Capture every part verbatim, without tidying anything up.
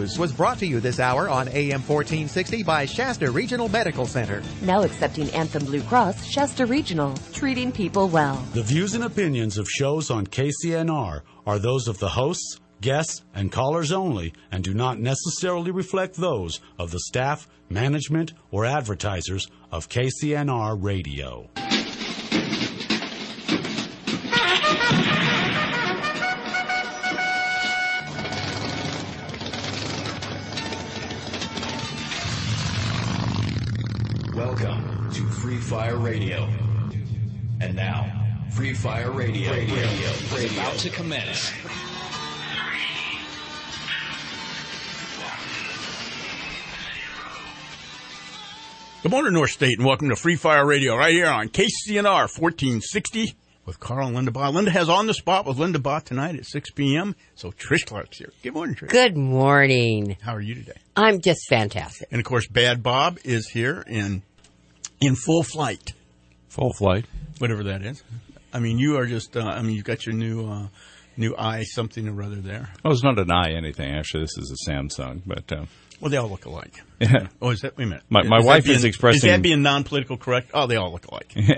News was brought to you this hour on A M fourteen sixty by Shasta Regional Medical Center. Now accepting Anthem Blue Cross, Shasta Regional, treating people well. The views and opinions of shows on K C N R are those of the hosts, guests, and callers only, and do not necessarily reflect those of the staff, management, or advertisers of K C N R Radio. Welcome to Free Fire Radio. And now, Free Fire Radio, Radio, Radio, Radio. is about to commence. Good morning, North State, and welcome to Free Fire Radio right here on K C N R fourteen sixty with Carl and Linda Baugh. Linda has On the Spot with Linda Baugh tonight at six p.m., so Trish Clark's here. Good morning, Trish. Good morning. How are you today? I'm just fantastic. And, of course, Bad Bob is here in in full flight. Full flight. Whatever that is. I mean, you are just, uh, I mean, you've got your new uh, new eye something or other there. Oh, it's not an eye anything, actually. This is a Samsung, but... Uh, well, they all look alike. Yeah. Oh, is that, wait a minute. My, my is wife being, is expressing... Is that being non-political correct? Oh, they all look alike. Well,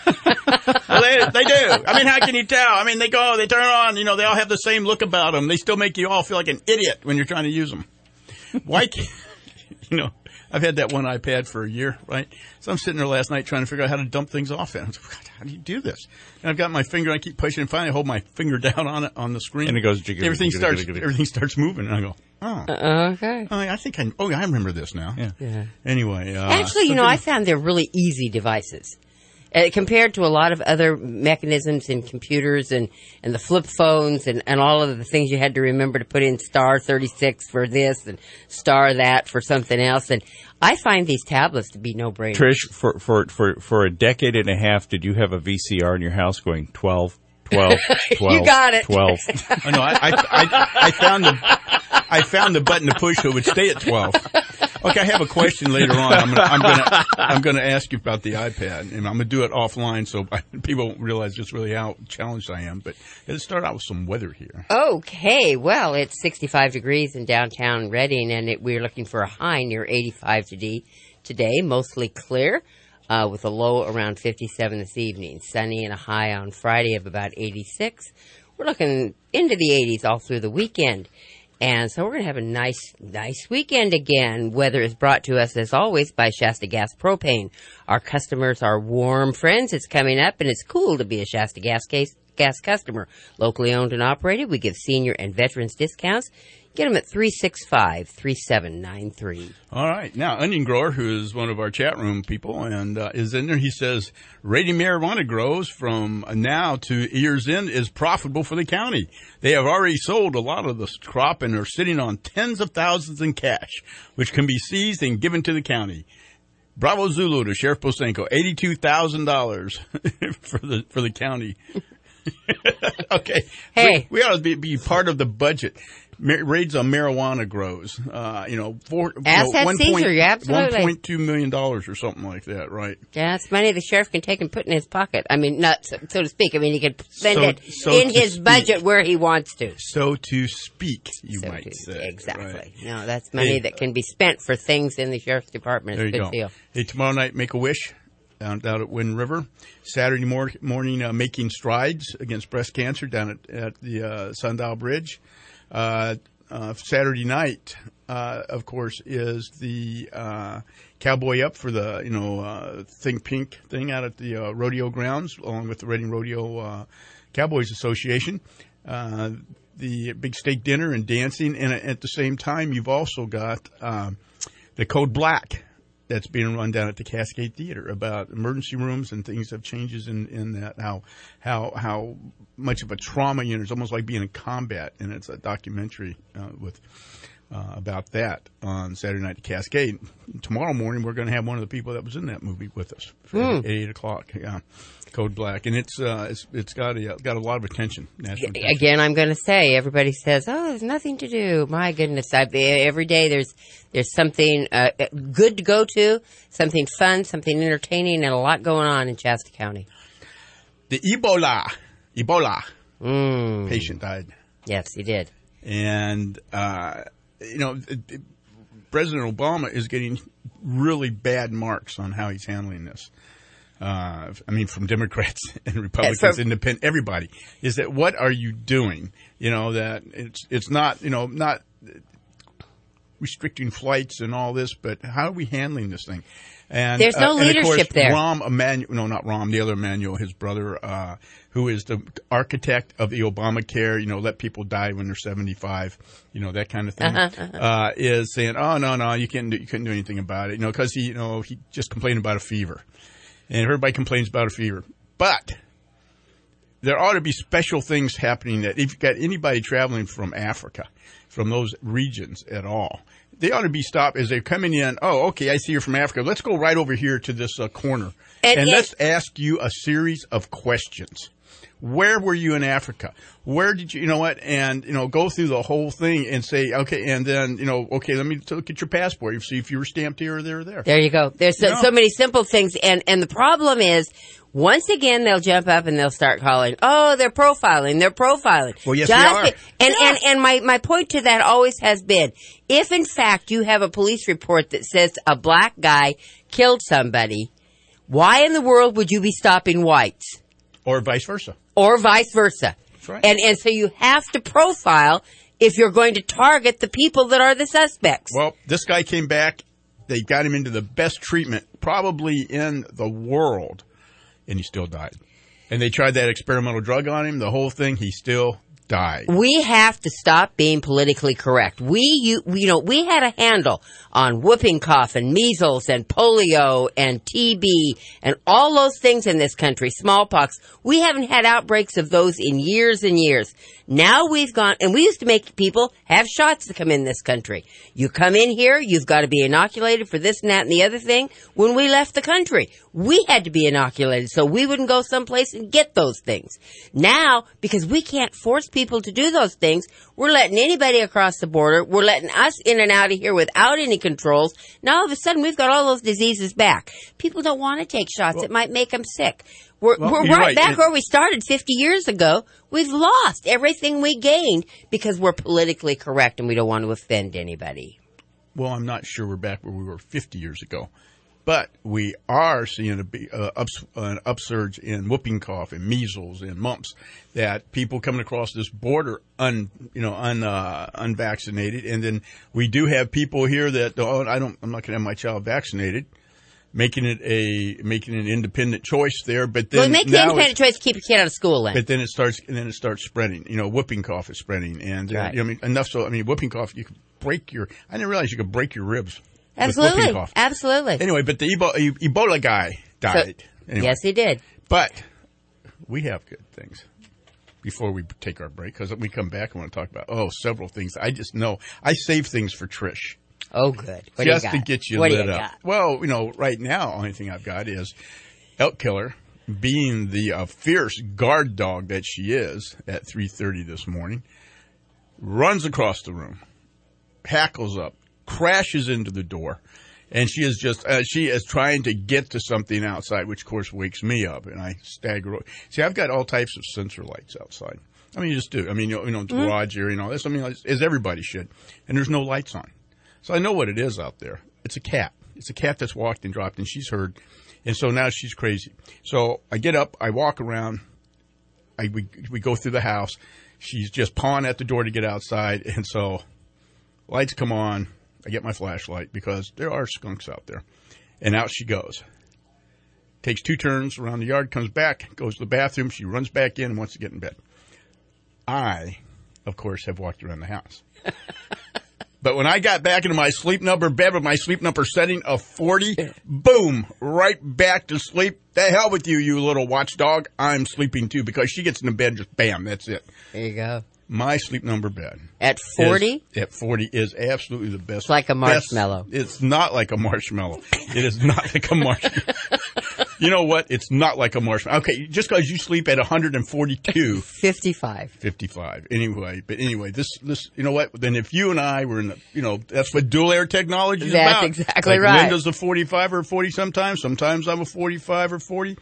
they, they do. I mean, how can you tell? I mean, they go, they turn on, you know, they all have the same look about them. They still make you all feel like an idiot when you're trying to use them. Why can't, you know... I've had that one iPad for a year, right? So I'm sitting there last night trying to figure out how to dump things off it. I was like, God, how do you do this? And I've got my finger, I keep pushing, and finally I hold my finger down on it on the screen. And it goes, jiggy, everything jiggy, starts, jiggy, jiggy. everything starts moving. And I go, oh. Uh, okay. oh I think I, oh, I remember this now. Yeah. Yeah. Anyway. Uh, Actually, you so know, good. I found they're really easy devices. Uh, compared to a lot of other mechanisms in computers and, and the flip phones and, and all of the things you had to remember to put in star thirty-six for this and star that for something else. And I find these tablets to be no-brainers. Trish, for, for, for, for a decade and a half, did you have a V C R in your house going twelve, twelve, twelve, You got it. twelve? Oh, no, I, I, I, I found the, I found the button to push so it would stay at twelve. Okay, I have a question later on. I'm gonna, I'm gonna, I'm gonna ask you about the iPad, and I'm gonna do it offline so I, people won't realize just really how challenged I am. But let's start out with some weather here. Okay, well, it's sixty-five degrees in downtown Reading, and it, we're looking for a high near eighty-five today, today mostly clear, uh, with a low around fifty-seven this evening. Sunny and a high on Friday of about eighty-six. We're looking into the eighties all through the weekend. And so we're going to have a nice, nice weekend again. Weather is brought to us, as always, by Shasta Gas Propane. Our customers are warm friends. It's coming up, and it's cool to be a Shasta Gas case, gas customer. Locally owned and operated. We give senior and veterans discounts. Get them at three six five, three seven nine three. All right. Now, Onion Grower, who is one of our chat room people, and uh, is in there, he says, rating marijuana grows from now to year's end is profitable for the county. They have already sold a lot of the crop and are sitting on tens of thousands in cash, which can be seized and given to the county. Bravo Zulu to Sheriff Posenko, eighty-two thousand dollars for the for the county. Okay. Hey. We, we ought to be, be part of the budget. Mar- raids on marijuana grows. Uh, you know, four, Ask you know, that one Caesar, point, you're absolutely. one point two million dollars or something like that, right? Yeah, it's money the sheriff can take and put in his pocket. I mean, not so, so to speak. I mean, he can spend So- it so in to his speak. budget where he wants to. So to speak, you So might to- say. Exactly. Right. No, that's money Hey. that can be spent for things in the sheriff's department. There It's you a go. good deal. Hey, tomorrow night, Make-A-Wish down, down at Wind River. Saturday mor- morning, uh, Making Strides Against Breast Cancer down at, at the uh, Sundial Bridge. Uh, uh, Saturday night, uh, of course, is the uh, Cowboy Up for the, you know, uh, Think Pink thing out at the uh, rodeo grounds, along with the Reading Rodeo uh, Cowboys Association. Uh, the big steak dinner and dancing. And at the same time, you've also got um, the Code Black that's being run down at the Cascade Theater about emergency rooms and things that changes in, in that, how how how much of a trauma unit. It's almost like being in combat, and it's a documentary uh, with uh, about that on Saturday night at Cascade. Tomorrow morning, we're going to have one of the people that was in that movie with us Mm. at eight o'clock. Yeah, Code Black, and it's uh, it's it's got a, got a lot of attention. National attention. Again, I'm going to say, everybody says, "Oh, there's nothing to do." My goodness, I, every day there's there's something uh, good to go to, something fun, something entertaining, and a lot going on in Shasta County. The Ebola Ebola Mm. patient died. Yes, he did. And uh, you know, President Obama is getting really bad marks on how he's handling this. Uh, I mean, from Democrats and Republicans, yeah, so, independent, everybody, is that what are you doing? You know, that it's it's not, you know, not restricting flights and all this, but how are we handling this thing? And there's no uh, leadership and of course, there. Rahm Emanuel, no, not Rahm, the other Emanuel, his brother, uh, who is the architect of the Obamacare, you know, let people die when they're seventy-five, you know, that kind of thing, uh-huh, uh-huh. Uh, is saying, oh, no, no, you can't do, you couldn't do anything about it, you know, because he, you know, he just complained about a fever. And everybody complains about a fever. But there ought to be special things happening that if you've got anybody traveling from Africa, from those regions at all, they ought to be stopped as they're coming in. Oh, okay, I see you're from Africa. Let's go right over here to this uh, corner. And, and let's ask you a series of questions. Where were you in Africa? Where did you, you know what, and, you know, go through the whole thing and say, okay, and then, you know, okay, let me look at your passport. See if you were stamped here or there or there. There you go. There's so, no. so many simple things. And, and the problem is, once again, they'll jump up and they'll start calling, oh, they're profiling, they're profiling. Well, yes, Just they are. Be, and, yeah. and, and my, my point to that always has been, if in fact you have a police report that says a black guy killed somebody, why in the world would you be stopping whites? Or vice versa. Or vice versa. That's right. And, and so you have to profile if you're going to target the people that are the suspects. Well, this guy came back. They got him into the best treatment probably in the world, and he still died. And they tried that experimental drug on him, the whole thing, he still died. We have to stop being politically correct. We, you, you know, we had a handle on whooping cough and measles and polio and T B and all those things in this country, smallpox. We haven't had outbreaks of those in years and years. Now we've gone, and we used to make people have shots to come in this country. You come in here, you've got to be inoculated for this and that and the other thing. When we left the country, we had to be inoculated so we wouldn't go someplace and get those things. Now, because we can't force people to do those things, we're letting anybody across the border. We're letting us in and out of here without any controls. Now all of a sudden we've got all those diseases back. People don't want to take shots. Well, it might make them sick. We're, well, we're right, right back and where we started fifty years ago. We've lost everything we gained because we're politically correct and we don't want to offend anybody. Well, I'm not sure we're back where we were fifty years ago. But we are seeing a, uh, ups, an upsurge in whooping cough and measles and mumps, that people coming across this border un, you know, un, uh, unvaccinated. And then we do have people here that, oh, I don't, I'm not going to have my child vaccinated, making it a, making an independent choice there. But then well, make the independent choice to keep your kid out of school then. But then it starts, and then it starts spreading. You know, whooping cough is spreading. And, uh, right. you know, I mean, enough so, I mean, whooping cough, you could break your, I didn't realize you could break your ribs. Absolutely. Absolutely. Anyway, but the Ebola, Ebola guy died. So, anyway. Yes, he did. But we have good things before we take our break, because when we come back, I want to talk about, oh, several things. I just know. I save things for Trish. Oh, good. What just do you got? to get you what lit do you up. Got? Well, you know, right now, only thing I've got is Elk Killer, being the uh, fierce guard dog that she is at three thirty this morning, runs across the room, hackles up, crashes into the door, and she is just, uh, she is trying to get to something outside, which of course wakes me up, and I stagger. See, I've got all types of sensor lights outside. I mean, you just do. I mean, you know, you know the Mm-hmm. garage area and all this. I mean, as everybody should. And there's no lights on. So I know what it is out there. It's a cat. It's a cat that's walked and dropped, and she's heard. And so now she's crazy. So I get up, I walk around, I, we, we go through the house. She's just pawing at the door to get outside, and so lights come on. I get my flashlight because there are skunks out there. And out she goes. Takes two turns around the yard, comes back, goes to the bathroom. She runs back in and wants to get in bed. I, of course, have walked around the house. But when I got back into my sleep number bed with my sleep number setting of forty, boom, right back to sleep. The hell with you, you little watchdog. I'm sleeping too, because she gets in the bed, just bam, that's it. There you go. My sleep number bed. At forty? Is, at forty is absolutely the best. It's like a marshmallow. Best, it's not like a marshmallow. It is not like a marshmallow. You know what? It's not like a marshmallow. Okay, just because you sleep at one forty-two. fifty-five. fifty-five. Anyway, but anyway, this, this, you know what? Then if you and I were in the, you know, that's what dual air technology is that's about. That's exactly like right. Linda's a forty-five or a forty sometimes. Sometimes I'm a forty-five or forty.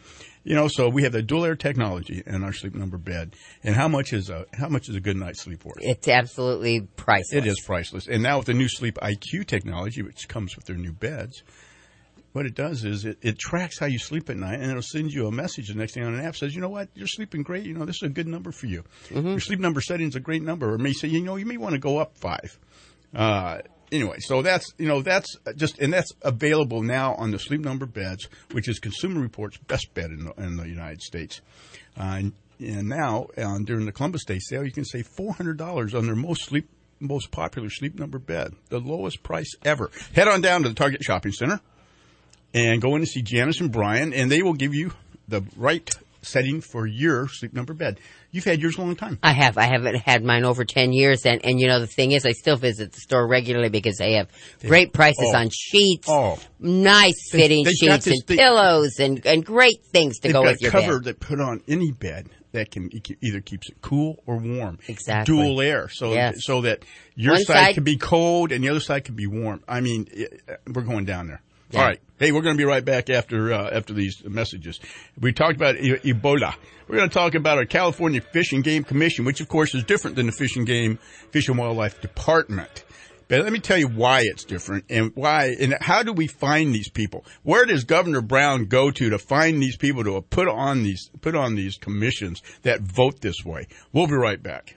You know, so we have the dual air technology in our Sleep Number bed. And how much is a how much is a good night's sleep worth? It's absolutely priceless. It is priceless. And now with the new Sleep I Q technology, which comes with their new beds, what it does is it, it tracks how you sleep at night, and it'll send you a message the next day on an app says, you know what, you're sleeping great. You know, this is a good number for you. Mm-hmm. Your Sleep Number setting is a great number. Or it may say, you know, you may want to go up five. Uh, anyway, so that's, you know, that's just, and that's available now on the Sleep Number beds, which is Consumer Reports' best bed in the, in the United States. Uh, and, and now, uh, during the Columbus Day sale, you can save four hundred dollars on their most sleep, most popular Sleep Number bed, the lowest price ever. Head on down to the Target Shopping Center and go in to see Janice and Brian, and they will give you the right setting for your Sleep Number bed. You've had yours a long time. I have. I haven't had mine over ten years. And, and, you know, the thing is, I still visit the store regularly because they have great prices oh. on sheets, oh. nice fitting they, sheets this, and they, pillows and, and great things to go with your bed. They've got a cover that put on any bed that can either keeps it cool or warm. Exactly. Dual air. So, yes. so that your One side, side can be cold and the other side can be warm. I mean, it, we're going down there. Yeah. All right. Hey, we're going to be right back after uh, after these messages. We talked about e- Ebola. We're going to talk about our California Fish and Game Commission, which, of course, is different than the Fish and Game Fish and Wildlife Department. But let me tell you why it's different and why and how do we find these people? Where does Governor Brown go to to find these people to put on these put on these commissions that vote this way? We'll be right back.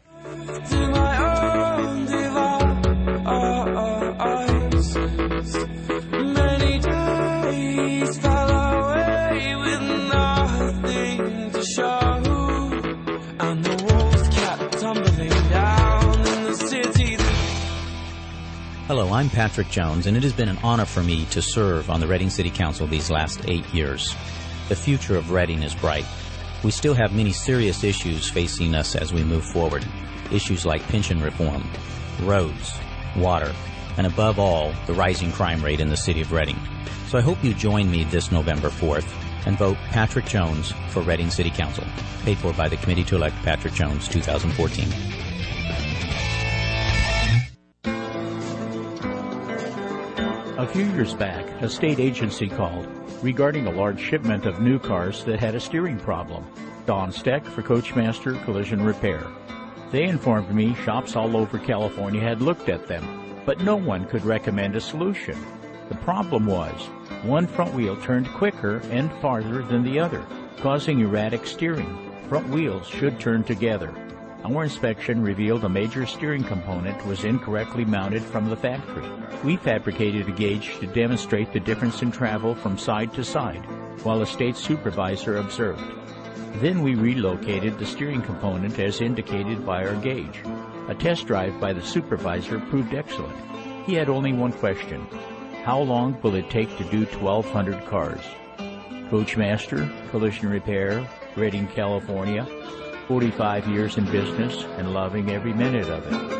Hello, I'm Patrick Jones, and it has been an honor for me to serve on the Reading City Council these last eight years. The future of Reading is bright. We still have many serious issues facing us as we move forward. Issues like pension reform, roads, water, and above all, the rising crime rate in the city of Reading. So I hope you join me this November fourth and vote Patrick Jones for Reading City Council. Paid for by the Committee to Elect Patrick Jones, twenty fourteen. A few years back, a state agency called regarding a large shipment of new cars that had a steering problem. Don Steck for Coachmaster Collision Repair. They informed me shops all over California had looked at them, but no one could recommend a solution. The problem was, one front wheel turned quicker and farther than the other, causing erratic steering. Front wheels should turn together. Our inspection revealed a major steering component was incorrectly mounted from the factory. We fabricated a gauge to demonstrate the difference in travel from side to side, while a state supervisor observed. Then we relocated the steering component as indicated by our gauge. A test drive by the supervisor proved excellent. He had only one question. How long will it take to do twelve hundred cars? Coachmaster, Collision Repair, Reading, California. forty-five years in business and loving every minute of it.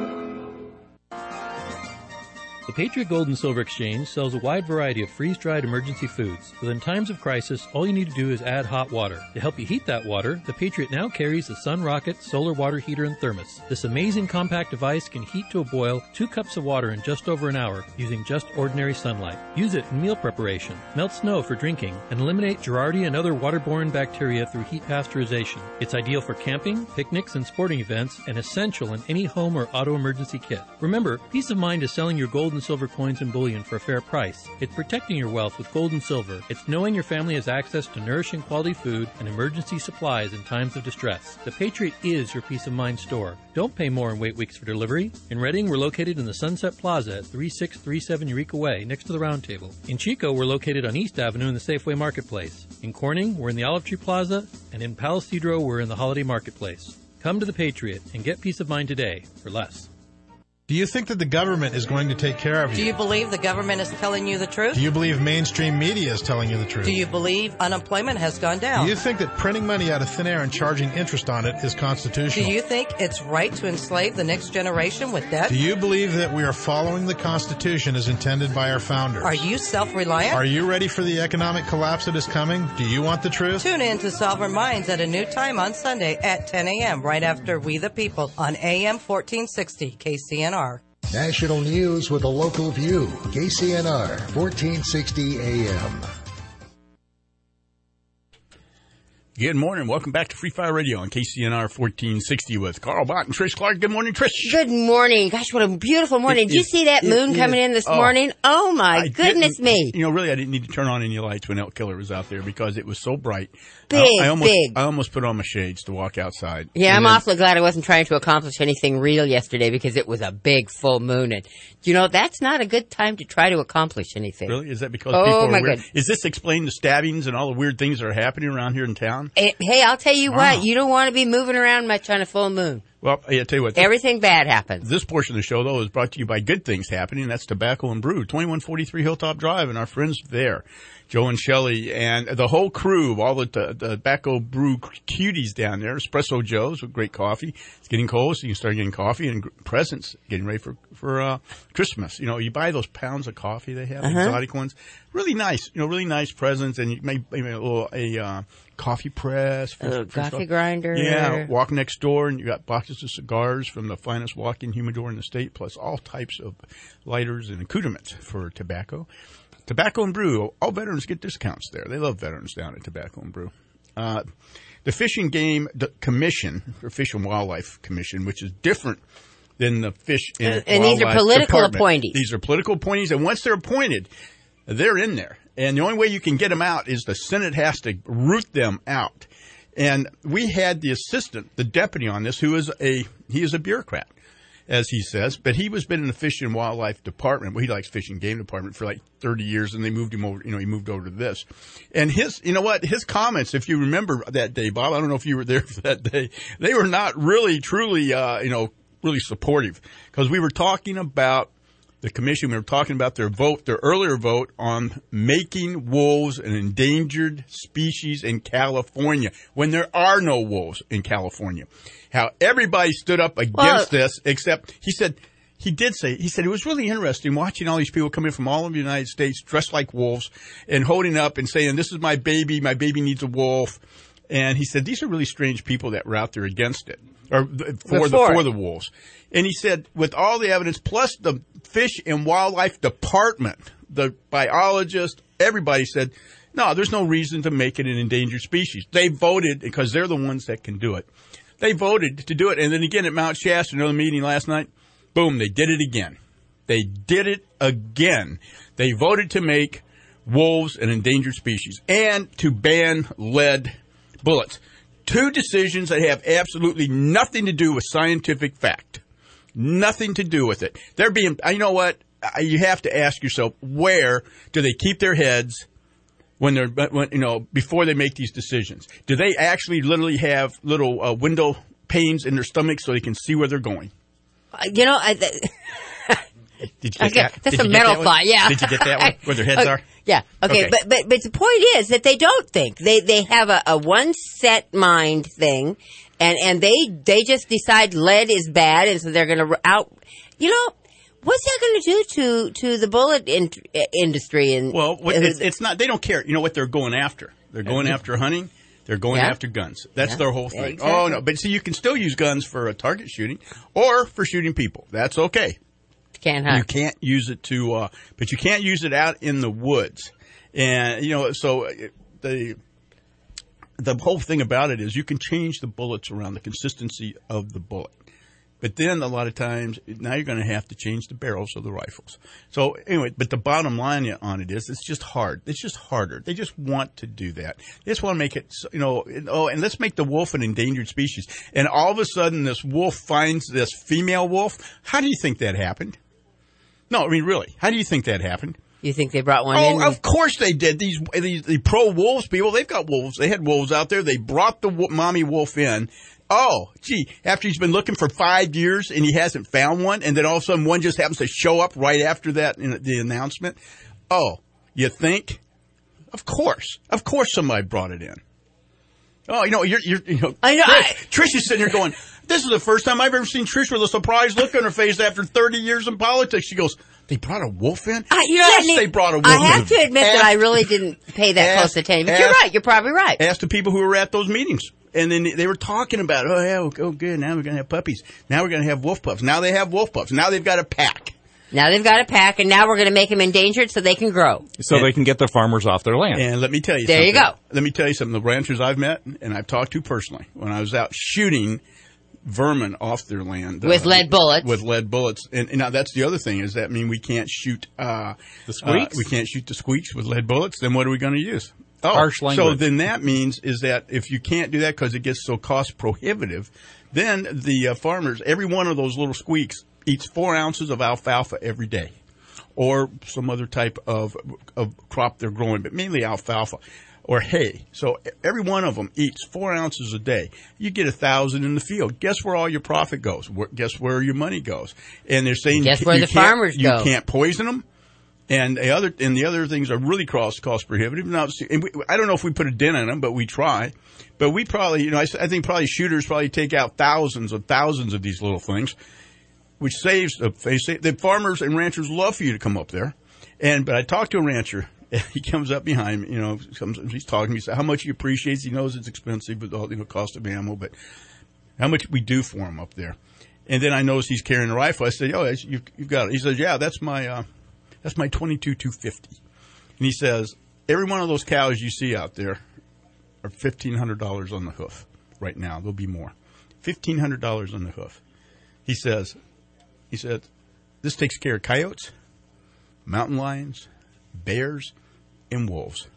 The Patriot Gold and Silver Exchange sells a wide variety of freeze-dried emergency foods. But in times of crisis, all you need to do is add hot water. To help you heat that water, the Patriot now carries the Sun Rocket Solar Water Heater and Thermos. This amazing compact device can heat to a boil two cups of water in just over an hour using just ordinary sunlight. Use it in meal preparation, melt snow for drinking, and eliminate Giardia and other waterborne bacteria through heat pasteurization. It's ideal for camping, picnics, and sporting events, and essential in any home or auto emergency kit. Remember, peace of mind is selling your gold and silver coins and bullion for a fair price. It's protecting your wealth with gold and silver. It's knowing your family has access to nourishing quality food and emergency supplies in times of distress. The Patriot is your peace of mind store. Don't pay more and wait weeks for delivery. In Reading, we're located in the Sunset Plaza at thirty-six thirty-seven Eureka Way, next to the Round Table. In Chico, we're located on East Avenue in the Safeway Marketplace. In Corning, we're in the Olive Tree Plaza, and in Palo Cedro, we're in the Holiday Marketplace. Come to the Patriot and get peace of mind today for less. Do you think that the government is going to take care of you? Do you believe the government is telling you the truth? Do you believe mainstream media is telling you the truth? Do you believe unemployment has gone down? Do you think that printing money out of thin air and charging interest on it is constitutional? Do you think it's right to enslave the next generation with debt? Do you believe that we are following the Constitution as intended by our founders? Are you self-reliant? Are you ready for the economic collapse that is coming? Do you want the truth? Tune in to Sovereign Minds at a new time on Sunday at ten a.m. right after We the People on A M fourteen sixty K C N R. National news with a local view. K C N R, fourteen sixty A M. Good morning. Welcome back to Free Fire Radio on K C N R fourteen sixty with Carl Bott and Trish Clark. Good morning, Trish. Good morning. Gosh, what a beautiful morning. It Did you is- see that it moon is- coming in this oh, morning? Oh, my I goodness didn't- me. You know, really, I didn't need to turn on any lights when Elk Killer was out there because it was so bright. Big, I, I almost, big. I almost put on my shades to walk outside. Yeah, And I'm then- awfully glad I wasn't trying to accomplish anything real yesterday because it was a big full moon. And, you know, that's not a good time to try to accomplish anything. Really? Is that because Oh, people are my weird? goodness. Is this explain the stabbings and all the weird things that are happening around here in town? Eh, Hey, I'll tell you Wow. what, you don't want to be moving around much on a full moon. Well, I tell you what. Everything bad happens. This portion of the show, though, is brought to you by Good Things Happening. That's Tobacco and Brew, twenty-one forty-three Hilltop Drive, and our friends there, Joe and Shelley, and the whole crew of all the, the, the Tobacco Brew cuties down there, Espresso Joe's with great coffee. It's getting cold, so you can start getting coffee and gr- presents, getting ready for, for uh, Christmas. You know, you buy those pounds of coffee they have, Uh-huh. exotic ones. Really nice, you know, really nice presents, and you may, maybe a little, a, uh, coffee press. For, A little for coffee stuff. grinder. Yeah, walk next door and you got boxes of cigars from the finest walk-in humidor in the state, plus all types of lighters and accoutrements for tobacco. Tobacco and Brew, all veterans get discounts there. They love veterans down at Tobacco and Brew. Uh, the Fish and Game Commission, or Fish and Wildlife Commission, which is different than the Fish and, And- and these are Wildlife political Department. appointees. These are political appointees, and once they're appointed, they're in there. And the only way you can get them out is the Senate has to root them out. And we had the assistant, the deputy on this, who is a, he is a bureaucrat, as he says, but he was been in the Fish and Wildlife Department. Well, he likes Fish and Game Department for like thirty years, and they moved him over, you know, he moved over to this. And his, you know what, his comments, if you remember that day, Bob, I don't know if you were there for that day, they were not really, truly, uh, you know, really supportive. Because we were talking about the commission, we were talking about their vote, their earlier vote on making wolves an endangered species in California when there are no wolves in California. How everybody stood up against Well- this, except he said, he did say, he said it was really interesting watching all these people come in from all over the United States dressed like wolves and holding up and saying, this is my baby, my baby needs a wolf. And he said, these are really strange people that were out there against it, or th- for the, Before. for the wolves. And he said, with all the evidence, plus the Fish and Wildlife Department, the biologist, everybody said, no, there's no reason to make it an endangered species. They voted, because they're the ones that can do it. They voted to do it. And then again at Mount Shasta, another meeting last night, boom, they did it again. They did it again. They voted to make wolves an endangered species and to ban lead bullets. Two decisions that have absolutely nothing to do with scientific fact. Nothing to do with it. They're being, you know what? You have to ask yourself, where do they keep their heads when they're, when, you know, before they make these decisions? Do they actually literally have little uh, window panes in their stomach so they can see where they're going? Uh, You know, I, th- Did you get Okay, that? that's Did a you get mental that one? thought, yeah. Did you get that one? Where their heads Okay, are? Yeah. Okay. Okay. But, but but the point is that they don't think. They they have a, a one set mind thing, and and they they just decide lead is bad, and so they're going to out. You know, what's that going to do to to the bullet in, industry? And Well, what, it's, it's not. They don't care. You know what they're going after? They're going after hunting. They're going Yeah. after guns. That's Yeah. their whole thing. Exactly. Oh no! But see, you can still use guns for a target shooting or for shooting people. That's okay. can't hunt. You can't use it to, uh, but you can't use it out in the woods. And, you know, so it- the, the whole thing about it is you can change the bullets around the consistency of the bullet. But then a lot of times, now you're going to have to change the barrels of the rifles. So anyway, but the bottom line on it is it's just hard. It's just harder. They just want to do that. They just want to make it, so- you know, oh, and let's make the wolf an endangered species. And all of a sudden this wolf finds this female wolf. How do you think that happened? No, I mean, really, how do you think that happened? You think they brought one Oh, in? of course they did. These, these the pro wolves people, they've got wolves. They had wolves out there. They brought the wo- mommy wolf in. Oh, gee, after he's been looking for five years and he hasn't found one, and then all of a sudden one just happens to show up right after that in the announcement. Oh, you think? Of course. Of course somebody brought it in. Oh, you know, you're, you're you know, I know. Trish, Trish is sitting here going, this is the first time I've ever seen Trish with a surprised look on her face after thirty years in politics. She goes, they brought a wolf in? I, you know, yes, I mean, they brought a wolf I in. have to admit Ask- that I really didn't pay that ask- close attention. But you're ask- right. You're probably right. Ask the people who were at those meetings. And then they were talking about, oh, yeah, oh, good, now we're going to have puppies. Now we're going to have wolf pups. Now they have wolf pups. Now they've got a pack. Now they've got a pack, and now we're going to make them endangered so they can grow. So and, they can get their farmers off their land. And let me tell you there something. There you go. Let me tell you something. The ranchers I've met and I've talked to personally, when I was out shooting vermin off their land. With uh, lead bullets. With lead bullets. And, and now that's the other thing. Does that mean we can't shoot uh, the squeaks? Uh, we can't shoot the squeaks with lead bullets? Then what are we going to use? Oh, harsh language. So then that means is that if you can't do that because it gets so cost prohibitive, then the uh, farmers, every one of those little squeaks eats four ounces of alfalfa every day, or some other type of of crop they're growing, but mainly alfalfa or hay. So every one of them eats four ounces a day. You get a thousand in the field. Guess where all your profit goes? Where, guess where your money goes? And they're saying guess you, where you the can't, farmers you go. can't poison them. And the other and the other things are really cost cost prohibitive. Now, and we, I don't know if we put a dent in them, but we try. But we probably, you know, I, I think probably shooters probably take out thousands of thousands of these little things, which saves the the farmers and ranchers love for you to come up there. And but I talked to a rancher. And he comes up behind me, you know, comes, he's talking to me. He said, how much he appreciates. He knows it's expensive, but all, you know, cost of ammo, but how much we do for him up there. And then I noticed he's carrying a rifle. I said, oh, you've, you've got it. He says, yeah, that's my, uh, that's my twenty-two two fifty. And he says, every one of those cows you see out there are fifteen hundred dollars on the hoof right now. There'll be more. fifteen hundred dollars on the hoof. He says, he said, this takes care of coyotes, mountain lions, bears, and wolves.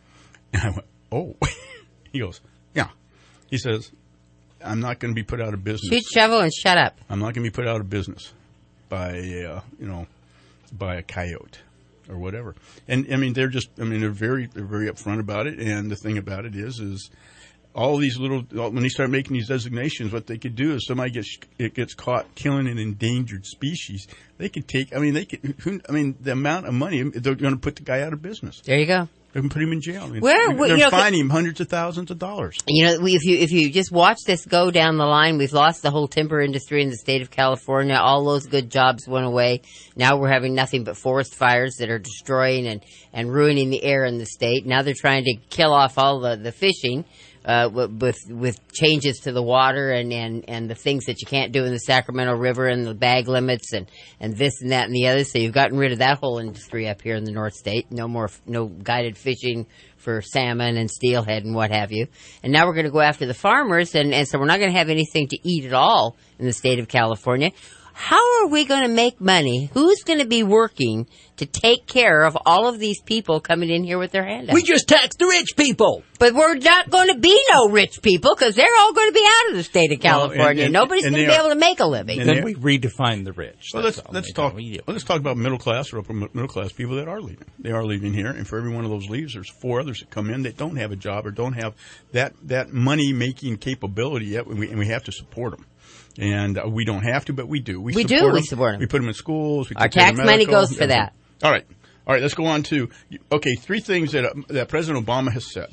And I went, oh. He goes, yeah. He says, I'm not going to be put out of business. Shoot, shovel, and shut up. I'm not going to be put out of business by, uh, you know, by a coyote or whatever. And, I mean, they're just, I mean, they're very, they're very upfront about it. And the thing about it is, is all these little, when they start making these designations, what they could do is somebody gets, it gets caught killing an endangered species. They could take, I mean, they could, who, I mean, the amount of money, they're going to put the guy out of business. There you go. They can put him in jail. I mean, Where, they're you know, fining him hundreds of thousands of dollars. You know, if you if you just watch this go down the line, we've lost the whole timber industry in the state of California. All those good jobs went away. Now we're having nothing but forest fires that are destroying and, and ruining the air in the state. Now they're trying to kill off all the, the fishing. Uh, with with changes to the water and, and, and the things that you can't do in the Sacramento River and the bag limits and, and this and that and the other. So you've gotten rid of that whole industry up here in the North State. No more, no guided fishing for salmon and steelhead and what have you. And now we're going to go after the farmers, and, and so we're not going to have anything to eat at all in the state of California. How are we going to make money? Who's going to be working to take care of all of these people coming in here with their handouts? We just taxed the rich people. But we're not going to be no rich people because they're all going to be out of the state of California. Well, and, and, Nobody's and going to be able to make a living. Then we redefine the rich. Well, let's let's talk. Well, let's talk about middle class or upper middle class people that are leaving. They are leaving here, and for every one of those leaves, there's four others that come in that don't have a job or don't have that that money making capability yet, and we, and we have to support them. And uh, we don't have to, but we do. We, we support do. them. We support them. We put them in schools. We Our tax money goes for that. All right. All right. Let's go on to, okay, three things that uh, that President Obama has said.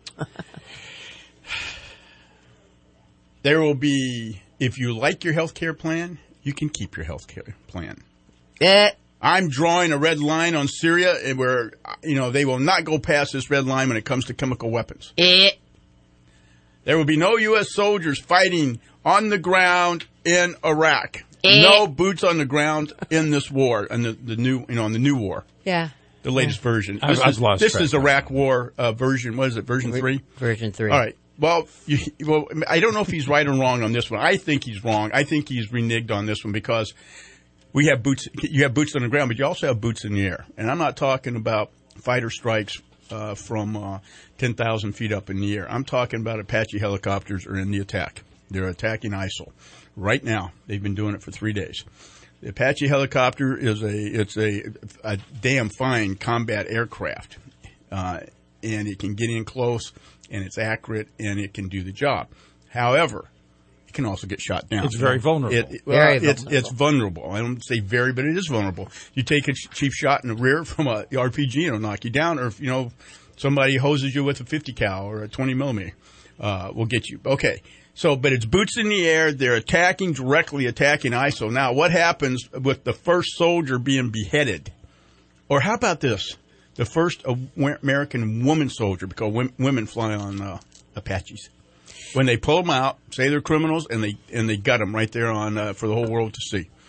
There will be, if you like your health care plan, you can keep your health care plan. Uh, I'm drawing a red line on Syria where, you know, they will not go past this red line when it comes to chemical weapons. Uh, there will be no U S soldiers fighting on the ground in Iraq. Eh. No boots on the ground in this war, and the, the new, you know, in the new war. Yeah. The latest yeah. version. I've, this I've is, lost this track. is Iraq War uh, version. What is it? Version three. Version three. All right. Well, you, well, I don't know if he's right or wrong on this one. I think he's wrong. I think he's reneged on this one because we have boots. You have boots on the ground, but you also have boots in the air. And I'm not talking about fighter strikes uh, from uh, ten thousand feet up in the air. I'm talking about Apache helicopters are in the attack. They're attacking ISIL right now. They've been doing it for three days. The Apache helicopter is a it's a a damn fine combat aircraft, uh, and it can get in close, and it's accurate, and it can do the job. However, it can also get shot down. It's very vulnerable. It, it, well, very it's, vulnerable. It's vulnerable. I don't say very, but it is vulnerable. You take a cheap shot in the rear from a R P G, and it'll knock you down, or if you know somebody hoses you with a fifty cal or a twenty millimeter, uh, will get you. Okay. So, but it's boots in the air. They're attacking, directly attacking ISIL. Now, what happens with the first soldier being beheaded? Or how about this? The first American woman soldier, because women fly on uh, Apaches. When they pull them out, say they're criminals, and they and they gut them right there on uh, for the whole world to see.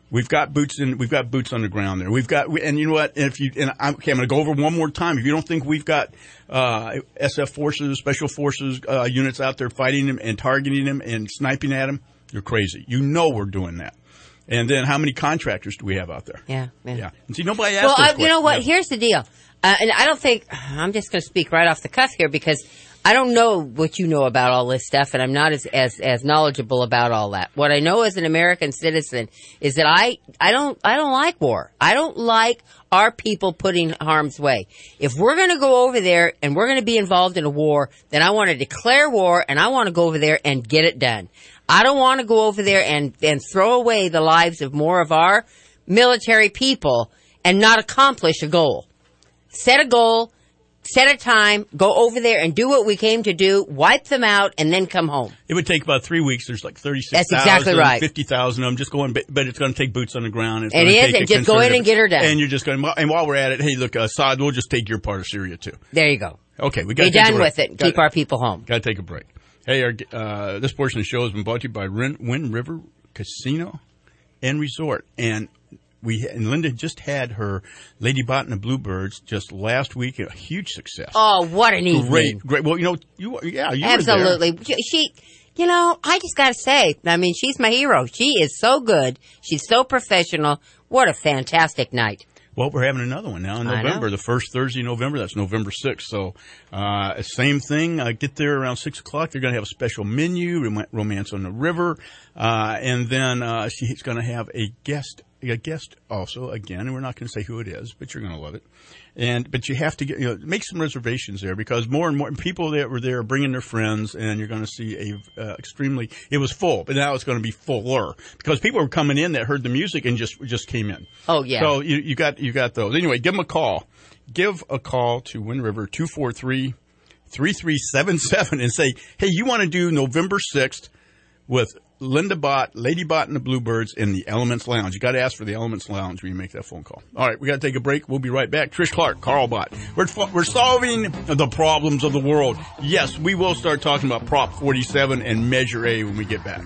We've got boots in. We've got boots on the ground there. We've got, and you know what? If you, and I'm, okay, I'm going to go over one more time. If you don't think we've got uh, S F forces, special forces uh, units out there fighting them and targeting them and sniping at them, you're crazy. You know we're doing that. And then how many contractors do we have out there? Yeah, yeah. yeah. And see, nobody asked. Well, those uh, you know what? questions. Here's the deal, uh, and I don't think I'm just going to speak right off the cuff here because I don't know what you know about all this stuff, and I'm not as, as, as knowledgeable about all that. What I know as an American citizen is that I, I don't I don't like war. I don't like our people put in harm's way. If we're going to go over there and we're going to be involved in a war, then I want to declare war, and I want to go over there and get it done. I don't want to go over there and, and throw away the lives of more of our military people and not accomplish a goal. Set a goal. Set a time, go over there and do what we came to do, wipe them out, and then come home. It would take about three weeks. There's like thirty-six thousand, That's exactly right. fifty thousand of them just going, but it's going to take boots on the ground. It's it is, and just go in and get her done. And you're just going, and while we're at it, hey, look, Assad, we'll just take your part of Syria too. There you go. Okay, we got to be done with it and keep our people home. Got to take a break. Hey, our, uh, this portion of the show has been brought to you by Wind River Casino and Resort. And we and Linda just had her Lady Bot and the Bluebirds just last week. A huge success. Oh, what an evening! Great, great. Well, you know, you yeah, you absolutely. Were there. She, you know, I just got to say, I mean, she's my hero. She is so good. She's so professional. What a fantastic night. Well, we're having another one now in November, the first Thursday in November. That's November sixth. So, uh, same thing. Uh, get there around six o'clock. They're going to have a special menu, rom- Romance on the River. Uh, and then, uh, she's going to have a guest, a guest also, again, and we're not going to say who it is, but you're going to love it. And, but you have to get, you know, make some reservations there because more and more people that were there are bringing their friends and you're going to see a, uh, extremely, it was full, but now it's going to be fuller because people were coming in that heard the music and just, just came in. Oh, yeah. So you, you got, you got those. Anyway, give them a call. Give a call to Wind River two four three, three three seven seven and say, hey, you want to do November sixth with Linda Bott, Lady Bott and the Bluebirds in the Elements Lounge. You got to ask for the Elements Lounge when you make that phone call. All right, we got to take a break. We'll be right back. Trish Clark, Carl Bott. We're we're solving the problems of the world. Yes, we will start talking about Prop forty-seven and Measure A when we get back.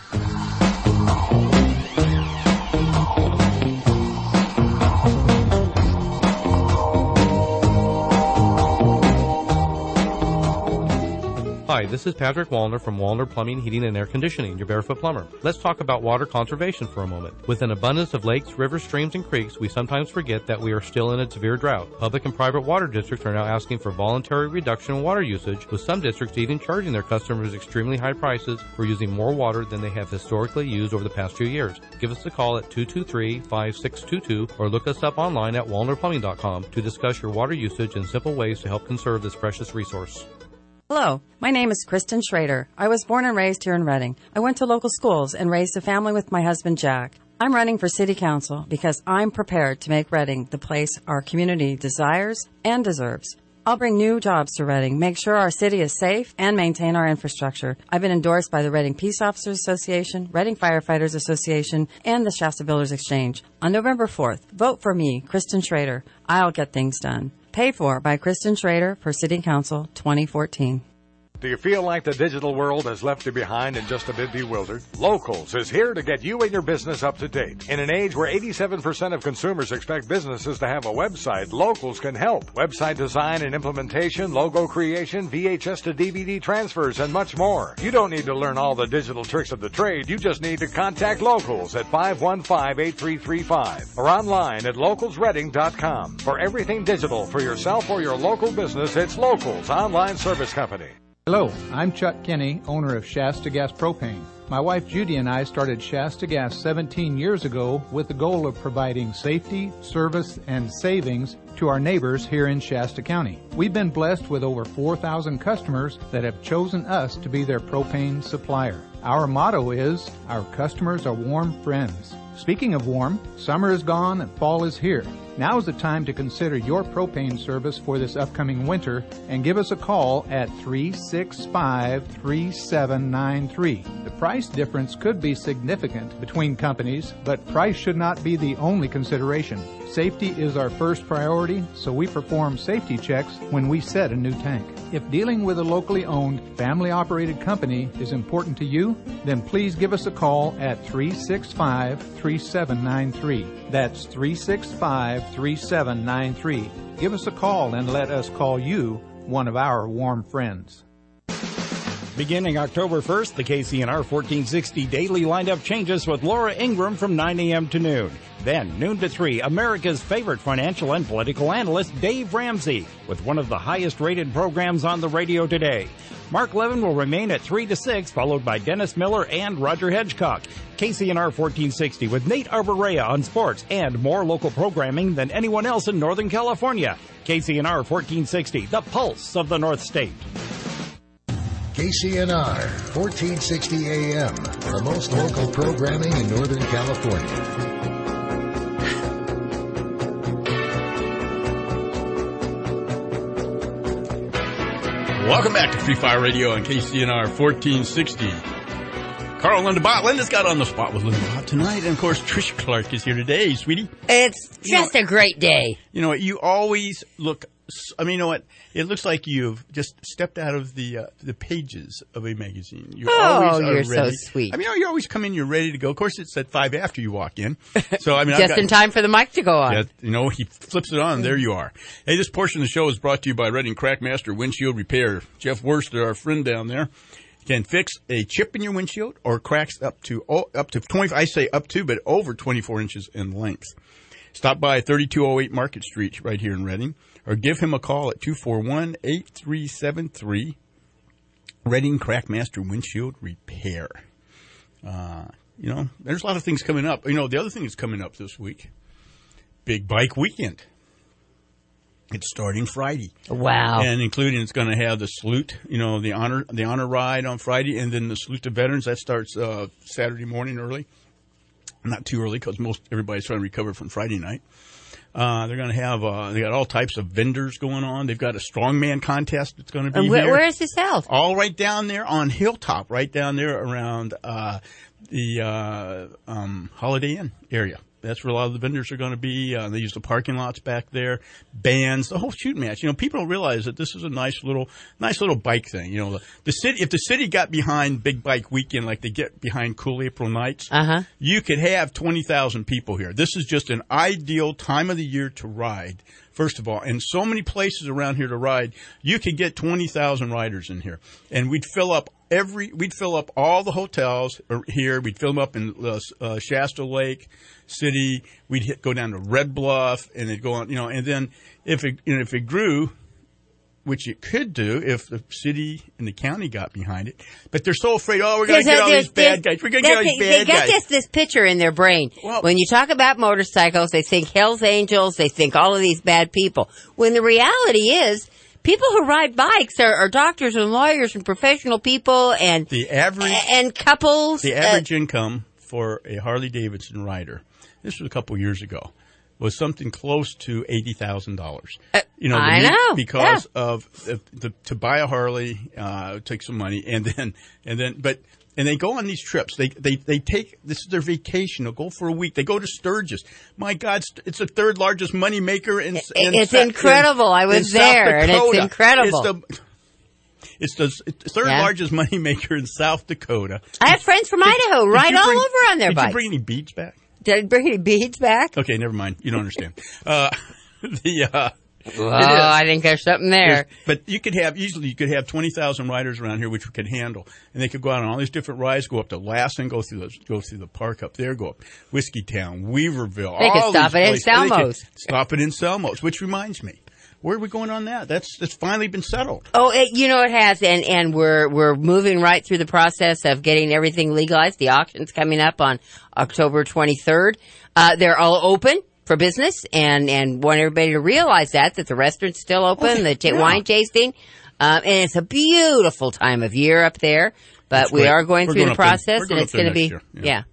Hi, this is Patrick Wallner from Wallner Plumbing, Heating, and Air Conditioning, your barefoot plumber. Let's talk about water conservation for a moment. With an abundance of lakes, rivers, streams, and creeks, we sometimes forget that we are still in a severe drought. Public and private water districts are now asking for voluntary reduction in water usage, with some districts even charging their customers extremely high prices for using more water than they have historically used over the past few years. Give us a call at two two three, five six two two or look us up online at wallner plumbing dot com to discuss your water usage and simple ways to help conserve this precious resource. Hello, my name is Kristen Schrader. I was born and raised here in Reading. I went to local schools and raised a family with my husband, Jack. I'm running for city council because I'm prepared to make Reading the place our community desires and deserves. I'll bring new jobs to Reading, make sure our city is safe, and maintain our infrastructure. I've been endorsed by the Reading Peace Officers Association, Reading Firefighters Association, and the Shasta Builders Exchange. On November fourth, vote for me, Kristen Schrader. I'll get things done. Paid for by Kristen Schrader for City Council twenty fourteen. Do you feel like the digital world has left you behind and just a bit bewildered? Locals is here to get you and your business up to date. In an age where eighty-seven percent of consumers expect businesses to have a website, Locals can help. Website design and implementation, logo creation, V H S to D V D transfers, and much more. You don't need to learn all the digital tricks of the trade. You just need to contact Locals at five one five, eight three three five or online at locals reading dot com. For everything digital for yourself or your local business, it's Locals Online Service Company. Hello, I'm Chuck Kenny, owner of Shasta Gas Propane. My wife Judy and I started Shasta Gas seventeen years ago with the goal of providing safety, service, and savings to our neighbors here in Shasta County. We've been blessed with over four thousand customers that have chosen us to be their propane supplier. Our motto is, our customers are warm friends. Speaking of warm, summer is gone and fall is here. Now is the time to consider your propane service for this upcoming winter and give us a call at three six five, three seven nine three. The price difference could be significant between companies, but price should not be the only consideration. Safety is our first priority, so we perform safety checks when we set a new tank. If dealing with a locally owned, family-operated company is important to you, then please give us a call at three six five, three seven nine three. That's three six five, three seven nine three. Give us a call and let us call you one of our warm friends. Beginning October first, the K C N R fourteen sixty daily lineup changes with Laura Ingram from nine a.m. to noon. Then, noon to three, America's favorite financial and political analyst, Dave Ramsey, with one of the highest-rated programs on the radio today. Mark Levin will remain at three to six, followed by Dennis Miller and Roger Hedgecock. K C N R fourteen sixty with Nate Arborea on sports and more local programming than anyone else in Northern California. K C N R fourteen sixty, the pulse of the North State. K C N R fourteen sixty A M, the most local programming in Northern California. Welcome back to Free Fire Radio on K C N R fourteen sixty. Carl Linda Bott. Linda's got on the spot with Linda Bott tonight. And, of course, Trish Clark is here today, sweetie. It's just you know, a great day. You know what? You always look – I mean, you know what? It looks like you've just stepped out of the uh, the pages of a magazine. You oh, always are you're ready. so sweet. I mean, you, know, you always come in, you're ready to go. Of course, it's at five after you walk in. So I mean, Just I've got, in time for the mic to go on. Yeah, you know, he flips it on, and there you are. Hey, this portion of the show is brought to you by Redding Crackmaster Windshield Repair. Jeff Worster, our friend down there, can fix a chip in your windshield or cracks up to oh, up to twenty. I say up to, but over twenty-four inches in length. Stop by thirty-two oh eight Market Street right here in Redding, or give him a call at two four one, eight three seven three. Redding Crackmaster Windshield Repair. Uh, you know, there's a lot of things coming up. You know, the other thing that's coming up this week, Big Bike Weekend. It's starting Friday. Wow. And including it's going to have the salute, you know, the honor the honor ride on Friday, and then the salute to veterans. That starts uh, Saturday morning early. Not too early because most everybody's trying to recover from Friday night. Uh, they're going to have, uh, they got all types of vendors going on. They've got a strongman contest that's going to be and wh- here. Where is this held? All right down there on Hilltop, right down there around uh, the uh, um, Holiday Inn area. That's where a lot of the vendors are going to be. Uh, they use the parking lots back there, bands, the whole shooting match. You know, people don't realize that this is a nice little, nice little bike thing. You know, the, the city, if the city got behind Big Bike Weekend like they get behind Cool April Nights, uh-huh. you could have twenty thousand people here. This is just an ideal time of the year to ride. First of all, and so many places around here to ride, you could get twenty thousand riders in here, and we'd fill up every, we'd fill up all the hotels here. We'd fill them up in uh, uh, Shasta Lake City. We'd hit, go down to Red Bluff, and it'd go on, you know, and then if it, you know, if it grew, which it could do if the city and the county got behind it. But they're so afraid, oh, we're going to get all these bad guys. We're going to get all these bad guys. They got this, this picture in their brain. Well, when you talk about motorcycles, they think Hell's Angels, they think all of these bad people. When the reality is, people who ride bikes are, are doctors and lawyers and professional people and the average and couples. The average uh, income for a Harley-Davidson rider, this was a couple years ago, was something close to eighty thousand dollars. Uh, you know, I the, know because yeah. of the, the, to buy a Harley, uh, it takes some money, and then and then but and they go on these trips. They they they take this is their vacation. They'll go for a week. They go to Sturgis. My God, it's the third largest money maker in. in it's Sa- incredible. In, I was there, and it's incredible. It's the, It's the third yeah. largest money maker in South Dakota. I have friends from did, Idaho did ride all bring, over on their did bikes. Did you bring any beads back? Did I bring any beads back? Okay, never mind. You don't understand. uh, the uh, Oh, I think there's something there. There's, but you could have, easily, you could have twenty thousand riders around here, which we could handle. And they could go out on all these different rides, go up to Lassen, go through the, go through the park up there, go up Whiskey Town, Weaverville. They all could stop it in Selmos. Stop it in Selmos, which reminds me. Where are we going on that? That's that's finally been settled. Oh, it, you know it has, and, and we're we're moving right through the process of getting everything legalized. The auction's coming up on October twenty-third. Uh, they're all open for business, and, and want everybody to realize that, that the restaurant's still open, okay. the t- yeah. wine tasting, um, and it's a beautiful time of year up there. But That's we great. are going we're through going the process, and it's going to be, year. yeah. yeah.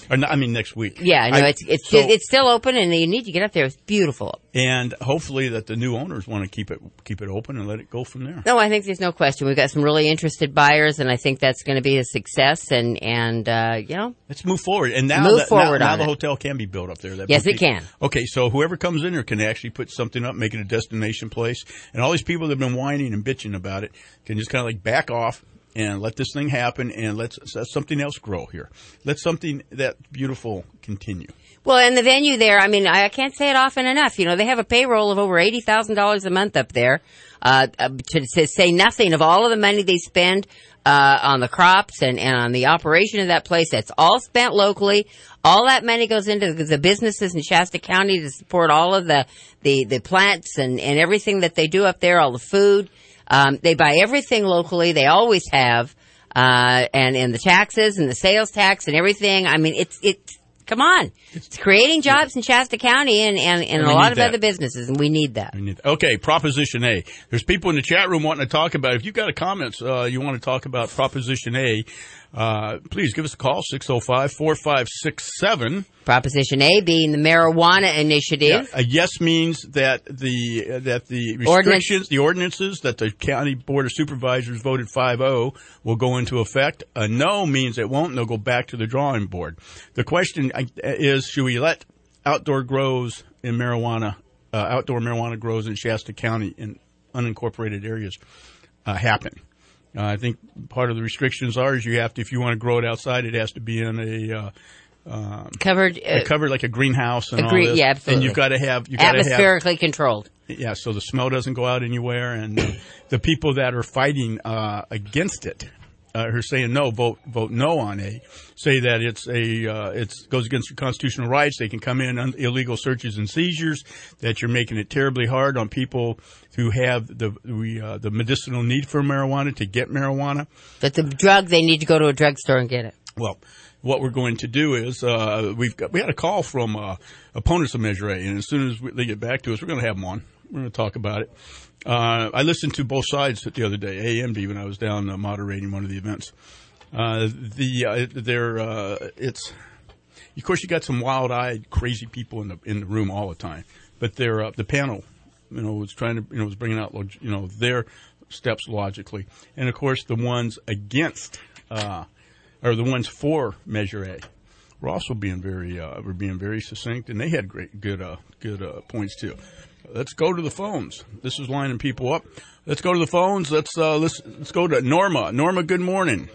Or not, I mean, next week. Yeah, no, I, it's it's so, it's still open, and you need to get up there. It's beautiful. And hopefully that the new owners want to keep it keep it open and let it go from there. No, I think there's no question. We've got some really interested buyers, and I think that's going to be a success. And and uh, you know, let's move forward. And now, move that, forward now, now on the it. hotel can be built up there. That Yes, it boutique. can. Okay, so whoever comes in there can actually put something up, make it a destination place, and all these people that have been whining and bitching about it can just kind of like back off and let this thing happen, and let's let something else grow here. Let something that beautiful continue. Well, and the venue there, I mean, I can't say it often enough. You know, they have a payroll of over eighty thousand dollars a month up there, uh, to, to say nothing of all of the money they spend uh, on the crops and, and on the operation of that place. That's all spent locally. All that money goes into the, the businesses in Shasta County to support all of the, the, the plants and, and everything that they do up there, all the food. Um, they buy everything locally. They always have. Uh, and, and the taxes and the sales tax and everything. I mean, it's, it's, come on. It's creating jobs in Shasta County and, and, and a lot of that. other businesses, and we need that. We need, okay, Proposition A. There's people in the chat room wanting to talk about it. If you've got a comments, uh, you want to talk about Proposition A, uh, please give us a call, six oh five, four five six seven. Proposition A being the marijuana initiative. Yeah, a yes means that the uh, that the restrictions, Ordinance. the ordinances that the County Board of Supervisors voted five oh will go into effect. A no means it won't, and they'll go back to the drawing board. The question is, should we let outdoor grows in marijuana, uh, outdoor marijuana grows in Shasta County in unincorporated areas uh, happen? Uh, I think part of the restrictions are is you have to, if you want to grow it outside, it has to be in a uh, um, covered, uh, covered like a greenhouse and agree, all this. Yeah, absolutely. And you've got to have you got to have atmospherically controlled. Yeah, so the smell doesn't go out anywhere, and uh, the people that are fighting uh, against it, uh, who are saying no, vote vote no on A, say that it's a uh, it's goes against your constitutional rights. They can come in on illegal searches and seizures. That you're making it terribly hard on people who have the we, uh, the medicinal need for marijuana to get marijuana. But the drug, they need to go to a drugstore and get it. Well, what we're going to do is uh, we've got, we had a call from uh, opponents of Measure A, and as soon as we, they get back to us, we're going to have them on. We're going to talk about it. Uh, I listened to both sides the other day, A M D, when I was down uh, moderating one of the events. Uh, the uh, they're uh, it's of course you got some wild-eyed, crazy people in the in the room all the time, but they're uh, the panel, you know, was trying to you know was bringing out you know their steps logically, and of course the ones against uh, or the ones for Measure A. We're also being very uh, we're being very succinct, and they had great good uh, good uh, points too. Let's go to the phones. This is lining people up. Let's go to the phones. Let's uh, let's let's go to Norma. Norma, good morning.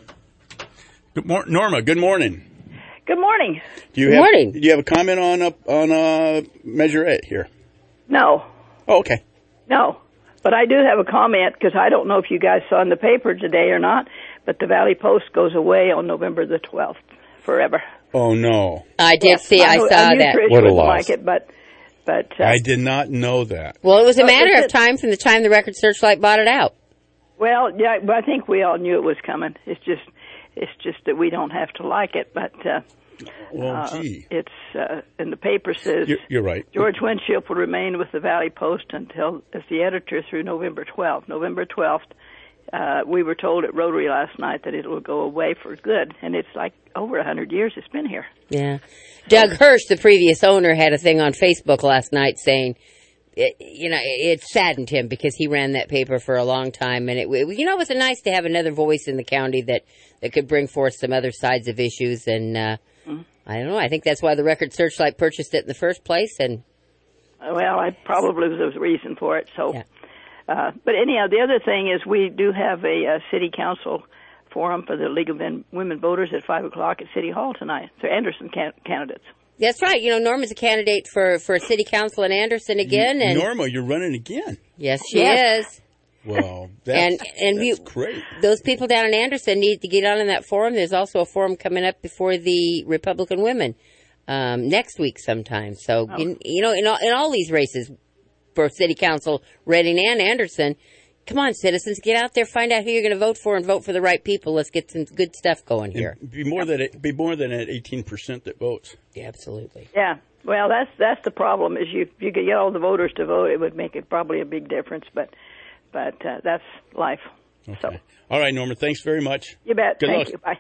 Good mor- Norma, good morning. Good morning. Do you Good have, morning. Do you have a comment on uh, on uh, Measure A here? No. Oh, okay. No. But I do have a comment because I don't know if you guys saw in the paper today or not, but the Valley Post goes away on November the twelfth forever. Oh no. I did Yes, see. I, I saw I knew that. Trish What a wouldn't loss. like it, but but uh, I did not know that. Well, it was a Well, matter is of it- time from the time the Record Searchlight bought it out. well, yeah, but I think we all knew it was coming. It's just it's just that we don't have to like it, but uh, Well, uh, gee. it's uh, and the paper says You're, you're right. George Winship will remain with the Valley Post until as the editor through November twelfth. November twelfth, uh, we were told at Rotary last night that it will go away for good, and it's like over a hundred years it's been here. Yeah. Doug Hirsch, the previous owner, had a thing on Facebook last night saying, it, you know, it saddened him because he ran that paper for a long time, and it, you know, it was nice to have another voice in the county that, that could bring forth some other sides of issues, and uh, mm-hmm. I don't know, I think that's why the Record Searchlight purchased it in the first place, and well, I probably was a reason for it. So, yeah. uh, but anyhow, the other thing is we do have a, a city council forum for the League of Men, Women Voters at five o'clock at City Hall tonight. So Anderson can- candidates. That's right. You know, Norma's a candidate for, for city council in Anderson again, and Norma, you're running again. yes, she Yes. is. Well, that's, and and that's we, great. those people down in Anderson need to get on in that forum. There's also a forum coming up before the Republican women um, next week sometime. So Oh. you, you know, in all, in all these races for city council, Reading and Anderson, come on, citizens, get out there, find out who you're going to vote for, and vote for the right people. Let's get some good stuff going here. And be more than be more than at eighteen percent that votes. Yeah, absolutely. Yeah. Well, that's that's the problem. Is you if you could get all the voters to vote, it would make it probably a big difference. But but uh, that's life. Okay. All right, Norma. Thanks very much. You bet. Good Thank luck. you. Bye.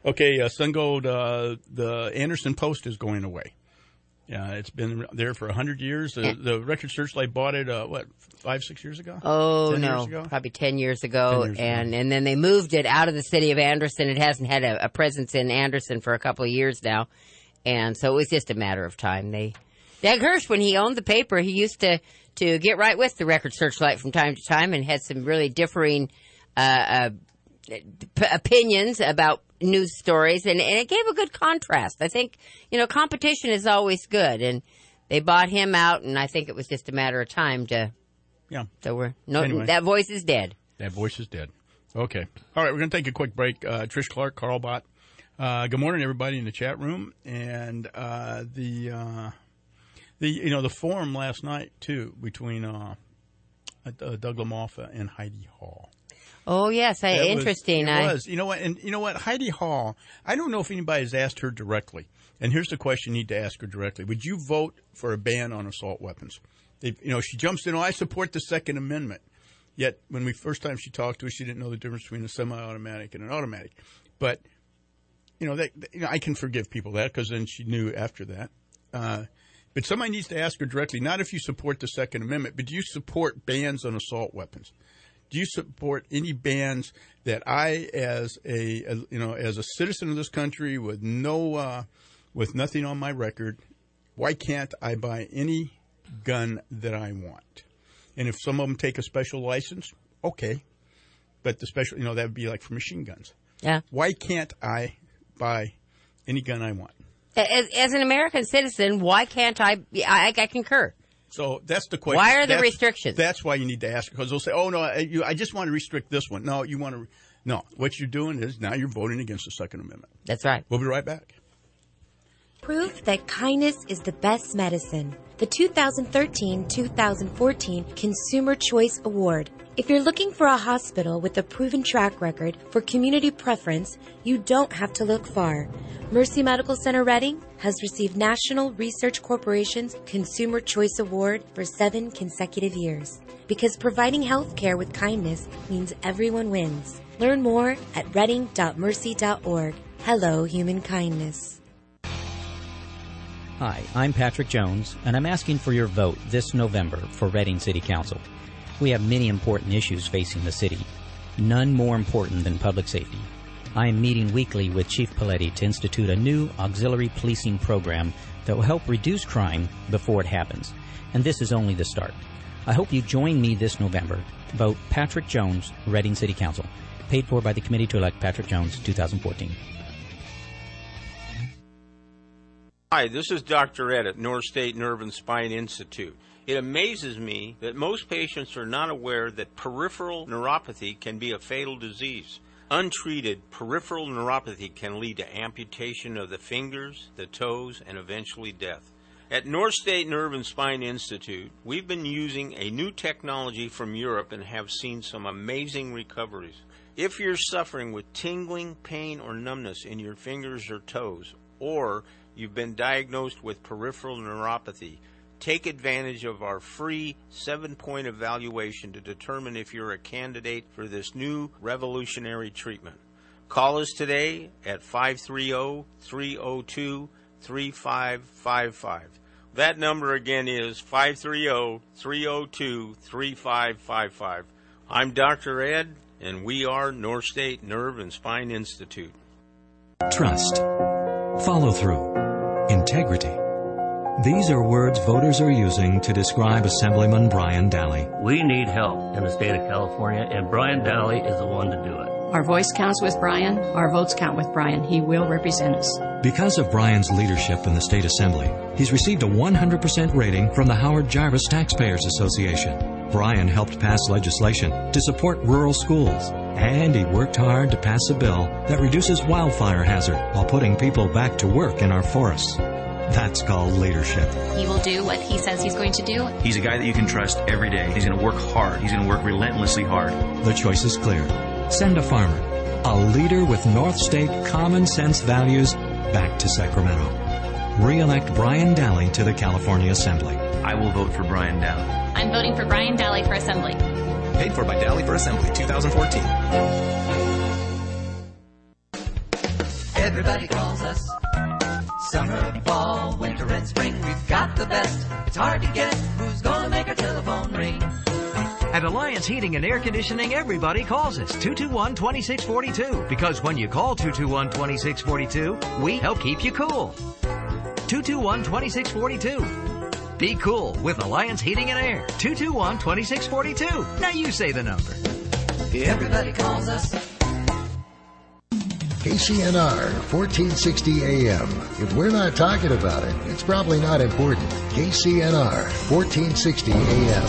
Okay, uh, SunGold, uh, the Anderson Post is going away. Yeah, it's been there for a hundred years. The, the Record Searchlight bought it, uh, what, five, six years ago? Oh, ten no, years ago? probably ten years ago. ten years and, ago. and then they moved it out of the city of Anderson. It hasn't had a, a presence in Anderson for a couple of years now. And so it was just a matter of time. They, Doug Hirsch, when he owned the paper, he used to, to get right with the Record Searchlight from time to time and had some really differing uh, uh, p- opinions about news stories, and, and it gave a good contrast. I think, you know, competition is always good, and they bought him out, and I think it was just a matter of time to. Yeah. So we're no Anyway. that voice is dead. That voice is dead. Okay. All right, we're going to take a quick break. Uh, Trish Clark, Carl Bott. Uh, good morning, everybody in the chat room, and uh, the uh, the you know the forum last night too between uh, uh, Doug LaMalfa and Heidi Hall. Oh yes, I, That was- interesting. it I, was. You know what? And you know what? Heidi Hall. I don't know if anybody has asked her directly. And here's the question you need to ask her directly: would you vote for a ban on assault weapons? If, you know, she jumps in. Oh, I support the Second Amendment. Yet, when we first time she talked to us, she didn't know the difference between a semi-automatic and an automatic. But you know, that, you know, I can forgive people that because then she knew after that. Uh, but somebody needs to ask her directly, not if you support the Second Amendment, but do you support bans on assault weapons? Do you support any bans that I, as a, a you know, as a citizen of this country with no, uh, with nothing on my record, why can't I buy any gun that I want? And if some of them take a special license, okay, but the special, you know, that would be like for machine guns. Yeah. Why can't I buy any gun I want? as, as an American citizen, why can't I? I, I concur. So that's the question. Why are there That's- restrictions? That's why you need to ask, because they'll say, "Oh no, I, you, I just want to restrict this one." No, you want to. No, what you're doing is now you're voting against the Second Amendment. That's right. We'll be right back. Proof that kindness is the best medicine. The two thousand thirteen two thousand fourteen Consumer Choice Award. If you're looking for a hospital with a proven track record for community preference, you don't have to look far. Mercy Medical Center Reading has received National Research Corporation's Consumer Choice Award for seven consecutive years. Because providing health care with kindness means everyone wins. Learn more at reading dot mercy dot org. Hello, human kindness. Hi, I'm Patrick Jones, and I'm asking for your vote this November for Reading City Council. We have many important issues facing the city, none more important than public safety. I am meeting weekly with Chief Paletti to institute a new auxiliary policing program that will help reduce crime before it happens. And this is only the start. I hope you join me this November. Vote Patrick Jones, Reading City Council. Paid for by the Committee to Elect Patrick Jones, two thousand fourteen. Hi, this is Doctor Ed at North State Nerve and Spine Institute. It amazes me that most patients are not aware that peripheral neuropathy can be a fatal disease. Untreated, peripheral neuropathy can lead to amputation of the fingers, the toes, and eventually death. At North State Nerve and Spine Institute, we've been using a new technology from Europe and have seen some amazing recoveries. If you're suffering with tingling, pain, or numbness in your fingers or toes, or you've been diagnosed with peripheral neuropathy, take advantage of our free seven-point evaluation to determine if you're a candidate for this new revolutionary treatment. Call us today at five three zero, three zero two, three five five five. That number again is five three zero, three zero two, three five five five. I'm Doctor Ed, and we are North State Nerve and Spine Institute. Trust, follow through, integrity. These are words voters are using to describe Assemblyman Brian Daly. We need help in the state of California, and Brian Daly is the one to do it. Our voice counts with Brian. Our votes count with Brian. He will represent us. Because of Brian's leadership in the state assembly, he's received a one hundred percent rating from the Howard Jarvis Taxpayers Association. Brian helped pass legislation to support rural schools, and he worked hard to pass a bill that reduces wildfire hazard while putting people back to work in our forests. That's called leadership. He will do what he says he's going to do. He's a guy that you can trust every day. He's going to work hard. He's going to work relentlessly hard. The choice is clear. Send a farmer, a leader with North State common sense values, back to Sacramento. Re-elect Brian Daly to the California Assembly. I will vote for Brian Daly. I'm voting for Brian Daly for Assembly. Paid for by Daly for Assembly, twenty fourteen. Everybody calls us. Summer, fall, winter, and spring, we've got the best. It's hard to guess who's gonna make our telephone ring. At Alliance Heating and Air Conditioning, everybody calls us two two one, two six four two. Because when you call two two one, two six four two, we help keep you cool. two two one, two six four two. Be cool with Alliance Heating and Air. two two one, two six four two. Now you say the number. Everybody calls us. K C N R, fourteen sixty A M. If we're not talking about it, it's probably not important. K C N R, fourteen sixty A M.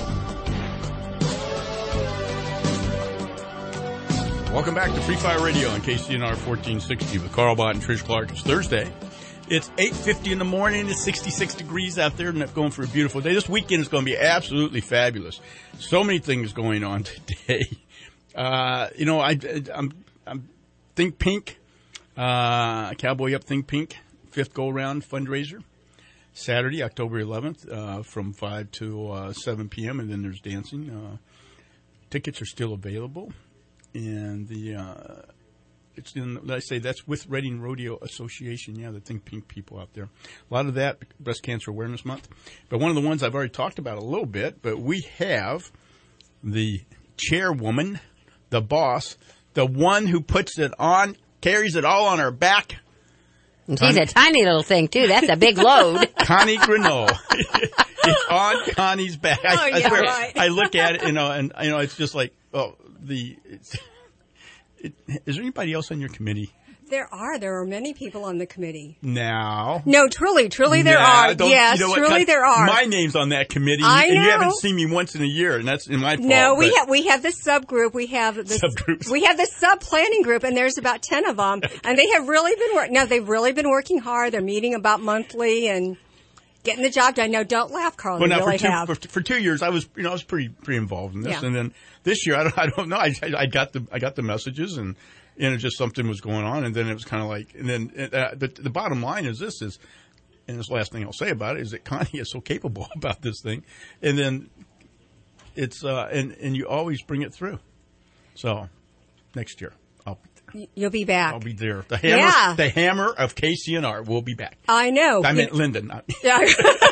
Welcome back to Free Fire Radio on K C N R fourteen sixty with Carl Bott and Trish Clark. It's Thursday. It's eight fifty in the morning. It's sixty-six degrees out there, and I'm going for a beautiful day. This weekend is going to be absolutely fabulous. So many things going on today. Uh, you know, I, I'm, I'm Think Pink, uh, Cowboy Up Think Pink, fifth go-round fundraiser, Saturday, October eleventh, uh, from five to uh, seven p.m., and then there's dancing. Uh, tickets are still available, and the uh, it's in, I say that's with Reading Rodeo Association, yeah, the Think Pink people out there. A lot of that, Breast Cancer Awareness Month. But one of the ones I've already talked about a little bit, but we have the chairwoman, the boss, the one who puts it on, carries it all on her back. And she's Connie, a tiny little thing, too. That's a big load. Connie Greneau. It's on Connie's back. I, oh, I yeah, swear, right. I look at it, you know, and, you know, it's just like, oh, the, it's, it, is there anybody else on your committee? There are. There are many people on the committee. Now. No, truly, truly there nah, are. Yes, you know truly what, there are. My name's on that committee, I and know. you haven't seen me once in a year, and that's in my fault. No, we have we have the subgroup. We have the Subgroups. we have the sub planning group, and there's about ten of them, and they have really been working. No, they've really been working hard. They're meeting about monthly and getting the job done. No, don't laugh, Carl. Well, they now really for two, have. for, for two years, I was, you know, I was pretty pretty involved in this, Yeah. and then this year, I don't, I don't know. I, I got the I got the messages, and you know, just something was going on, and then it was kind of like, and then uh, the the bottom line is this is, and this last thing I'll say about it is that Connie is so capable about this thing, and then it's uh, and and you always bring it through. So next year, I'll be You'll be back. I'll be there. The hammer, Yeah. the hammer of K C N R will be back. I know. I meant Linda, not me. Yeah.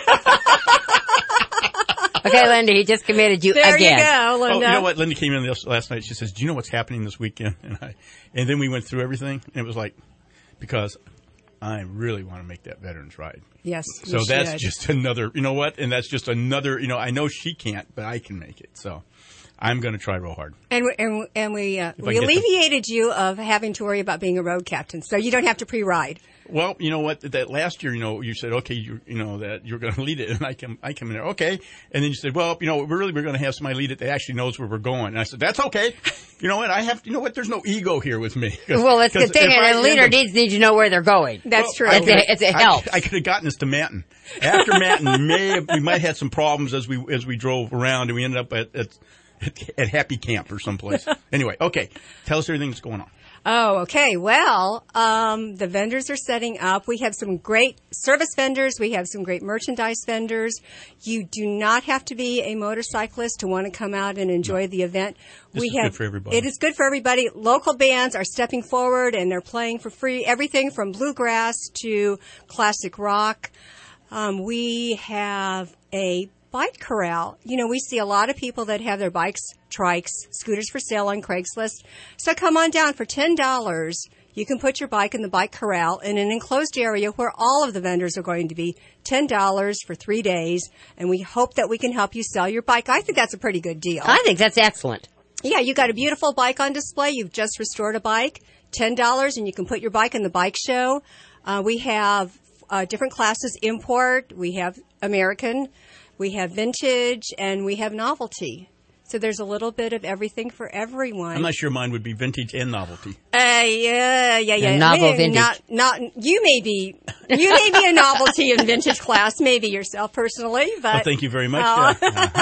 Okay, Linda, he just committed you There again. you go, Oh, Linda. you know what? Linda came in this last night. She says, "Do you know what's happening this weekend?" And I, and then we went through everything, and it was like, because I really want to make that veterans ride. Yes. So you that's should. just another, you know what? And that's just another, you know, I know she can't, but I can make it. So I'm going to try real hard. And we, and, and we, uh, If I we get the- alleviated you of having to worry about being a road captain, so you don't have to pre-ride. Well, you know what? That last year, you know, you said, okay, you you know that you're going to lead it, and I come I come in there, okay, and then you said, well, you know, we're really we're going to have somebody lead it that actually knows where we're going, and I said, that's okay. You know what? I have, you know what? There's no ego here with me. Well, that's the thing, and a leader needs need to know where they're going. That's true. It's a, it's a help. I, I could have gotten us to Manton. After Manton, may have, we might have had some problems as we as we drove around, and we ended up at at, at Happy Camp or someplace. Anyway, okay, tell us everything that's going on. Oh, okay. Well, um, the vendors are setting up. We have some great service vendors. We have some great merchandise vendors. You do not have to be a motorcyclist to want to come out and enjoy the event. This we is have, good for everybody. It is good for everybody. Local bands are stepping forward and they're playing for free. Everything from bluegrass to classic rock. Um, we have a bike corral. You know, we see a lot of people that have their bikes, trikes, scooters for sale on Craigslist. So come on down for ten dollars. You can put your bike in the bike corral in an enclosed area where all of the vendors are going to be. ten dollars for three days. And we hope that we can help you sell your bike. I think that's a pretty good deal. I think that's excellent. Yeah, you got a beautiful bike on display. You've just restored a bike. ten dollars, and you can put your bike in the bike show. Uh, we have uh, different classes, import. We have American. We have vintage, and we have novelty. So there's a little bit of everything for everyone. I'm not sure mine would be vintage and novelty. Uh, yeah, yeah, yeah. And novel Maybe vintage. Not, not, you may be, you may be a novelty and vintage class, maybe yourself personally, but. Well, thank you very much. Uh,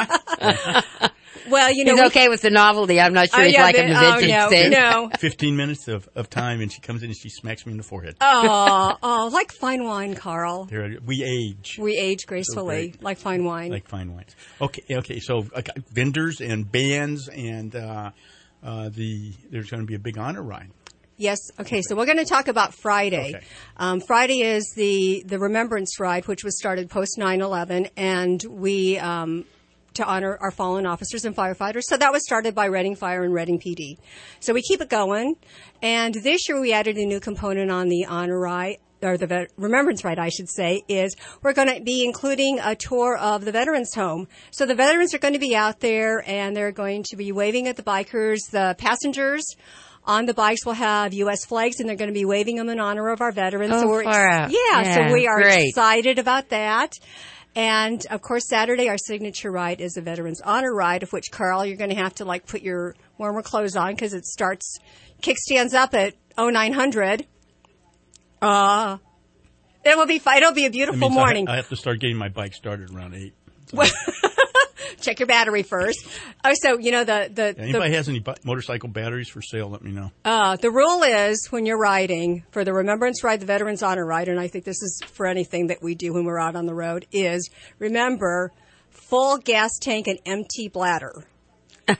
Uh, well, you know. He's we- okay with the novelty. I'm not sure Oh, he's yeah, liking the- the oh, vintage no, thing. no. Fifteen minutes of, of time, and she comes in and she smacks me in the forehead. Oh, oh, like fine wine, Carl. There, we age We age gracefully, great. like fine wine. like fine wines. Okay, okay. So uh, vendors and bands and uh, uh, the there's going to be a big honor ride. Yes. Okay. So we're going to talk about Friday. Okay. Um, Friday is the, the Remembrance Ride, which was started post nine eleven, and we um, to honor our fallen officers and firefighters. So that was started by Reading Fire and Reading P D. So we keep it going, and this year we added a new component on the honor ride. Or the vet- Remembrance Ride, I should say, is we're going to be including a tour of the Veterans Home. So the veterans are going to be out there, and they're going to be waving at the bikers. The passengers on the bikes will have U S flags, and they're going to be waving them in honor of our veterans. Oh, so we're far out. Yeah, Yeah, so we are great. excited about that. And, of course, Saturday, our signature ride is a Veterans Honor Ride, of which, Carl, you're going to have to, like, put your warmer clothes on because it starts, kickstands up at oh nine hundred. Uh, it will be fun. It'll be a That beautiful means I ha- morning. I have to start getting my bike started around eight. Check your battery first. Oh, so, you know, the... the, Yeah, anybody the has any bi- motorcycle batteries for sale, let me know. Uh, the rule is when you're riding for the Remembrance Ride, the Veterans Honor Ride, and I think this is for anything that we do when we're out on the road, is remember full gas tank and empty bladder. Good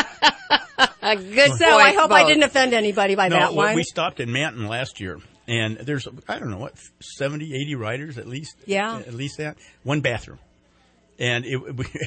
So I point, hope I both. didn't offend anybody by no, that well, one. we stopped in Manton last year, and there's, I don't know, what, seventy, eighty riders at least? Yeah. At least that. One bathroom. And it,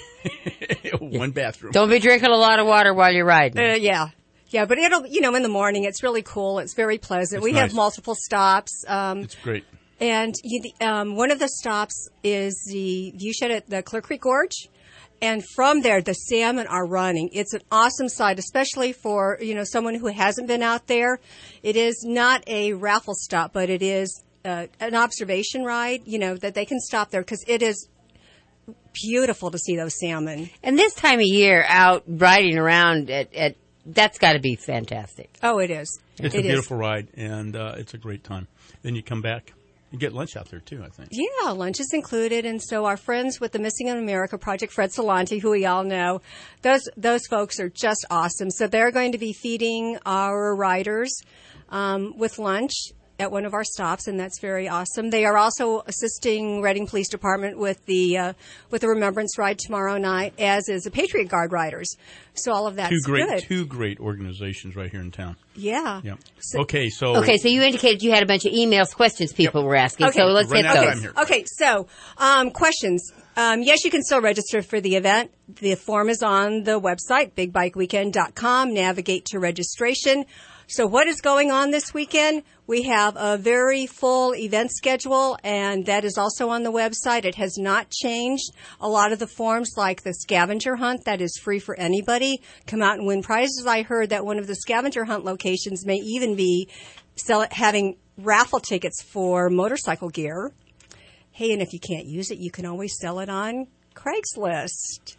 one bathroom. Don't be drinking a lot of water while you're riding. Uh, yeah. Yeah, but it'll, you know, in the morning, it's really cool. It's very pleasant. It's we nice. have multiple stops. Um, It's great. And you, um, one of the stops is the viewshed at the Clear Creek Gorge. And from there, the salmon are running. It's an awesome sight, especially for, you know, someone who hasn't been out there. It is not a raffle stop, but it is uh, an observation ride, you know, that they can stop there because it is beautiful to see those salmon. And this time of year, out riding around at, at that's got to be fantastic. Oh, it is. It's It a is. beautiful ride, and uh, it's a great time. Then you come back. You get lunch out there, too, I think. Yeah, lunch is included, and so our friends with the Missing in America Project, Fred Salanti, who we all know, those those folks are just awesome. So they're going to be feeding our riders um, with lunch at one of our stops, and that's very awesome. They are also assisting Reading Police Department with the uh, with the Remembrance Ride tomorrow night, as is the Patriot Guard riders. So all of that's two great, good. two great organizations right here in town. Yeah. Yeah. So- okay, so Okay, so you indicated you had a bunch of emails, questions people were asking. Okay. So let's Right hit now those. I'm here. Okay, so um, questions. Um, yes, you can still register for the event. The form is on the website, big bike weekend dot com. Navigate to registration. So what is going on this weekend? We have a very full event schedule, and that is also on the website. It has not changed. A lot of the forms, like the scavenger hunt, that is free for anybody. Come out and win prizes. I heard that one of the scavenger hunt locations may even be sell- having raffle tickets for motorcycle gear. Hey, and if you can't use it, you can always sell it on Craigslist.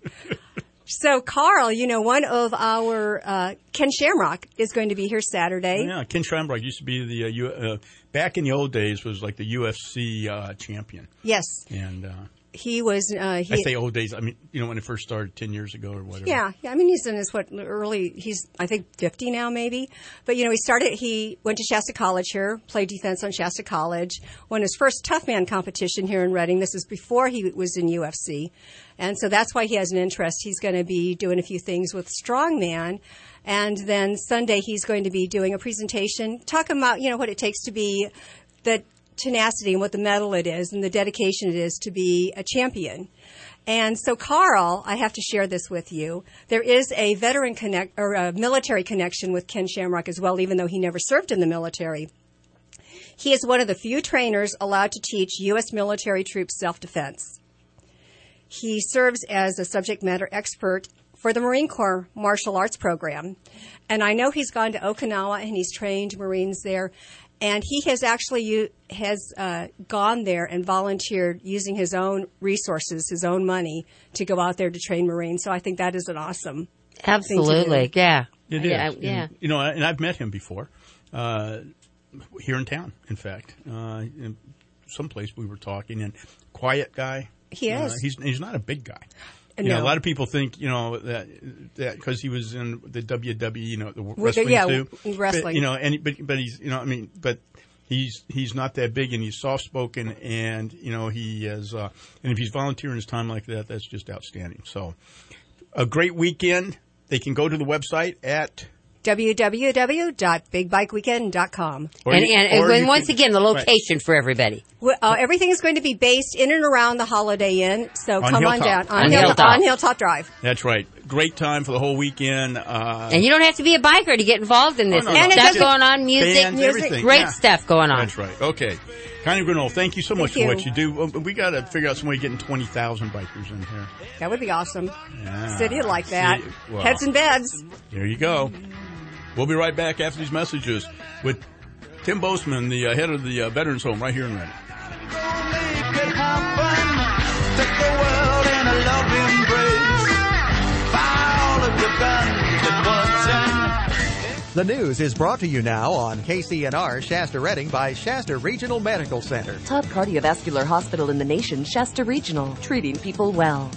So, Carl, you know, one of our, uh, Ken Shamrock is going to be here Saturday. Yeah, Ken Shamrock used to be the, uh, U, uh, back in the old days, was like the U F C uh, champion. Yes. And uh, He was, uh, he, I say old days, I mean, you know, when it first started ten years ago or whatever. Yeah, yeah. I mean, he's in his what early. He's I think fifty now, maybe. But you know, he started. He went to Shasta College here, played defense on Shasta College. Won his first tough man competition here in Reading. This was before he was in U F C, and so that's why he has an interest. He's going to be doing a few things with strongman, and then Sunday he's going to be doing a presentation talking about you know what it takes to be the tenacity and what the medal it is and the dedication it is to be a champion. And so, Carl, I have to share this with you. There is a veteran connect or a military connection with Ken Shamrock as well, even though he never served in the military. He is one of the few trainers allowed to teach U S military troops self-defense. He serves as a subject matter expert for the Marine Corps Martial Arts Program. And I know he's gone to Okinawa and he's trained Marines there. And he has actually u- has uh, gone there and volunteered using his own resources, his own money, to go out there to train Marines. So I think that is an awesome Absolutely, thing to do. yeah. It yeah, is. yeah. And, you know, and I've met him before, uh, here in town, in fact. Uh, in someplace we were talking, and quiet guy. He Uh, is. he's, he's not a big guy. You No. know, a lot of people think, you know, that that because he was in the W W E, you know, the With the- wrestling yeah, too. wrestling. But, you know, and but but he's, you know, I mean, but he's he's not that big, and he's soft spoken, and you know, he is, uh, and if he's volunteering his time like that, that's just outstanding. So, a great weekend. They can go to the website at w w w dot big bike weekend dot com. And, and, and once again, the location right. for everybody. Well, uh, everything is going to be based in and around the Holiday Inn, so on come Hilltop. on down. On, on, Hill, Hilltop. on Hilltop Drive. That's right. Great time for the whole weekend. Uh, and you don't have to be a biker to get involved in this. Oh, no, There's no. stuff going on, music, bands, music everything. great yeah. stuff going on. That's right. Okay. Connie Grunwald, thank you so much thank for you. what you do. We got to figure out some way of getting twenty thousand bikers in here. That would be awesome. Yeah. City like that. See, well, Heads and beds. There you go. We'll be right back after these messages with Tim Boseman, the uh, head of the uh, Veterans Home, right here in Redding. The news is brought to you now on K C N R Shasta Redding by Shasta Regional Medical Center. Top cardiovascular hospital in the nation, Shasta Regional, treating people well.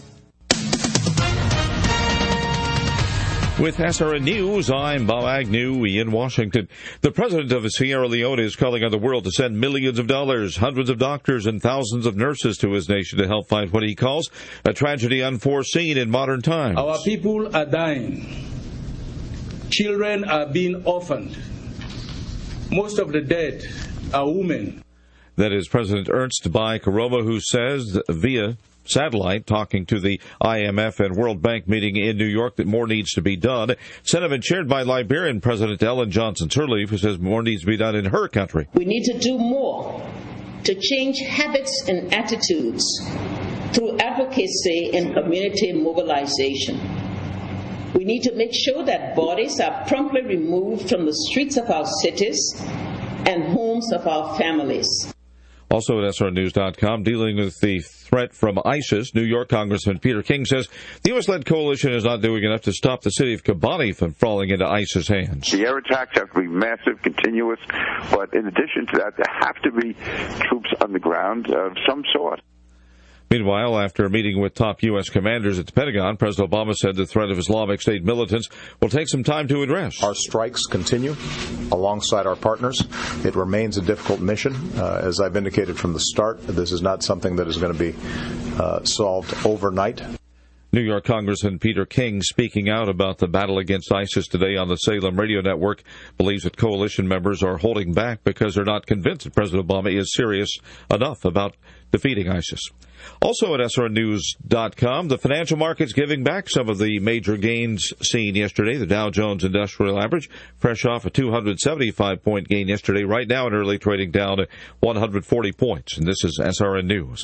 With S R N News, I'm Bob Agnew in Washington. The president of Sierra Leone is calling on the world to send millions of dollars, hundreds of doctors, and thousands of nurses to his nation to help fight what he calls a tragedy unforeseen in modern times. Our people are dying. Children are being orphaned. Most of the dead are women. That is President Ernst Bai Koroma, who says via satellite, talking to the I M F and World Bank meeting in New York, that more needs to be done. Sentiment shared by Liberian President Ellen Johnson Sirleaf, who says more needs to be done in her country. We need to do more to change habits and attitudes through advocacy and community mobilization. We need to make sure that bodies are promptly removed from the streets of our cities and homes of our families. Also at S R N news dot com, dealing with the threat from ISIS, New York Congressman Peter King says the U S-led coalition is not doing enough to stop the city of Kobani from falling into ISIS hands. The air attacks have to be massive, continuous, but in addition to that, there have to be troops on the ground of some sort. Meanwhile, after a meeting with top U S commanders at the Pentagon, President Obama said the threat of Islamic State militants will take some time to address. Our strikes continue alongside our partners. It remains a difficult mission. Uh, as I've indicated from the start, this is not something that is going to be uh, solved overnight. New York Congressman Peter King, speaking out about the battle against ISIS today on the Salem radio network, believes that coalition members are holding back because they're not convinced that President Obama is serious enough about defeating ISIS. Also at S R N news dot com, the financial markets giving back some of the major gains seen yesterday. The Dow Jones Industrial Average, fresh off a two hundred seventy-five point gain yesterday, right now in early trading down to one hundred forty points. And this is S R N News.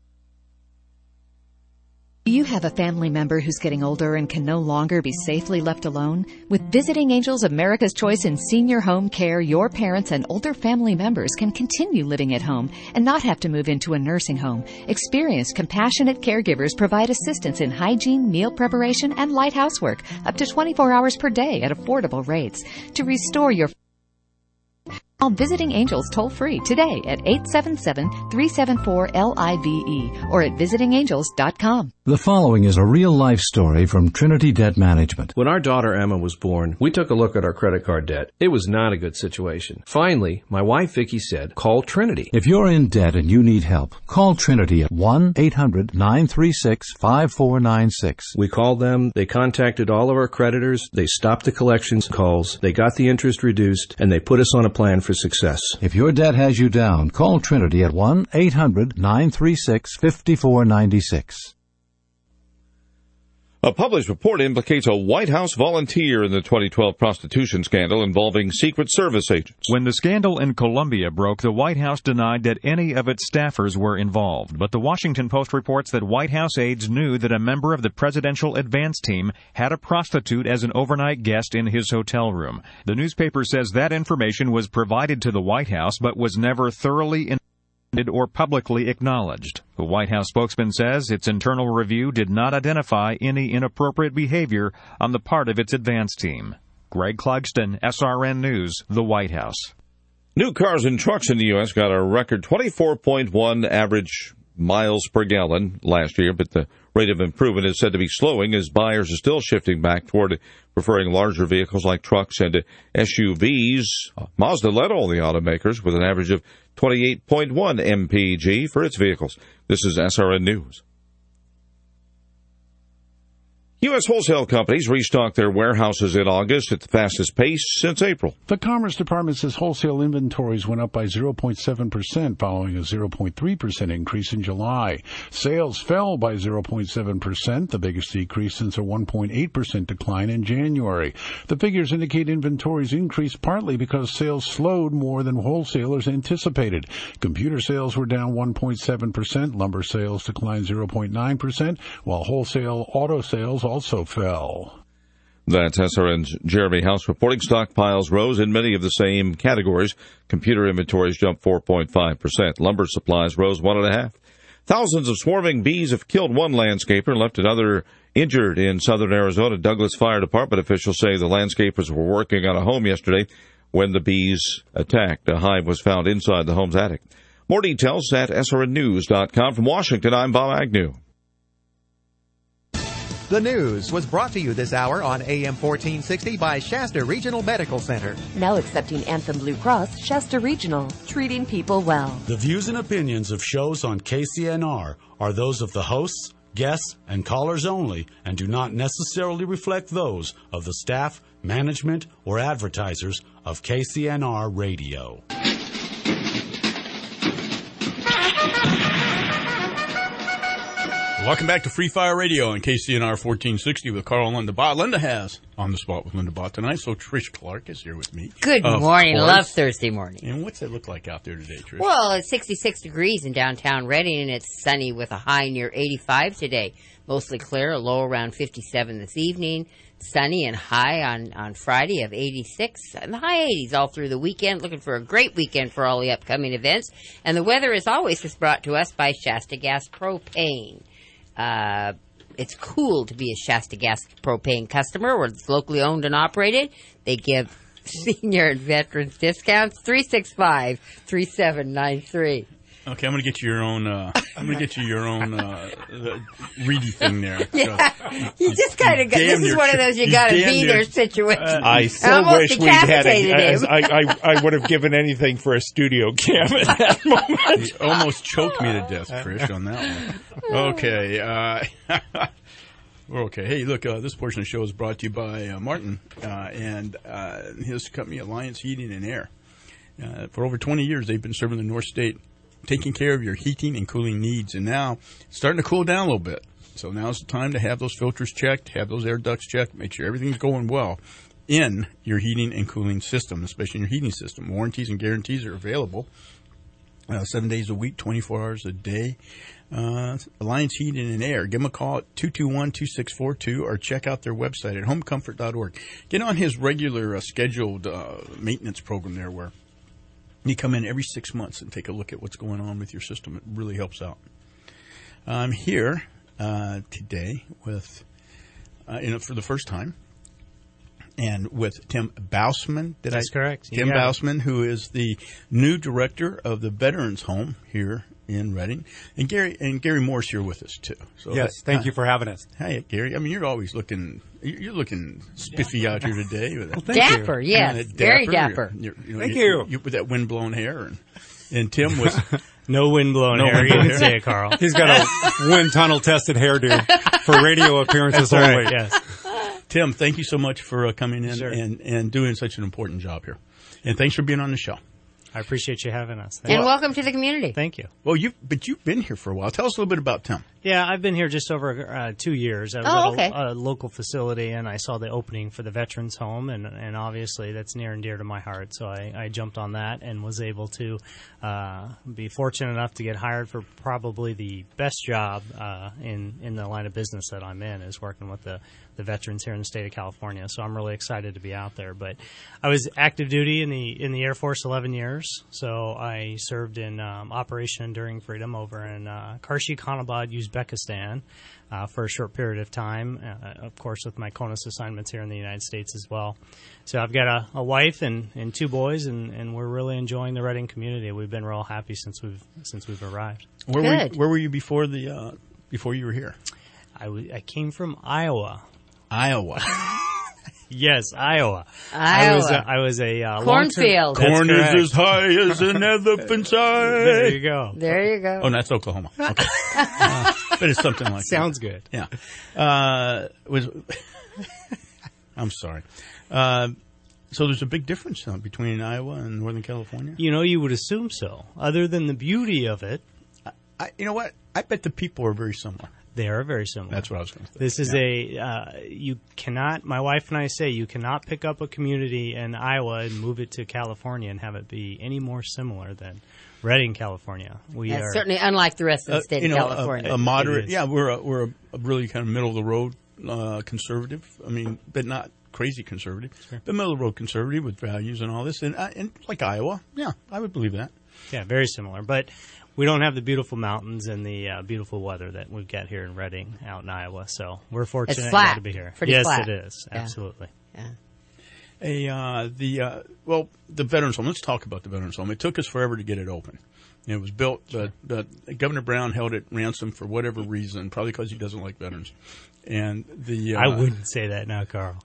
Do you have a family member who's getting older and can no longer be safely left alone? With Visiting Angels America's Choice in Senior Home Care, your parents and older family members can continue living at home and not have to move into a nursing home. Experienced, compassionate caregivers provide assistance in hygiene, meal preparation, and light housework up to twenty-four hours per day at affordable rates. To restore your Call Visiting Angels toll-free today at eight seven seven, three seven four, L I V E or at visiting angels dot com. The following is a real-life story from Trinity Debt Management. When our daughter Emma was born, we took a look at our credit card debt. It was not a good situation. Finally, my wife Vicki said, call Trinity. If you're in debt and you need help, call Trinity at one eight hundred, nine three six, five four nine six. We called them, they contacted all of our creditors, they stopped the collections calls, they got the interest reduced, and they put us on a plan for success. If your debt has you down, call Trinity at one eight hundred, nine three six, five four nine six. A published report implicates a White House volunteer in the twenty twelve prostitution scandal involving Secret Service agents. When the scandal in Colombia broke, the White House denied that any of its staffers were involved. But the Washington Post reports that White House aides knew that a member of the presidential advance team had a prostitute as an overnight guest in his hotel room. The newspaper says that information was provided to the White House but was never thoroughly in- or publicly acknowledged. The White House spokesman says its internal review did not identify any inappropriate behavior on the part of its advance team. Greg Clugston, S R N News, the White House. New cars and trucks in the U S got a record twenty-four point one average miles per gallon last year, but the rate of improvement is said to be slowing as buyers are still shifting back toward preferring larger vehicles like trucks and S U Vs. Mazda led all the automakers with an average of twenty-eight point one M P G for its vehicles. This is S R N News. U S wholesale companies restocked their warehouses in August at the fastest pace since April. The Commerce Department says wholesale inventories went up by zero point seven percent following a zero point three percent increase in July. Sales fell by zero point seven percent, the biggest decrease since a one point eight percent decline in January. The figures indicate inventories increased partly because sales slowed more than wholesalers anticipated. Computer sales were down one point seven percent, lumber sales declined zero point nine percent, while wholesale auto sales also fell. That's S R N's Jeremy House reporting. Stockpiles rose in many of the same categories. Computer inventories jumped four point five percent. Lumber supplies rose one point five percent. Thousands of swarming bees have killed one landscaper and left another injured in southern Arizona. Douglas Fire Department officials say the landscapers were working on a home yesterday when the bees attacked. A hive was found inside the home's attic. More details at S R N news dot com. From Washington, I'm Bob Agnew. The news was brought to you this hour on A M fourteen sixty by Shasta Regional Medical Center. Now accepting Anthem Blue Cross, Shasta Regional, treating people well. The views and opinions of shows on K C N R are those of the hosts, guests, and callers only and do not necessarily reflect those of the staff, management, or advertisers of K C N R Radio. Welcome back to Free Fire Radio on K C N R fourteen sixty with Carl and Linda Bott. Linda has On the Spot with Linda Bott tonight, so Trish Clark is here with me. Good Of morning. course. Love Thursday morning. And what's it look like out there today, Trish? Well, it's sixty-six degrees in downtown Redding, and it's sunny with a high near eighty-five today. Mostly clear, a low around fifty-seven this evening. Sunny and high on, on Friday of eighty-six, and the high eighties all through the weekend. Looking for a great weekend for all the upcoming events. And the weather, as always, is brought to us by Shasta Gas Propane. Uh, it's cool to be a Shasta Gas Propane customer, where it's locally owned and operated. They give senior and veterans discounts. three six five, three seven nine three. Okay, I'm going to get you your own, uh, I'm going to get you your own, uh, uh Reedy thing there. Yeah. So, you just kind of got, this is one of those you got to be there situations. Uh, I so wish we'd had a, I, I, I would have given anything for a studio cam at that moment. You almost choked me to death, Trish, on that one. Okay, uh, we're okay. Hey, look, uh, this portion of the show is brought to you by uh, Martin, uh, and, uh, his company, Alliance Heating and Air. Uh, for over twenty years, they've been serving the North State, taking care of your heating and cooling needs, and now it's starting to cool down a little bit. So now's the time to have those filters checked, have those air ducts checked, make sure everything's going well in your heating and cooling system, especially in your heating system. Warranties and guarantees are available uh, seven days a week, twenty-four hours a day. Uh, Alliance Heating and Air. Give them a call at two two one, two six four two or check out their website at home comfort dot org. Get on his regular uh, scheduled uh, maintenance program there where you come in every six months and take a look at what's going on with your system. It really helps out. I'm here uh, today with, uh, you know, for the first time, and with Tim Bausman. Did That's I? correct. Tim Yeah. Bausman, who is the new director of the Veterans Home here in Redding, and Gary and Gary Moore's here with us too. So Yes, thank uh, you for having us. Hey, Gary. I mean, you're always looking. You're looking spiffy out here today. With that, Well, thank Dapper, you. yes. Yeah, that Very dapper. You're- you're- Thank you. you. you with that wind-blown hair, and, and Tim was No windblown No hair. You windblown didn't hair. say it, Carl. He's got a wind tunnel tested hairdo for radio appearances That's only. right. Yes. Tim, thank you so much for uh, coming in Sure. and, and doing such an important job here. And thanks for being on the show. I appreciate you having us. Thank And you. welcome to the community. Thank you. Well, you but you've been here for a while. Tell us a little bit about Tim. Yeah, I've been here just over uh, two years. I was Oh, at okay. a, a local facility, and I saw the opening for the Veterans Home, and, and obviously that's near and dear to my heart. So I, I jumped on that and was able to uh, be fortunate enough to get hired for probably the best job uh, in, in the line of business that I'm in, is working with the, the veterans here in the state of California. So I'm really excited to be out there. But I was active duty in the in the Air Force eleven years, so I served in um, Operation Enduring Freedom over in uh, Karshi Khanabad, Uzbekistan, uh, for a short period of time, uh, of course with my CONUS assignments here in the United States as well. So I've got a, a wife and, and two boys, and, and we're really enjoying the Redding community. We've been real happy since we've since we've arrived. Where were you, where were you before the uh, before you were here? I, w- I came from Iowa. Iowa. Yes, Iowa. Iowa. I was a, I was a uh, Cornfield. Corn That's correct. is as high as an elephant's eye. There you go. There you go. Oh, that's Oklahoma. Okay. but it's something like Sounds that. good. Yeah. Uh, was I'm sorry. Uh, so there's a big difference now between Iowa and Northern California? You know, you would assume so. Other than the beauty of it. I, you know what? I bet the people are very similar. They are very similar. That's what I was going to say. This is yeah. a, uh, you cannot, my wife and I say, you cannot pick up a community in Iowa and move it to California and have it be any more similar than Redding, California. We That's are certainly unlike the rest of the state uh, you of know, California. A, a moderate, yeah, we're a, we're a, a really kind of middle of the road uh, conservative. I mean, but not crazy conservative, sure. but middle of the road conservative with values and all this. And, uh, and like Iowa, yeah, I would believe that. Yeah, very similar. But we don't have the beautiful mountains and the uh, beautiful weather that we've got here in Redding, out in Iowa. So we're fortunate it's flat. to be here. Pretty yes, flat. it is. Yeah. Absolutely. Yeah. A uh, the uh, well, the Veterans Home. Let's talk about the Veterans Home. It took us forever to get it open. It was built, but, but Governor Brown held it ransom for whatever reason, probably because he doesn't like veterans. And the uh, I wouldn't say that now, Carl.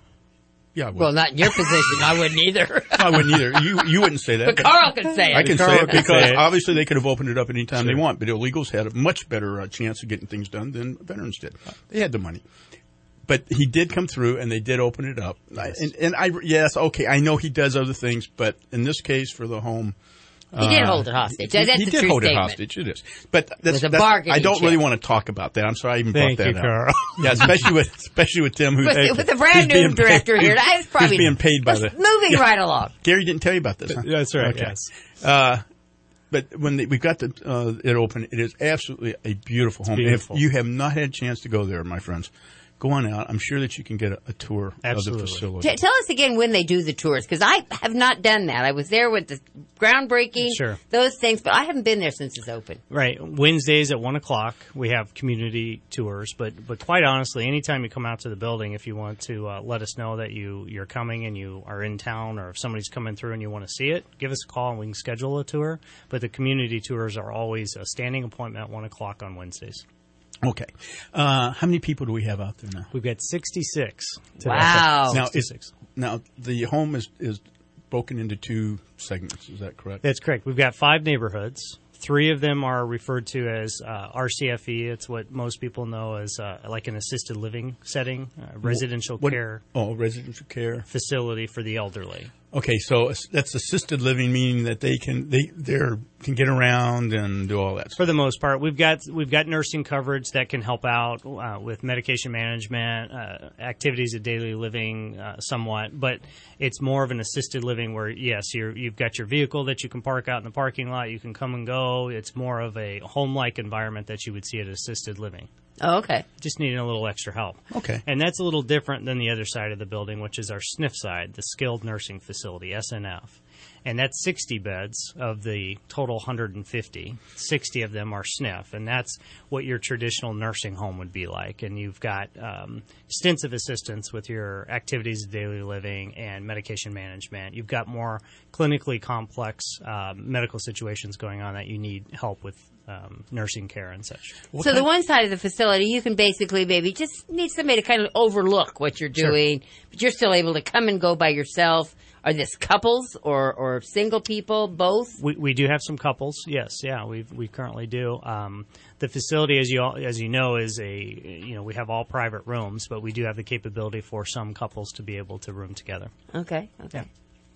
Yeah, I would. Well, not in your position. I wouldn't either. I wouldn't either. You you wouldn't say that. But, but Carl can say it. I can Carl say it can because say it. obviously they could have opened it up anytime Sure. they want, but illegals had a much better uh, chance of getting things done than veterans did. They had the money. But he did come through, and they did open it up. Yes. And, and I, yes, okay, I know he does other things, but in this case, for the home, He did uh, hold it hostage. He, That's he a did true hold statement. it hostage. It is, but that's, It was a that's bargaining I don't chip. really want to talk about that. I'm sorry I even Thank brought that you, up. Carl. Yeah, especially with especially with Tim, who's With, hey, with the brand who's new being director paid, here, I was probably who's being paid by just the moving yeah. right along. Gary didn't tell you about this, huh? That's right. Okay. Yes. Uh, but when they, we've got the, uh, it open, it is absolutely a beautiful home. beautiful. If you have not had a chance to go there, my friends, go on out. I'm sure that you can get a, a tour Absolutely. of the facility. T- tell us again when they do the tours, because I have not done that. I was there with the groundbreaking, Sure. those things, but I haven't been there since it's open. Right. Wednesdays at one o'clock, we have community tours. But but quite honestly, anytime you come out to the building, if you want to uh, let us know that you, you're coming and you are in town, or if somebody's coming through and you want to see it, give us a call and we can schedule a tour. But the community tours are always a standing appointment at one o'clock on Wednesdays. Okay. Uh, how many people do we have out there now? We've got sixty-six. Today. Wow. Now, is, sixty-six. now the home is, is broken into two segments. Is that correct? That's correct. We've got five neighborhoods. Three of them are referred to as uh, R C F E. It's what most people know as uh, like an assisted living setting, uh, residential What- care Oh, residential care. facility for the elderly. Okay, so that's assisted living, meaning that they can they they're can get around and do all that stuff. For the most part, we've got we've got nursing coverage that can help out uh, with medication management, uh, activities of daily living, uh, somewhat. But it's more of an assisted living where, yes, you're, you've got your vehicle that you can park out in the parking lot. You can come and go. It's more of a home-like environment that you would see at assisted living. Oh, okay. Just needing a little extra help. Okay. And that's a little different than the other side of the building, which is our S N F side, the Skilled Nursing Facility, S N F. And that's sixty beds of the total one hundred fifty. sixty of them are S N F, and that's what your traditional nursing home would be like. And you've got um, extensive assistance with your activities of daily living and medication management. You've got more clinically complex um, medical situations going on that you need help with um, nursing care and such. What so the one side of the facility, you can basically maybe just need somebody to kind of overlook what you're doing, sure. but you're still able to come and go by yourself. Are this couples or, or single people, both? We we do have some couples, yes, yeah, we we currently do. Um, the facility, as you all, as you know, is a you know we have all private rooms, but we do have the capability for some couples to be able to room together. Okay, okay. Yeah.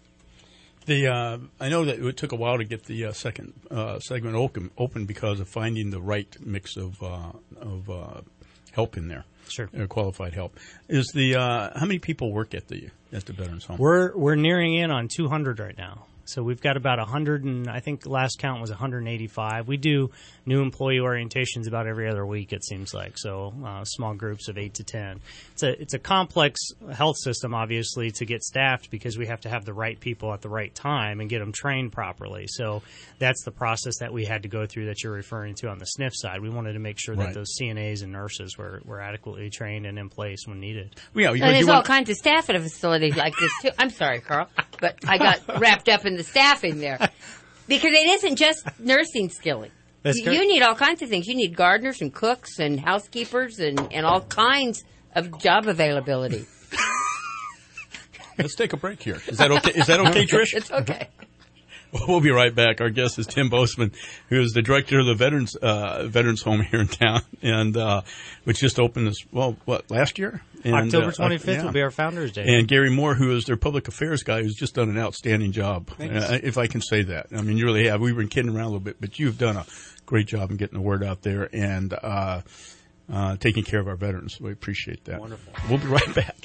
The uh, I know that it took a while to get the uh, second uh, segment open, open because of finding the right mix of uh, of uh, help in there. Sure, uh, qualified help. Is the uh, how many people work at the at the Veterans Home? We're we're nearing in on two hundred right now. So we've got about one hundred, and I think last count was one hundred eighty-five. We do new employee orientations about every other week, it seems like. So uh, small groups of eight to ten. It's a it's a complex health system, obviously, to get staffed because we have to have the right people at the right time and get them trained properly. So that's the process that we had to go through that you're referring to on the S N F side. We wanted to make sure Right. that those C N As and nurses were, were adequately trained and in place when needed. Well, yeah, you, and there's you all want, kinds of staff at a facility like this, too. I'm sorry, Carl, but I got wrapped up in the staffing there. Because it isn't just nursing skilling. That's you, correct. you need all kinds of things. You need gardeners and cooks and housekeepers and, and all kinds of job availability. Let's take a break here. Is that okay? Is that okay, Trish? It's okay. We'll be right back. Our guest is Tim Bozeman, who is the director of the Veterans uh, Veterans Home here in town, and uh, which just opened this, well, what, last year? And, October uh, twenty-fifth yeah. will be our Founders Day. And Gary Moore, who is their public affairs guy, who's just done an outstanding job, uh, if I can say that. I mean, you really have. We were kidding around a little bit, but you've done a great job in getting the word out there and uh, uh, taking care of our veterans. We appreciate that. Wonderful. We'll be right back.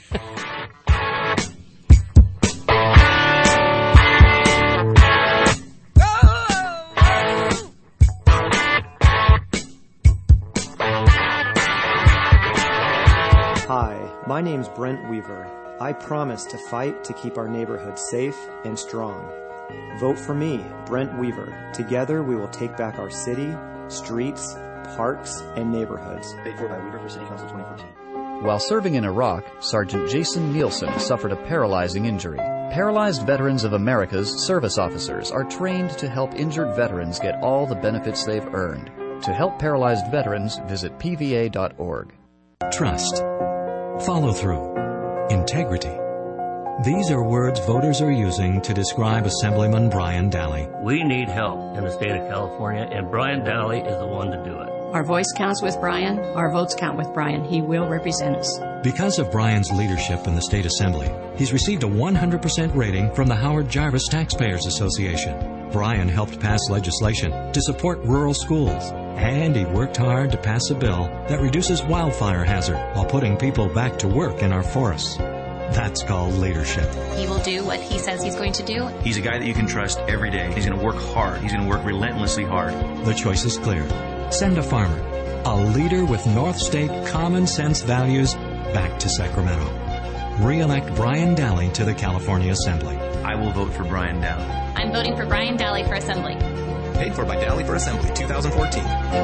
Hi, my name's Brent Weaver. I promise to fight to keep our neighborhood safe and strong. Vote for me, Brent Weaver. Together we will take back our city, streets, parks, and neighborhoods. Paid for by Weaver for City Council twenty fourteen. While serving in Iraq, Sergeant Jason Nielsen suffered a paralyzing injury. Paralyzed Veterans of America's service officers are trained to help injured veterans get all the benefits they've earned. To help paralyzed veterans, visit P V A dot org. Trust. Follow through. Integrity. These are words voters are using to describe Assemblyman Brian Daly. We need help in the state of California, and Brian Daly is the one to do it. Our voice counts with Brian. Our votes count with Brian. He will represent us. Because of Brian's leadership in the state assembly, he's received a one hundred percent rating from the Howard Jarvis Taxpayers Association. Brian helped pass legislation to support rural schools, and he worked hard to pass a bill that reduces wildfire hazard while putting people back to work in our forests. That's called leadership. He will do what he says he's going to do. He's a guy that you can trust every day. He's going to work hard. He's going to work relentlessly hard. The choice is clear. Send a farmer, a leader with North State common sense values, back to Sacramento. Re-elect Brian Daly to the California Assembly. I will vote for Brian Daly. I'm voting for Brian Daly for Assembly. Paid for by Daly for Assembly, twenty fourteen.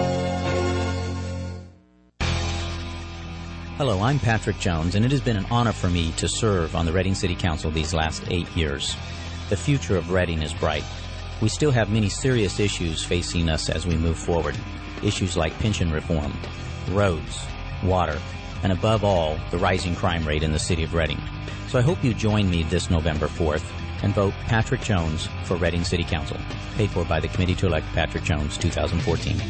Hello, I'm Patrick Jones, and it has been an honor for me to serve on the Reading City Council these last eight years. The future of Reading is bright. We still have many serious issues facing us as we move forward. Issues like pension reform, roads, water, and above all, the rising crime rate in the city of Reading. So I hope you join me this November fourth and vote Patrick Jones for Reading City Council. Paid for by the Committee to Elect Patrick Jones, twenty fourteen.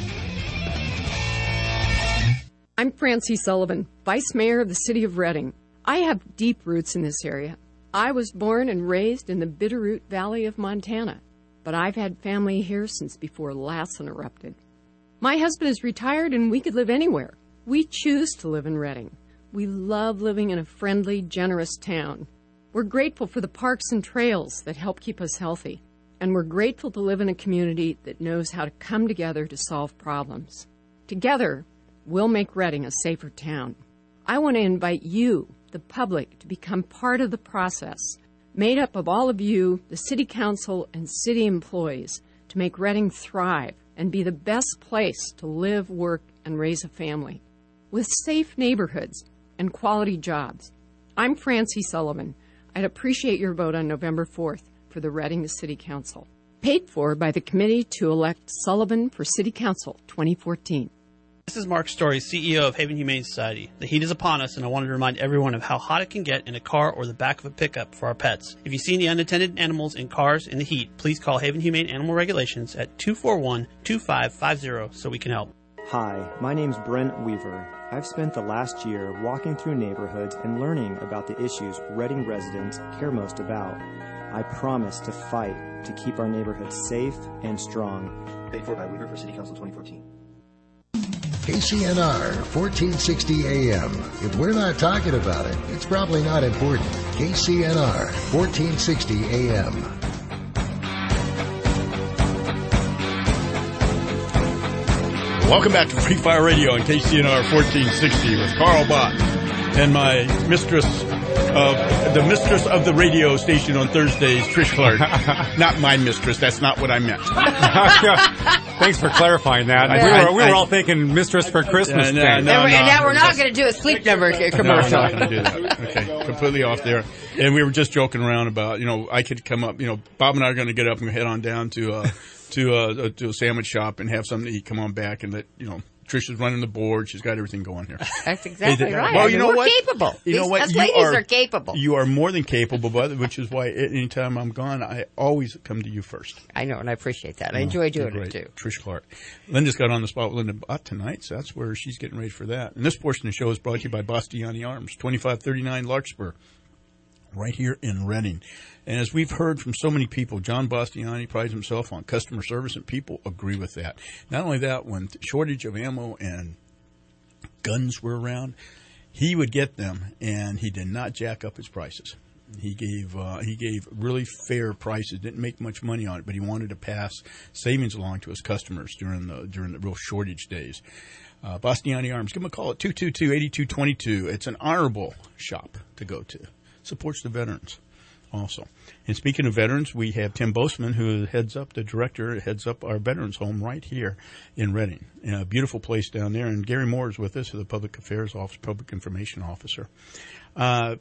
I'm Francie Sullivan, Vice Mayor of the City of Reading. I have deep roots in this area. I was born and raised in the Bitterroot Valley of Montana, but I've had family here since before Lassen erupted. My husband is retired and we could live anywhere. We choose to live in Reading. We love living in a friendly, generous town. We're grateful for the parks and trails that help keep us healthy. And we're grateful to live in a community that knows how to come together to solve problems. Together, we'll make Reading a safer town. I want to invite you, the public, to become part of the process, made up of all of you, the City Council and city employees, to make Reading thrive and be the best place to live, work, and raise a family, with safe neighborhoods and quality jobs. I'm Francie Sullivan. I'd appreciate your vote on November fourth for the Reading City Council. Paid for by the Committee to Elect Sullivan for City Council twenty fourteen. This is Mark Story, C E O of Haven Humane Society. The heat is upon us, and I wanted to remind everyone of how hot it can get in a car or the back of a pickup for our pets. If you see any unattended animals in cars in the heat, please call Haven Humane Animal Regulations at two four one, two five five zero so we can help. Hi, my name's Brent Weaver. I've spent the last year walking through neighborhoods and learning about the issues Reading residents care most about. I promise to fight to keep our neighborhoods safe and strong. Paid for by Weaver for City Council twenty fourteen. K C N R, fourteen sixty A M. If we're not talking about it, it's probably not important. K C N R, fourteen sixty A M. Welcome back to Free Fire Radio on K C N R fourteen sixty with Carl Bott and my mistress of the mistress of the radio station on Thursdays, Trish Clark. Not my mistress. That's not what I meant. Thanks for clarifying that. I, we were, I, we were I, all thinking Mistress for Christmas. Uh, no, thing. no, and, we're, no, and now we're not just, going to do a sleep number commercial. No, we're not going to do that. Okay, completely off there. And we were just joking around about, you know, I could come up, you know, Bob and I are going to get up and head on down to uh, to uh, to a sandwich shop and have something to eat. Come on back and let, you know, Trisha's running the board. She's got everything going here. That's exactly Hey, right. Well, I you mean, know we're what? capable. You know These- what? Us You ladies are, are capable. You are more than capable, but which is why anytime I'm gone, I always come to you first. I know, and I appreciate that. I Oh, enjoy you're doing it, great. too. Trish Clark. Linda's got on the spot with Linda Bott tonight, so that's where she's getting ready for that. And this portion of the show is brought to you by Bastiani Arms, twenty-five thirty-nine Larkspur, right here in Reading. And as we've heard from so many people, John Bastiani prides himself on customer service, and people agree with that. Not only that, when the shortage of ammo and guns were around, he would get them, and he did not jack up his prices. He gave uh, he gave really fair prices. Didn't make much money on it, but he wanted to pass savings along to his customers during the during the real shortage days. Uh, Bastiani Arms, give him a call at two two two, eight two two two. It's an honorable shop to go to. Supports the veterans also. And speaking of veterans, we have Tim Boseman, who heads up, the director, heads up our veterans home right here in Reading. A beautiful place down there. And Gary Moore is with us, the Public Affairs Office, Public Information Officer. Uh,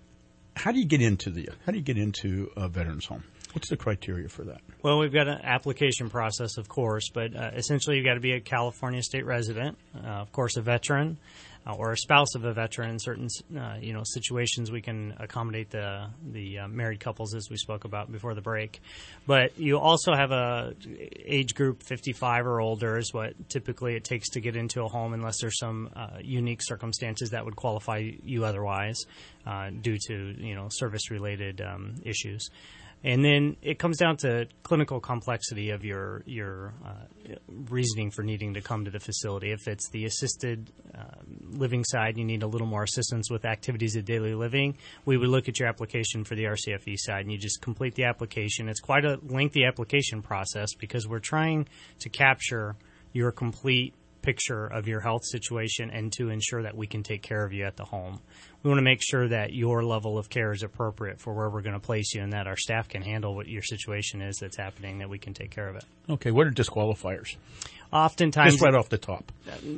how do you get into the, how do you get into a veterans home? What's the criteria for that? Well, we've got an application process, of course, but uh, essentially you've got to be a California state resident, uh, of course, a veteran, uh, or a spouse of a veteran. In certain, uh, you know, situations, we can accommodate the the uh, married couples, as we spoke about before the break. But you also have a age group fifty-five or older is what typically it takes to get into a home, unless there's some uh, unique circumstances that would qualify you otherwise, uh, due to you know service related um, issues. And then it comes down to clinical complexity of your your uh, reasoning for needing to come to the facility. If it's the assisted uh, living side, you need a little more assistance with activities of daily living, we would look at your application for the R C F E side, and you just complete the application. It's quite a lengthy application process because we're trying to capture your complete picture of your health situation and to ensure that we can take care of you at the home. We want to make sure that your level of care is appropriate for where we're going to place you and that our staff can handle what your situation is that's happening, that we can take care of it. Okay, what are disqualifiers? Oftentimes, just right off the top,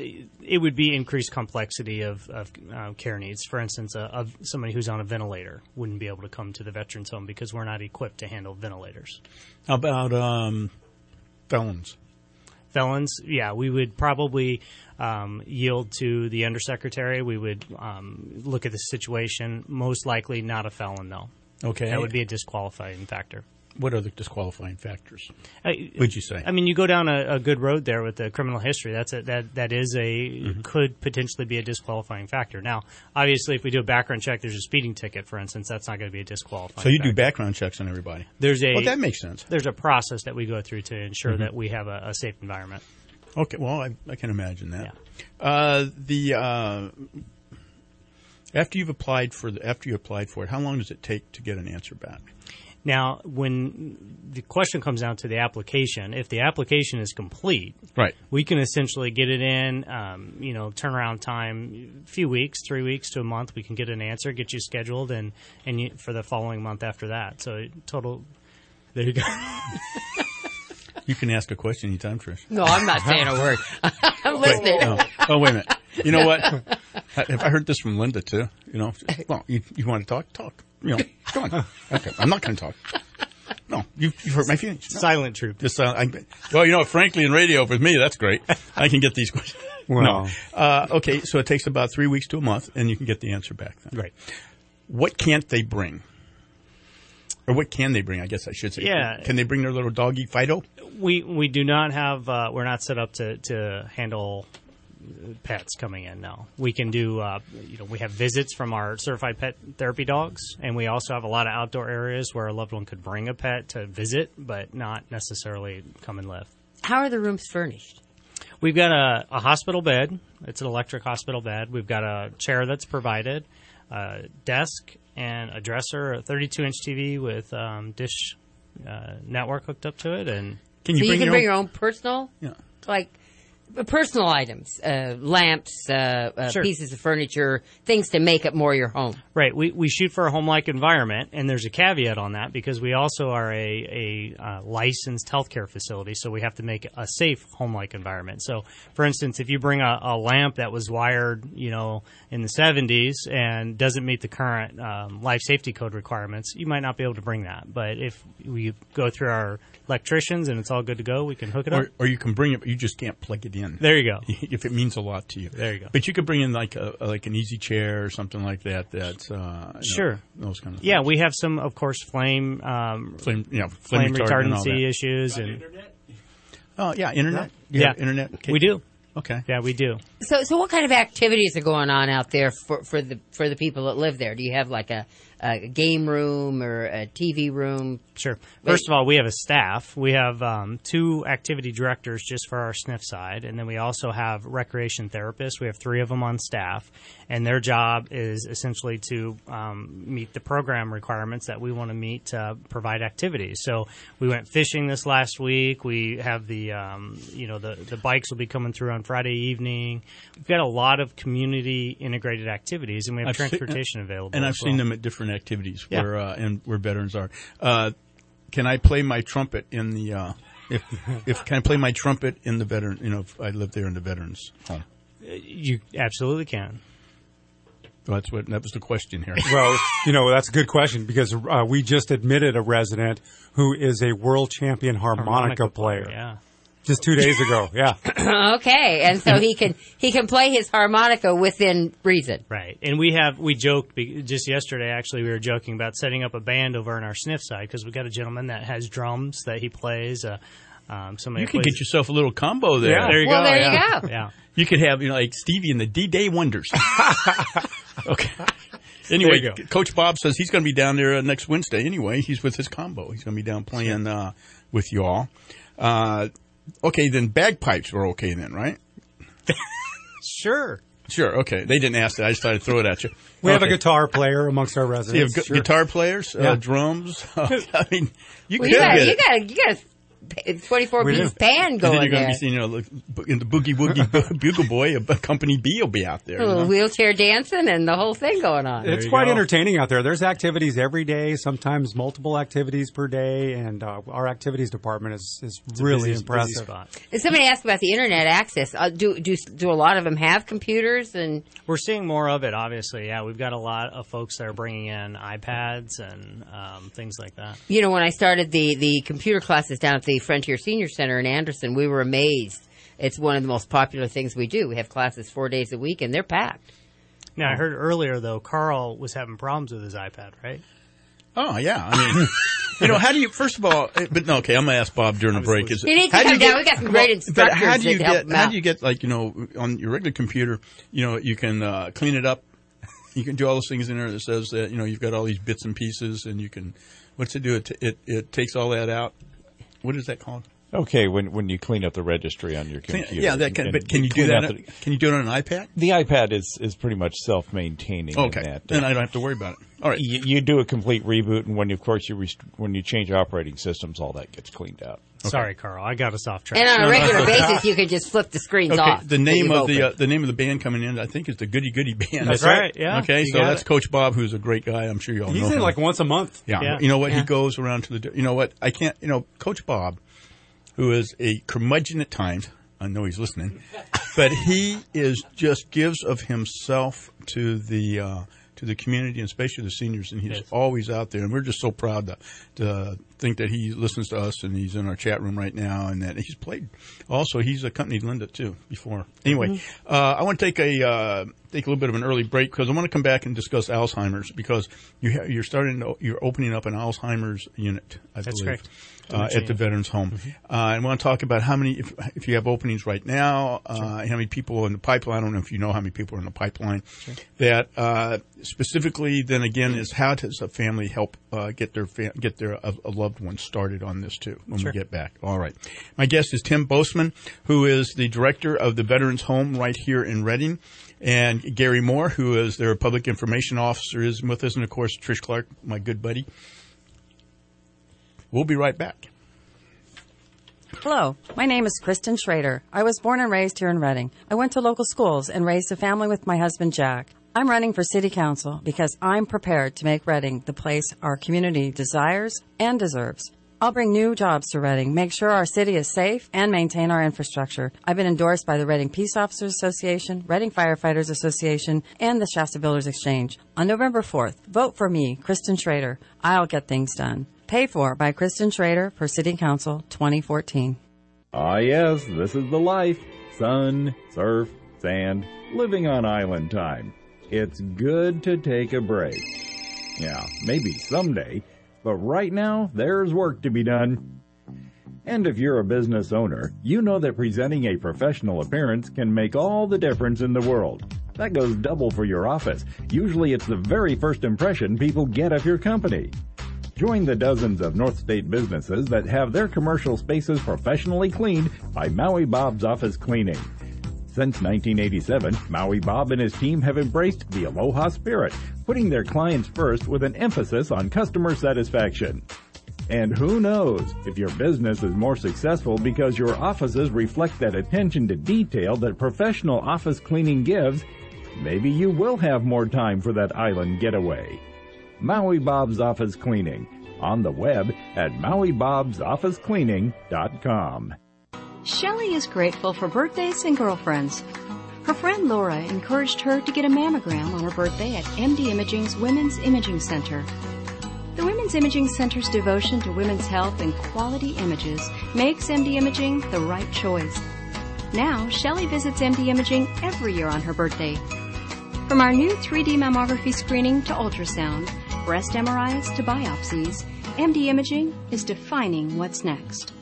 it would be increased complexity of, of uh, care needs. For instance, uh, of somebody who's on a ventilator wouldn't be able to come to the veterans home because we're not equipped to handle ventilators. How about um, felons? Felons, yeah, we would probably um, yield to the undersecretary. We would um, look at the situation. Most likely not a felon, though. Okay. That would be a disqualifying factor. What are the disqualifying factors, uh, would you say? I mean, you go down a, a good road there with the criminal history. That's a, that that is a Mm-hmm. could potentially be a disqualifying factor. Now, obviously, if we do a background check, there's a speeding ticket, for instance. That's not going to be a disqualifying. So you factor. do background checks on everybody. There's a well, that makes sense. There's a process that we go through to ensure Mm-hmm. that we have a, a safe environment. Okay, well, I, I can imagine that. Yeah. Uh, the uh, after you've applied for the after you applied for it, how long does it take to get an answer back? Now, when the question comes down to the application, if the application is complete, right, we can essentially get it in, um, you know, turnaround time, a few weeks, three weeks to a month. We can get an answer, get you scheduled, and, and you, for the following month after that. So total, there you go. You can ask a question anytime, Trish. No, I'm not saying a word. I'm listening. Wait, oh, oh, wait a minute. You know what? Have I heard this from Linda, too? You know, well, you, you want to talk? Talk. You know, go on. Okay, I'm not going to talk. No, you, you've hurt my feelings. No. Silent truth. Just, uh, I, well, you know, frankly, in radio with me, that's great. I can get these questions. Wow. No. Uh, okay, so it takes about three weeks to a month, and you can get the answer back then. Right. What can't they bring? Or what can they bring, I guess I should say. Yeah. Can they bring their little doggy Fido? We we do not have, uh, we're not set up to, to handle pets coming in now. We can do, uh, you know, we have visits from our certified pet therapy dogs, and we also have a lot of outdoor areas where a loved one could bring a pet to visit, but not necessarily come and live. How are the rooms furnished? We've got a, a hospital bed. It's an electric hospital bed. We've got a chair that's provided, a desk, and a dresser, a thirty-two inch T V with um, dish uh, network hooked up to it. And can you so bring, you can your, bring own? your own personal, yeah. like personal items, uh, lamps, uh, uh, Sure. pieces of furniture, things to make it more your home. Right. We we shoot for a home-like environment, and there's a caveat on that because we also are a, a uh, licensed healthcare facility, so we have to make a safe home-like environment. So, for instance, if you bring a, a lamp that was wired, you know, in the seventies and doesn't meet the current um, life safety code requirements, you might not be able to bring that. But if we go through our electricians and it's all good to go, we can hook it Or, up. or you can bring it, but you just can't plug it in. in. There you go. If it means a lot to you. There you go. But you could bring in like a like an easy chair or something like that. That's uh, sure. Know, those kind of. Yeah, things. we have some, of course, flame um, flame, yeah, flame, flame retardant and retardancy issues and. Oh yeah, internet. Yeah, you yeah. internet. We do. Okay. Yeah, we do. So, so what kind of activities are going on out there for, for the for the people that live there? Do you have like a, a game room or a T V room? Sure. First of all, we have a staff. We have um, two activity directors just for our S N F side, and then we also have recreation therapists. We have three of them on staff, and their job is essentially to um, meet the program requirements that we want to meet to provide activities. So we went fishing this last week. We have the um, you know the the bikes will be coming through on Friday evening. We've got a lot of community integrated activities, and we have I've transportation seen, available. And I've as well. seen them at different activities Yeah. where uh, and where veterans are. Uh, can I play my trumpet in the? Uh, if if can I play my trumpet in the veteran? You know, if I live there in the veterans home. You absolutely can. Well, that's what that was the question here. Well, you know, that's a good question because uh, we just admitted a resident who is a world champion harmonica, Harmonica player. player, yeah. Just two days ago, yeah. Okay, and so he can he can play his harmonica within reason. Right, and we have we joked be- just yesterday. Actually, we were joking about setting up a band over on our S N F side because we've got a gentleman that has drums that he plays. Uh, um, somebody You could plays- get yourself a little combo there. Yeah, there you Well, go. there yeah. you go. Yeah. You could have, you know, like Stevie and the D-Day Wonders. Okay. Anyway, There you go. Coach Bob says he's going to be down there uh, next Wednesday. Anyway, he's with his combo. He's going to be down playing uh, with you all. Uh, okay, then bagpipes were okay then, right? Sure. Sure. Okay. They didn't ask that. I just thought I'd throw it at you. We okay. have a guitar player amongst our So you residents. have gu- Sure. guitar players, uh, Yeah. drums. I mean, you Well, could you got get you it. got you got a twenty-four We piece do. band And then going you're going there. to be seeing, you know, look, in the Boogie Woogie Bu- Bugle Boy, a Company B will be out there. A you little know? wheelchair dancing and the whole thing going on. It's you quite go. entertaining out there. There's activities every day, sometimes multiple activities per day, and uh, our activities department is, is a really busy- busy impressive. spot. And somebody asked about the internet access. Uh, do do do a lot of them have computers? And We're seeing more of it, obviously. Yeah, we've got a lot of folks that are bringing in iPads and um, things like that. you know, when I started the the computer classes down at the Frontier Senior Center in Anderson, we were amazed. It's one of the most popular things we do. We have classes four days a week, and they're packed. Now, I heard earlier, though, Carl was having problems with his iPad, right? Oh, yeah. I mean, you know, how do you, first of all, eh, but no, okay, I'm going to ask Bob during the break. Is, He needs to how do come you down. get- We got some great well, instructors But how do you that help get, him how out. do you get, like, you know, on your regular computer, you know, you can uh, clean it up. You can do all those things in there that says that, you know, you've got all these bits and pieces, and you can, what's it do? It, it, it takes all that out. What is that called? Okay, when when you clean up the registry on your Clean- computer. yeah, that can, and but can you do clean that? up on- the- Can you do it on an iPad? The iPad is, is pretty much self-maintaining. Okay, in that. then I don't have to worry about it. All right. You, you do a complete reboot, and when you, of course you rest- when you change operating systems, all that gets cleaned out. Sorry, Carl. I got us off track. And on a No, no. regular basis, you could just flip the screens Okay, off. the that name you've of the uh, opened. the name of the band coming in, I think, is the Goody Goody Band. That's right, yeah. Okay, You so got that's it. Coach Bob, who's a great guy. I'm sure you all know He's him. in like once a month. Yeah. Yeah. You know what? Yeah. He goes around to the. You know what? I can't. You know, Coach Bob, who is a curmudgeon at times. I know he's listening, but he is just gives of himself to the uh, to the community and especially the seniors, and he's Yes. always out there. And we're just so proud to to think that he listens to us, and he's in our chat room right now, and that he's played. Also, he's accompanied Linda too before. Anyway, Mm-hmm. uh, I want to take a uh, take a little bit of an early break because I want to come back and discuss Alzheimer's because you ha- you're starting to, you're opening up an Alzheimer's unit. I That's believe. correct. Uh, at the Veterans Home. Uh, I want to talk about how many, if, if you have openings right now, uh, how many people in the pipeline. I don't know if you know how many people are in the pipeline. That uh, specifically, then again, is how does a family help uh, get their fa- get their a, a loved one started on this too when Sure. we get back. All right. My guest is Tim Boseman, who is the director of the Veterans Home right here in Reading, and Gary Moore, who is their public information officer, is with us, and of course Trish Clark, my good buddy. We'll be right back. Hello, my name is Kristen Schrader. I was born and raised here in Reading. I went to local schools and raised a family with my husband, Jack. I'm running for city council because I'm prepared to make Reading the place our community desires and deserves. I'll bring new jobs to Reading, make sure our city is safe, and maintain our infrastructure. I've been endorsed by the Reading Peace Officers Association, Reading Firefighters Association, and the Shasta Builders Exchange. On November fourth, vote for me, Kristen Schrader. I'll get things done. Paid for by Kristen Schrader for City Council twenty fourteen. Ah, yes, this is the life. Sun, surf, sand, living on island time. It's good to take a break. Yeah, maybe someday, but right now, there's work to be done. And if you're a business owner, you know that presenting a professional appearance can make all the difference in the world. That goes double for your office. Usually it's the very first impression people get of your company. Join the dozens of North State businesses that have their commercial spaces professionally cleaned by Maui Bob's Office Cleaning. Since nineteen eighty-seven, Maui Bob and his team have embraced the Aloha spirit, putting their clients first with an emphasis on customer satisfaction. And who knows, if your business is more successful because your offices reflect that attention to detail that professional office cleaning gives, maybe you will have more time for that island getaway. Maui Bob's Office Cleaning, on the web at maui bobs office cleaning dot com. Shelley is grateful for birthdays and girlfriends. Her friend Laura encouraged her to get a mammogram on her birthday at M D Imaging's Women's Imaging Center. The Women's Imaging Center's devotion to women's health and quality images makes M D Imaging the right choice. Now, Shelley visits M D Imaging every year on her birthday. From our new three D mammography screening to ultrasound, breast M R Is to biopsies, M D Imaging is defining what's next.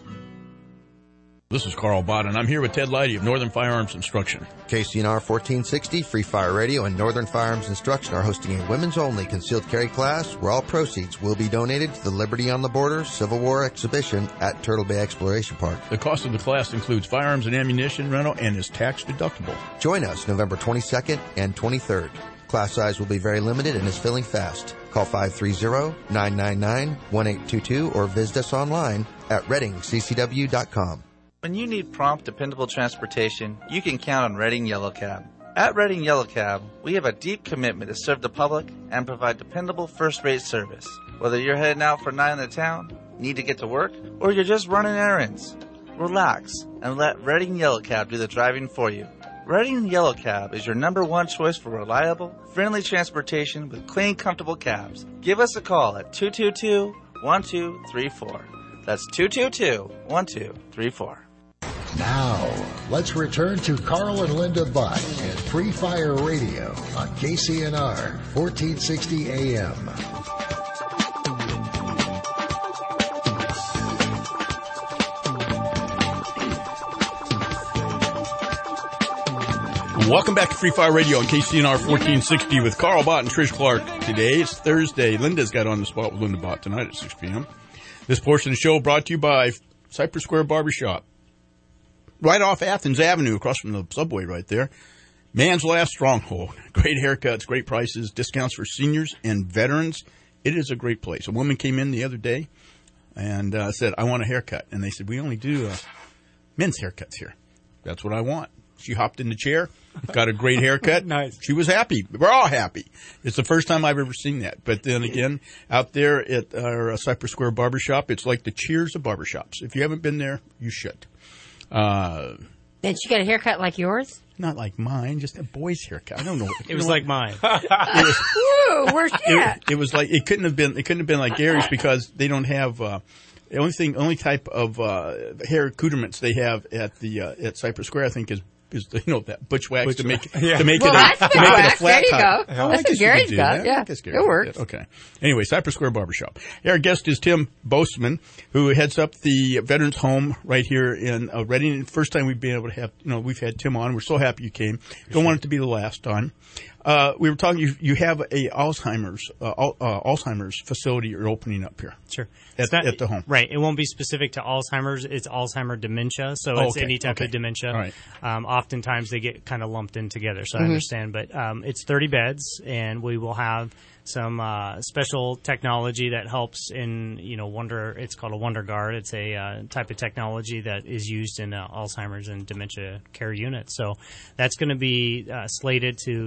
This is Carl Bott, and I'm here with Ted Leidy of Northern Firearms Instruction. K C N R fourteen sixty, Free Fire Radio, and Northern Firearms Instruction are hosting a women's-only concealed carry class where all proceeds will be donated to the Liberty on the Border Civil War exhibition at Turtle Bay Exploration Park. The cost of the class includes firearms and ammunition rental and is tax-deductible. Join us November twenty-second and twenty-third. Class size will be very limited and is filling fast. Call five three zero, nine nine nine, one eight two two or visit us online at reading c c w dot com. When you need prompt, dependable transportation, you can count on Reading Yellow Cab. At Reading Yellow Cab, we have a deep commitment to serve the public and provide dependable first-rate service. Whether you're heading out for a night in the town, need to get to work, or you're just running errands, relax and let Reading Yellow Cab do the driving for you. Reading Yellow Cab is your number one choice for reliable, friendly transportation with clean, comfortable cabs. Give us a call at two two two, one two three four. That's two two two, one two three four. Now, let's return to Carl and Linda Bott at Free Fire Radio on K C N R fourteen sixty A M. Welcome back to Free Fire Radio on K C N R fourteen sixty with Carl Bott and Trish Clark. Today is Thursday. Linda's got On the Spot with Linda Bott tonight at six p.m. This portion of the show brought to you by Cypress Square Barbershop. Right off Athens Avenue, across from the subway right there. Man's Last Stronghold. Great haircuts, great prices, discounts for seniors and veterans. It is a great place. A woman came in the other day and uh, said, I want a haircut. And they said, we only do uh, men's haircuts here. That's what I want. She hopped in the chair, got a great haircut. Nice. She was happy. We're all happy. It's the first time I've ever seen that. But then again, out there at our uh, Cypress Square Barbershop, it's like the Cheers of barbershops. If you haven't been there, you should. Uh, and she got a haircut like yours? Not like mine, just a boy's haircut. I don't know. It was like mine. It was, Woo, where's that? It, it was like it couldn't have been. It couldn't have been like Gary's because they don't have uh, the only thing, only type of uh, hair accoutrements they have at the uh, at Cypress Square. I think is is you know that butch wax butch to make yeah. to make well, it a, to make it a flat there you top. go. Oh, That's what Gary's got. Yeah, it works. Okay. Anyway, Cypress Square Barbershop. Our guest is Tim Boseman, who heads up the Veterans Home right here in uh, Reading. First time we've been able to have, you know, we've had Tim on. We're so happy you came. Don't want it to be the last time. Uh, we were talking. You, you have a Alzheimer's uh, uh, Alzheimer's facility you're opening up here. Sure. At, not, at the home. Right. It won't be specific to Alzheimer's. It's Alzheimer dementia. So oh, it's okay. any type okay. of dementia. All right. Um, oftentimes they get kind of lumped in together. So Mm-hmm. I understand. But um, it's thirty beds, and we will have some uh, special technology that helps in, you know, Wonder. It's called a Wonder Guard. It's a uh, type of technology that is used in uh, Alzheimer's and dementia care units. So that's going to be uh, slated to start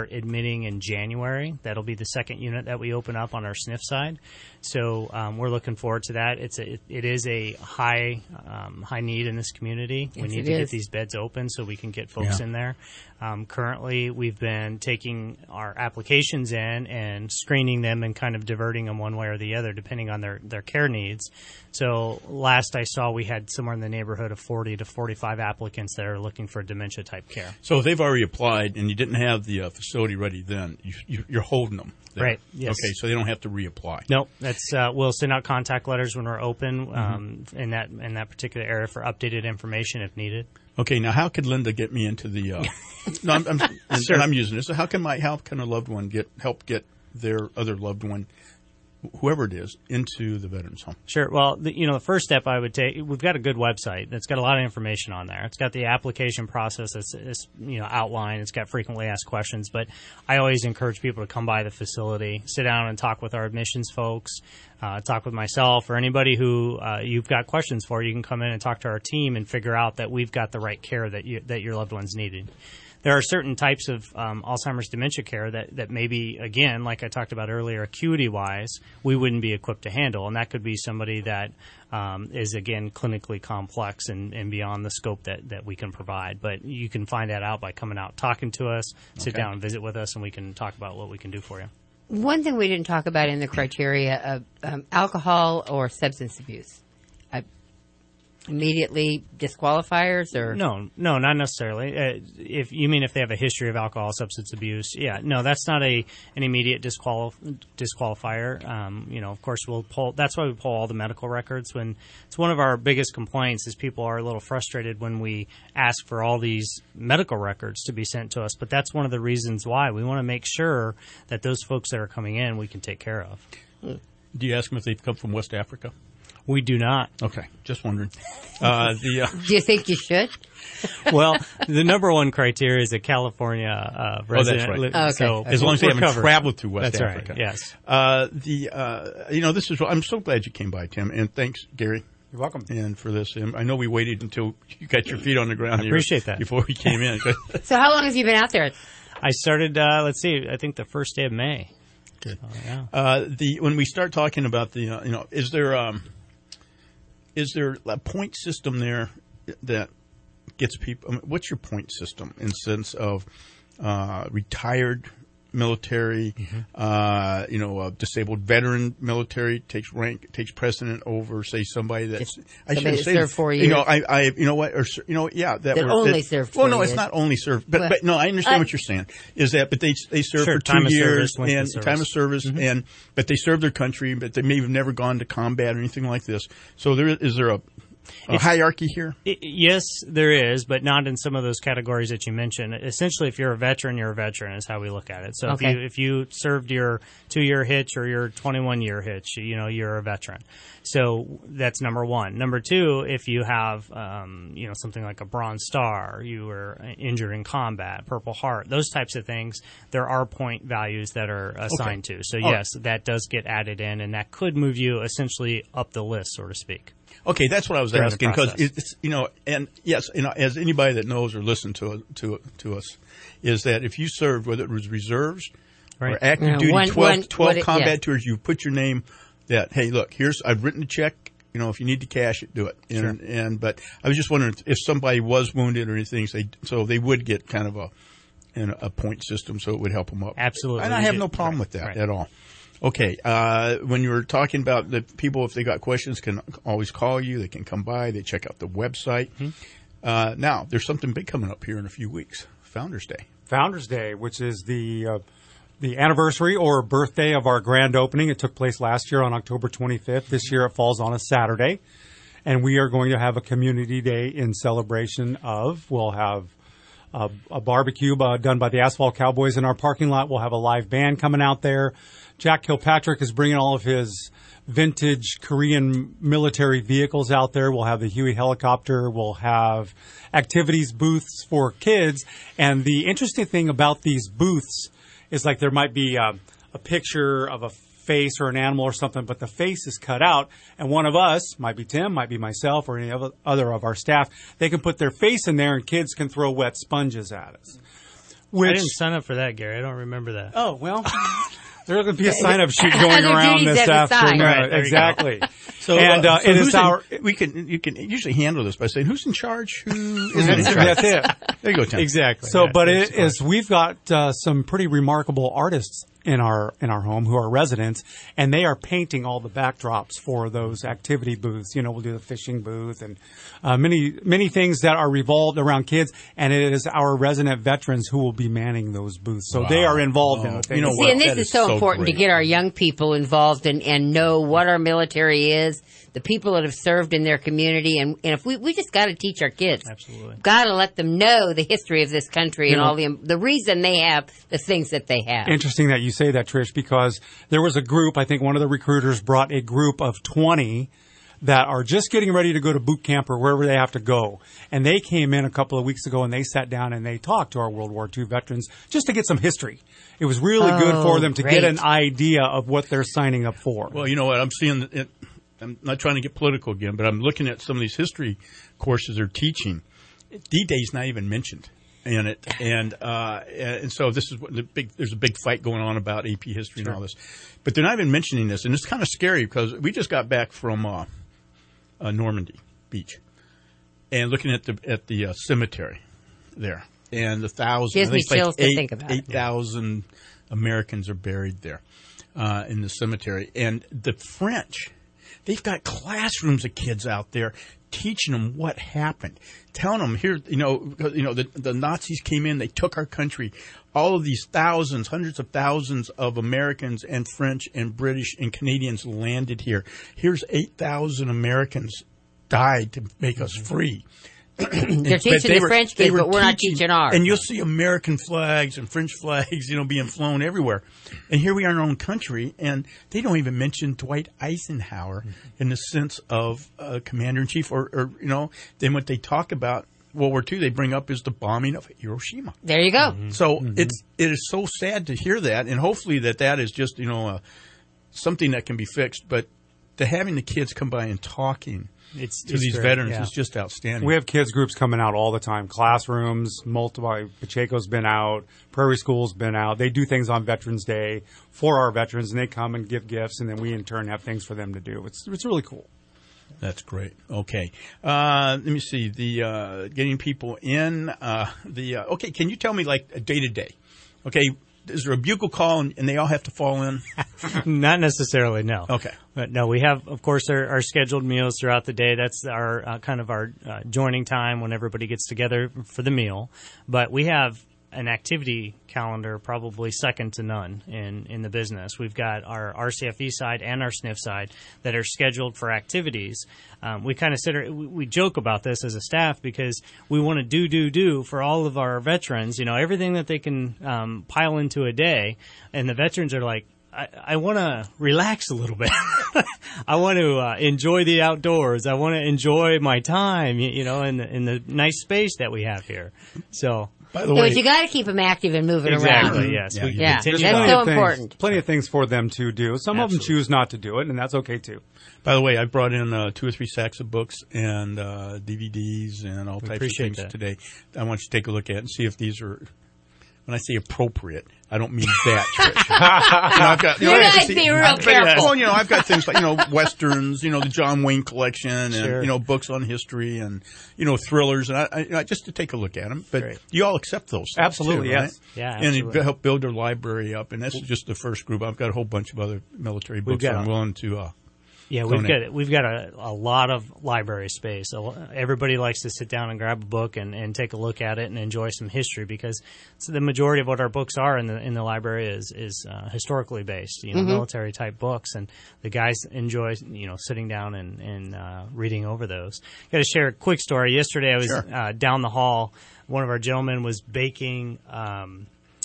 start admitting in January. That'll be the second unit that we open up on our S N F side. So um, we're looking forward to that. It's a, it, it is a high um, high need in this community. Yes, we need it to is. get these beds open so we can get folks Yeah. in there. Um, currently, we've been taking our applications in and screening them and kind of diverting them one way or the other depending on their, their care needs. So last I saw, we had somewhere in the neighborhood of forty to forty-five applicants that are looking for dementia-type care. So if they've already applied and you didn't have the uh, facility ready then, you, you, you're holding them there. Right, yes. Okay, so they don't have to reapply. Nope. That's uh, we'll send out contact letters when we're open um, in that in that particular area for updated information if needed. Okay, now how could Linda get me into the? Uh, no, I'm, I'm, and, Sure. and I'm using this. So how can my how can a loved one get help get their other loved one, whoever it is, into the veterans home? Sure. Well, the, you know, the first step I would take, we've got a good website that's got a lot of information on there. It's got the application process that's, that's you know, outlined. It's got frequently asked questions. But I always encourage people to come by the facility, sit down and talk with our admissions folks, uh, talk with myself or anybody who uh, you've got questions for. You can come in and talk to our team and figure out that we've got the right care that you, that your loved ones needed. There are certain types of um, Alzheimer's dementia care that, that maybe, again, like I talked about earlier, acuity-wise, we wouldn't be equipped to handle. And that could be somebody that um, is, again, clinically complex and, and beyond the scope that, that we can provide. But you can find that out by coming out, talking to us, sit Okay. down and visit with us, and we can talk about what we can do for you. One thing we didn't talk about in the criteria of um, alcohol or substance abuse. I, immediately disqualifiers or No, no, not necessarily. Uh, if you mean if they have a history of alcohol, substance abuse, yeah, no, that's not a an immediate disqual- disqualifier. Um, you know, of course, we'll pull. That's why we pull all the medical records. When it's one of our biggest complaints is people are a little frustrated when we ask for all these medical records to be sent to us. But that's one of the reasons why we want to make sure that those folks that are coming in we can take care of. Do you ask them if they've come from West Africa? We do not. Okay, just wondering. Uh, the uh, do you think you should? Well, the number one criteria is a California uh, resident. Oh, that's right. Oh, okay. So as long as they we're haven't covered. traveled through West that's Africa. Right. Yes. Uh, the uh, you know this is. I'm so glad you came by, Tim, and thanks, Gary. You're welcome. And for this, and I know we waited until you got your feet on the ground. I appreciate that. Before we came in. So how long have you been out there? I started. Uh, let's see. I think the first day of May. Good. So, yeah. Uh, the when we start talking about the uh, you know is there um, is there a point system there that gets people? I mean, what's your point system in sense of uh, retired military, Mm-hmm. uh, you know, a disabled veteran military takes rank takes precedent over, say, somebody that's I somebody shouldn't that say served that. four You know, years. I, I you know what, or you know, yeah, that, That were, only that, served Well, four no, it's years. not only served, but Well, but no, I understand I- what you're saying. Is that but they they serve Sure, for two time of years service, length of and service. time of service, Mhm. and but they serve their country, but they may have never gone to combat or anything like this. So there is there a A It's- hierarchy here? I- yes, there is, but not in some of those categories that you mentioned. Essentially, if you're a veteran, you're a veteran is how we look at it. So Okay. if you if you served your two-year hitch or your twenty-one-year hitch, you know, you're a veteran. So that's number one. Number two, if you have, um, you know, something like a Bronze Star, you were injured in combat, Purple Heart, those types of things, there are point values that are assigned Okay. to. So All yes, that does get added in, and that could move you essentially up the list, so to speak. Okay, that's what I was During the asking because process. it's you know, and yes, you know, as anybody that knows or listened to to to us, is that if you served, whether it was reserves Right. or active Yeah, duty, one- twelve, one- twelve what it- combat yeah. tours, you put your name. That hey, look, here's I've written a check. You know, if you need to cash it, do it. And, Sure. and but I was just wondering if somebody was wounded or anything, so they, so they would get kind of a in a point system, so it would help them up. Absolutely. And I We have do. no problem Right, with that right. at all. Okay, uh, when you were talking about the people, if they got questions, can always call you. They can come by. They check out the website. Mm-hmm. Uh, now, there's something big coming up here in a few weeks. Founders Day. Founders Day, which is the uh, the anniversary or birthday of our grand opening. It took place last year on October twenty-fifth. This year it falls on a Saturday. And we are going to have a community day in celebration of. We'll have a, a barbecue uh, done by the Asphalt Cowboys in our parking lot. We'll have a live band coming out there. Jack Kilpatrick is bringing all of his vintage Korean military vehicles out there. We'll have the Huey helicopter. We'll have activities booths for kids. And the interesting thing about these booths is like there might be a, a picture of a face or an animal or something, but the face is cut out. And one of us, might be Tim, might be myself, or any other other of our staff, they can put their face in there and kids can throw wet sponges at us. Which, I didn't sign up for that, Gary. I don't remember that. Oh, well, there's going to be a sign-up sheet going around this afternoon. Right, exactly. So, and uh, uh, so it is in, our. We can you can usually handle this by saying who's in charge, who isn't in That's, charge. that's it. There you go, Tim. Exactly. So, Yeah, but that's it is we've got uh, some pretty remarkable artists in our in our home who are residents, and they are painting all the backdrops for those activity booths. You know, we'll do the fishing booth and uh, many many things that are revolved around kids. And it is our resident veterans who will be manning those booths. So Wow. they are involved Oh, in the thing. you know See, what? and this That is, is so, so important great. to get our young people involved and, and know what our military is, the people that have served in their community, and, and if we we just got to teach our kids. Absolutely. Got to let them know the history of this country You and know- all the the reason they have the things that they have. Interesting that you say that, Trish, because there was a group, I think one of the recruiters brought a group of twenty that are just getting ready to go to boot camp or wherever they have to go. And they came in a couple of weeks ago and they sat down and they talked to our World War Two veterans just to get some history. It was really Oh, good for them to great. get an idea of what they're signing up for. Well, you know what? I'm seeing it. I'm not trying to get political again, but I'm looking at some of these history courses they're teaching. D-Day's not even mentioned in it, and uh, and so this is what the big. There's a big fight going on about A P history Sure. and all this, but they're not even mentioning this, and it's kind of scary because we just got back from uh, uh, Normandy Beach, and looking at the at the uh, cemetery there, and the thousands. Gives I me think it's like chills to eight, think about it. Eight thousand Americans are buried there uh, in the cemetery, and the French. They've got classrooms of kids out there teaching them what happened, telling them here, you know, you know, the, the Nazis came in, they took our country. All of these thousands, hundreds of thousands of Americans and French and British and Canadians landed here. Here's eight thousand Americans died to make us free. They're But teaching they the were- French they kids, were but we're not teaching ours. And you'll see American flags and French flags, you know, being flown everywhere. And here we are in our own country, and they don't even mention Dwight Eisenhower in the sense of uh, commander-in-chief. Or, or, you know, then what they talk about World War Two, they bring up is the bombing of Hiroshima. There you go. So it's it is so sad to hear that, and hopefully that that is just, you know, uh, something that can be fixed. But to having the kids come by and talking It's to it's these great, veterans yeah. is just outstanding. We have kids groups coming out all the time, classrooms, multiple, Pacheco's been out, Prairie School's been out. They do things on Veterans Day for our veterans, and they come and give gifts, and then we in turn have things for them to do. It's it's really cool. That's great. Okay. Uh, let me see. The uh, getting people in. Uh, the uh, okay. Can you tell me like day to day? Okay. Is there a bugle call and, and they all have to fall in? Not necessarily, no. Okay. But no, we have, of course, our, our scheduled meals throughout the day. That's our uh, kind of our uh, joining time when everybody gets together for the meal. But we have an activity calendar probably second to none in, in the business. We've got our R C F E side and our S N F side that are scheduled for activities. Um, we kind of sit, we, we joke about this as a staff because we want to do, do, do for all of our veterans, you know, everything that they can um, pile into a day. And the veterans are like, I, I want to relax a little bit. I want to uh, enjoy the outdoors. I want to enjoy my time, you, you know, in the, in the nice space that we have here. So, by the Yeah, way, but you got to keep them active and moving exactly, around. yes. Yeah, we yeah. continue That's on. so of things- important. Plenty of things for them to do. Some of them Absolutely. choose not to do it, and that's okay too. by the way, I brought in uh, two or three sacks of books and uh, D V Ds and all We types of appreciate things that. today. I want you to take a look at it and see if these are. When I say appropriate, I don't mean that, Trish. You know, I've got, you know, You I guys can see- be real I've- careful. Well, you know, I've got things like, you know, Westerns, you know, the John Wayne collection and, Sure. you know, books on history and, you know, thrillers. And I, I, you know, just to take a look at them. But Great. you all accept those things Absolutely, too, yes. right? Yeah, And you absolutely. help build their library up. And this is just the first group. I've got a whole bunch of other military books got I'm a- willing to uh, Yeah, we've donate. got we've got a, a lot of library space. So everybody likes to sit down and grab a book and, and take a look at it and enjoy some history because so the majority of what our books are in the in the library is is uh, historically based, you know, Mhm. military type books, and the guys enjoy you know sitting down and and uh, reading over those. Got to share a quick story. Yesterday, I was Sure. uh, down the hall. One of our gentlemen was baking um,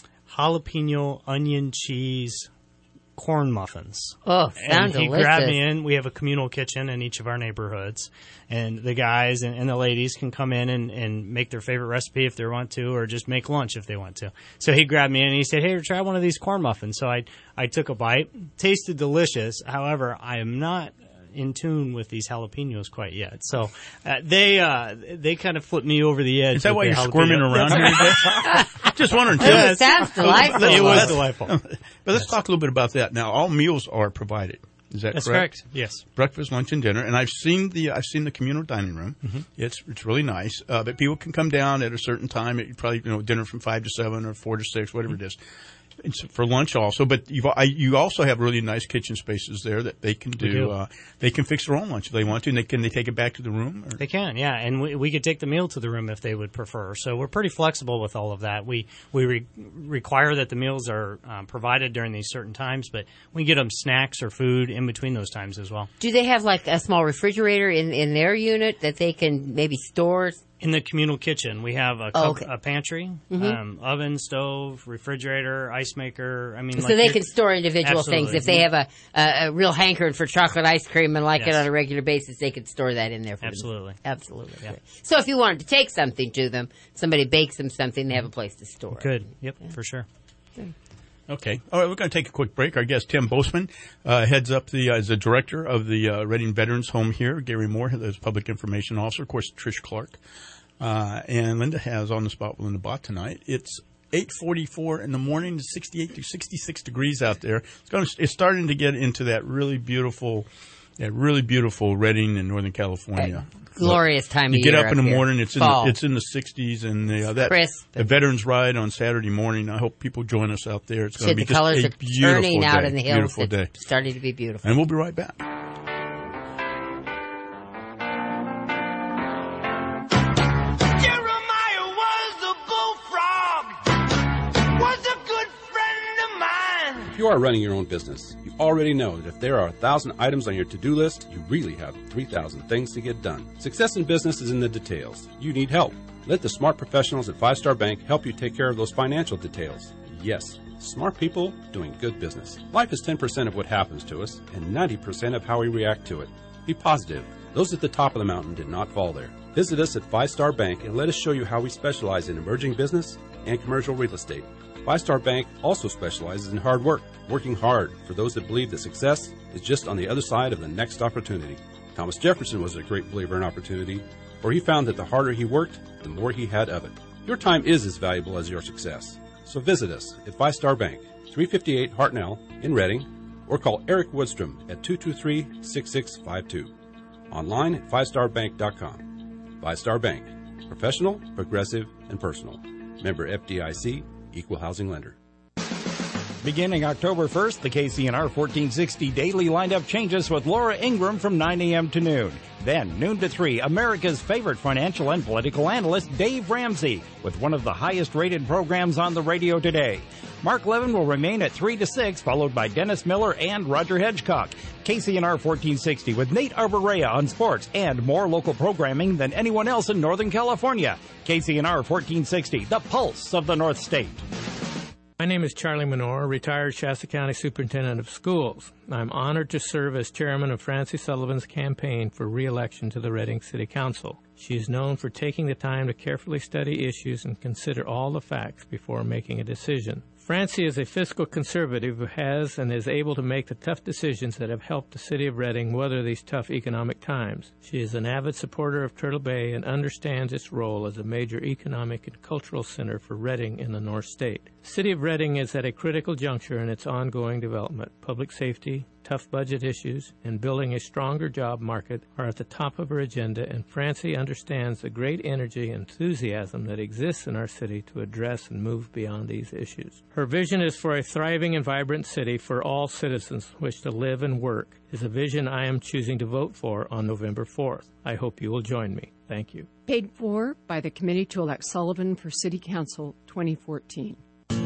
jalapeno onion cheese corn muffins. Oh, And sounds he delicious. grabbed me in. We have a communal kitchen in each of our neighborhoods, and the guys and, and the ladies can come in and, and make their favorite recipe if they want to, or just make lunch if they want to. So he grabbed me in and he said, "Hey, try one of these corn muffins." So I I took a bite. Tasted delicious. However, I am not in tune with these jalapenos quite yet. So uh, they uh, they kind of flipped me over the edge. Is that why you're jalapeno. squirming around here? Just wondering. Too. Yes. It sounds delightful. It was delightful. But let's talk a little bit about that. Now, all meals are provided. Is that That's correct? correct. Yes. Breakfast, lunch, and dinner. And I've seen the I've seen the communal dining room. Mm-hmm. It's it's really nice. Uh, but people can come down at a certain time. It probably you know dinner from five to seven or four to six, whatever Mm-hmm. it is. It's for lunch also, but you've, I, you also have really nice kitchen spaces there that they can do. do. Uh, they can fix their own lunch if they want to, and they can they take it back to the room. Or? They can, yeah, and we, we could take the meal to the room if they would prefer. So we're pretty flexible with all of that. We we re- require that the meals are um, provided during these certain times, but we get them snacks or food in between those times as well. Do they have like a small refrigerator in, in their unit that they can maybe store? In the communal kitchen, we have a, Oh, co- okay. a pantry, Mhm. um, oven, stove, refrigerator, ice maker. I mean, So like they you're- can store individual Absolutely. things. If they have a, a, a real hankering for chocolate ice cream and like it Yes. on a regular basis, they could store that in there for them. Absolutely. Absolutely. Yeah. So if you wanted to take something to them, somebody bakes them something, they have a place to store it. Good. Yep, for sure. Okay. All right, we're going to take a quick break. Our guest, Tim Boseman, uh, heads up the, uh, is the director of the uh, Reading Veterans Home here. Gary Moore, the public information officer. Of course, Trish Clark. Uh, and Linda has on the spot with Linda Bott tonight. It's eight forty-four in the morning, sixty-eight to sixty-six degrees out there. It's going to, it's starting to get into that really beautiful, that really beautiful Reading in Northern California. Glorious time You of get year up in the here. morning, it's in Fall. the, it's in the sixties, and uh, that Crisp. the Veterans Ride on Saturday morning. I hope people join us out there. It's going to Shit, be the just colors a are beautiful turning day. out in the hills. Beautiful It's day. starting to be beautiful. And we'll be right back. If you are running your own business, you already know that if there are a thousand items on your to-do list, you really have three thousand things to get done. Success in business is in the details. You need help. Let the smart professionals at Five Star Bank help you take care of those financial details. Yes, smart people doing good business. Life is ten percent of what happens to us and ninety percent of how we react to it. Be positive. Those at the top of the mountain did not fall there. Visit us at Five Star Bank and let us show you how we specialize in emerging business and commercial real estate. Five Star Bank also specializes in hard work, working hard for those that believe that success is just on the other side of the next opportunity. Thomas Jefferson was a great believer in opportunity, for he found that the harder he worked, the more he had of it. Your time is as valuable as your success. So visit us at Five Star Bank, three fifty-eight Hartnell in Reading, or call Eric Woodstrom at two two three, six six five two. Online at five star bank dot com. Five Star Bank. Professional, progressive, and personal. Member F D I C, Equal Housing Lender. Beginning October first, the K C N R fourteen sixty daily lineup changes with Laura Ingram from nine a.m. to noon. Then, noon to three, America's favorite financial and political analyst, Dave Ramsey, with one of the highest-rated programs on the radio today. Mark Levin will remain at three to six, followed by Dennis Miller and Roger Hedgecock. K C N R fourteen sixty with Nate Arborea on sports and more local programming than anyone else in Northern California. K C N R fourteen sixty, the pulse of the North State. My name is Charlie Menor, retired Shasta County Superintendent of Schools. I'm honored to serve as chairman of Francie Sullivan's campaign for re-election to the Reading City Council. She is known for taking the time to carefully study issues and consider all the facts before making a decision. Francie is a fiscal conservative who has and is able to make the tough decisions that have helped the city of Reading weather these tough economic times. She is an avid supporter of Turtle Bay and understands its role as a major economic and cultural center for Reading in the North State. The city of Reading is at a critical juncture in its ongoing development. Public safety, tough budget issues, and building a stronger job market are at the top of her agenda, and Francie understands the great energy and enthusiasm that exists in our city to address and move beyond these issues. Her vision is for a thriving and vibrant city for all citizens who wish to live and work is a vision I am choosing to vote for on November fourth. I hope you will join me. Thank you. Paid for by the Committee to Elect Sullivan for City Council twenty fourteen.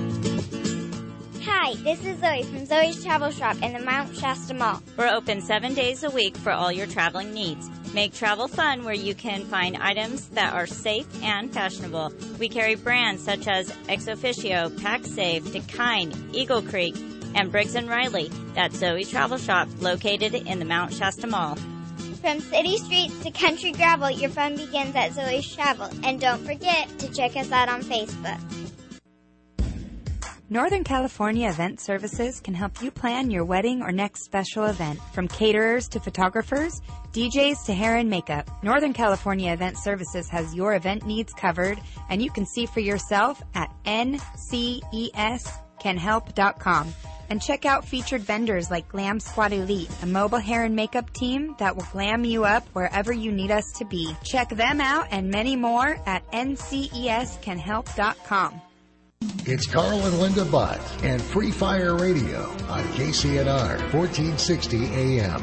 Hi, this is Zoe from Zoe's Travel Shop in the Mount Shasta Mall. We're open seven days a week for all your traveling needs. Make travel fun where you can find items that are safe and fashionable. We carry brands such as Ex Officio, PacSave, Dakine, Eagle Creek, and Briggs and Riley. That's Zoe's Travel Shop, located in the Mount Shasta Mall. From city streets to country gravel, your fun begins at Zoe's Travel. And don't forget to check us out on Facebook. Northern California Event Services can help you plan your wedding or next special event. From caterers to photographers, D Js to hair and makeup, Northern California Event Services has your event needs covered, and you can see for yourself at N C E S can help dot com. And check out featured vendors like Glam Squad Elite, a mobile hair and makeup team that will glam you up wherever you need us to be. Check them out and many more at N C E S can help dot com. It's Carl and Linda Bott and Free Fire Radio on K C N R fourteen sixty A M.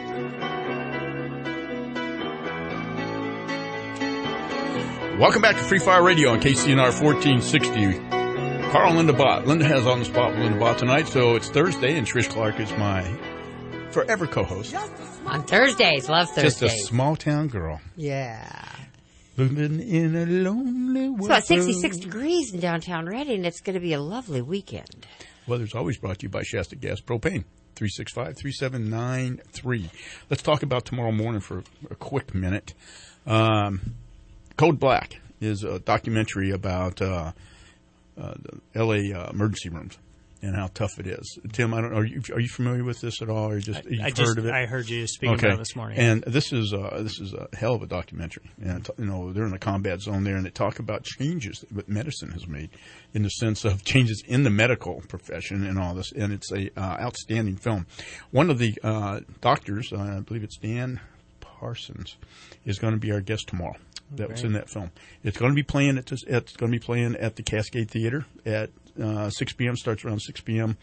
Welcome back to Free Fire Radio on K C N R fourteen sixty. Carl and Linda Bott. Linda has On the Spot with Linda Bott tonight, so it's Thursday, and Trish Clark is my forever co-host. On Thursdays. Love Thursdays. Just a small-town girl. Yeah. Living in a lonely world. It's about sixty-six degrees in downtown Redding. It's going to be a lovely weekend. Weather's always brought to you by Shasta Gas Propane. three six five, three seven nine three. Let's talk about tomorrow morning for a quick minute. Um, Code Black is a documentary about uh, uh, the L A uh, emergency rooms and how tough it is. Tim, I don't know. Are you, are you familiar with this at all, or just I, you've I heard just, of it? I heard you speaking okay. about it this morning. And this is uh, this is a hell of a documentary. And you know, they're in the combat zone there, and they talk about changes that medicine has made in the sense of changes in the medical profession and all this. And it's a uh, outstanding film. One of the uh, doctors, uh, I believe it's Dan Parsons, is going to be our guest tomorrow. That was in that film. It's going to be playing at this, it's going to be playing at the Cascade Theater at uh, six p.m. Starts around six p.m.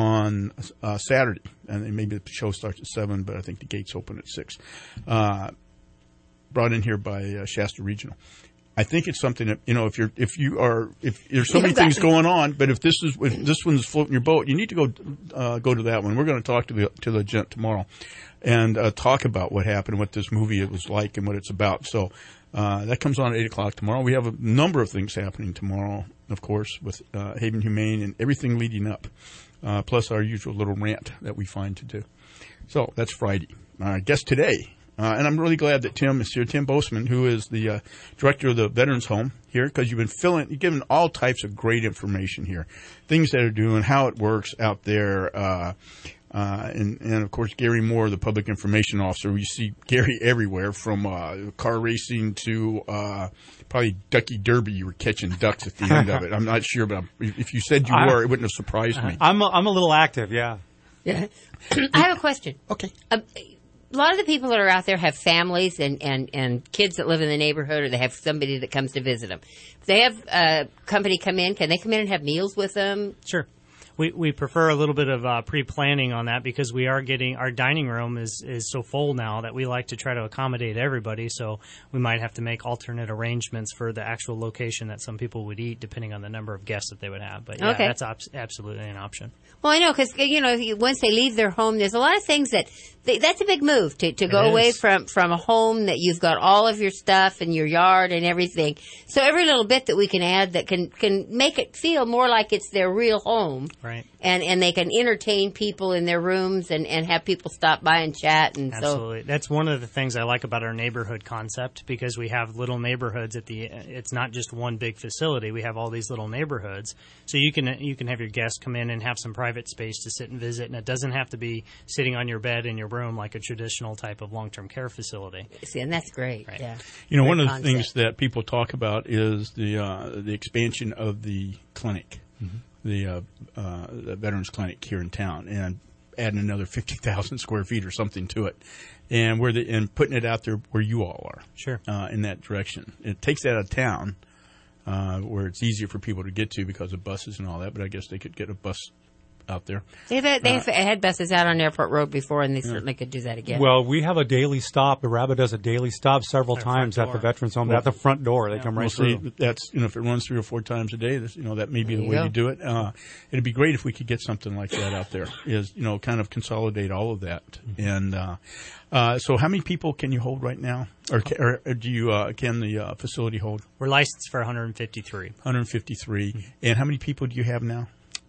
on uh, Saturday, and then maybe the show starts at seven, but I think the gates open at six. Uh, brought in here by uh, Shasta Regional. I think it's something that, you know, if you're if you are if there's so many things going on, but if this is if this one's floating your boat, you need to go uh, go to that one. We're going to talk to the to the gent tomorrow and uh, talk about what happened, what this movie was like, and what it's about. So. Uh, that comes on at eight o'clock tomorrow. We have a number of things happening tomorrow, of course, with uh, Haven Humane and everything leading up, uh, plus our usual little rant that we find to do. So that's Friday. Our guest today, uh, and I'm really glad that Tim is here, Tim Boseman, who is the uh, director of the Veterans Home here, because you've been filling, you've given all types of great information here, things that are doing, how it works out there, uh, Uh, and, and, of course, Gary Moore, the public information officer. We see Gary everywhere, from uh, car racing to uh, probably Ducky Derby. You were catching ducks at the end of it. I'm not sure, but if you said you were, it wouldn't have surprised me. I'm a, I'm a little active, yeah. Yeah. I have a question. Okay. Uh, a lot of the people that are out there have families and, and, and kids that live in the neighborhood, or they have somebody that comes to visit them. If they have a company come in, can they come in and have meals with them? Sure. We we prefer a little bit of uh, pre-planning on that, because we are getting, our dining room is, is so full now that we like to try to accommodate everybody. So we might have to make alternate arrangements for the actual location that some people would eat, depending on the number of guests that they would have. But yeah, okay. that's op- absolutely an option. Well, I know, because, you know, once they leave their home, there's a lot of things that, they, that's a big move, to, to go away from, from a home that you've got all of your stuff and your yard and everything. So every little bit that we can add that can, can make it feel more like it's their real home. Right. And, and they can entertain people in their rooms and, and have people stop by and chat. And Absolutely. So. That's one of the things I like about our neighborhood concept, because we have little neighborhoods at the, it's not just one big facility. We have all these little neighborhoods. So you can, you can have your guests come in and have some private space to sit and visit, and it doesn't have to be sitting on your bed in your room like a traditional type of long-term care facility. See, and that's great. Right. Yeah. You know, Great one of the concept. things that people talk about is the uh, the expansion of the clinic, mm-hmm. the, uh, uh, the Veterans Clinic here in town, and adding another fifty thousand square feet or something to it, and where the, and putting it out there where you all are. Sure. Uh, in that direction, it takes that out of town, uh, where it's easier for people to get to because of buses and all that. But I guess they could get a bus out there. They've had, they've uh, had buses out on Airport Road before, and they yeah. certainly could do that again. Well, we have a daily stop. The Rabbit does a daily stop several Their times at the Veterans Home. Well, at the front door, they yeah. come right well, through. See, that's, you know, if it runs three or four times a day, that's, you know, that may be there the way go. to do it. Uh, it'd be great if we could get something like that out there. Is, you know, kind of consolidate all of that. Mm-hmm. And uh, uh, so, how many people can you hold right now, or, or, or do you uh, can the uh, facility hold? We're licensed for one hundred fifty-three. one hundred fifty-three. Mm-hmm. And how many people do you have now?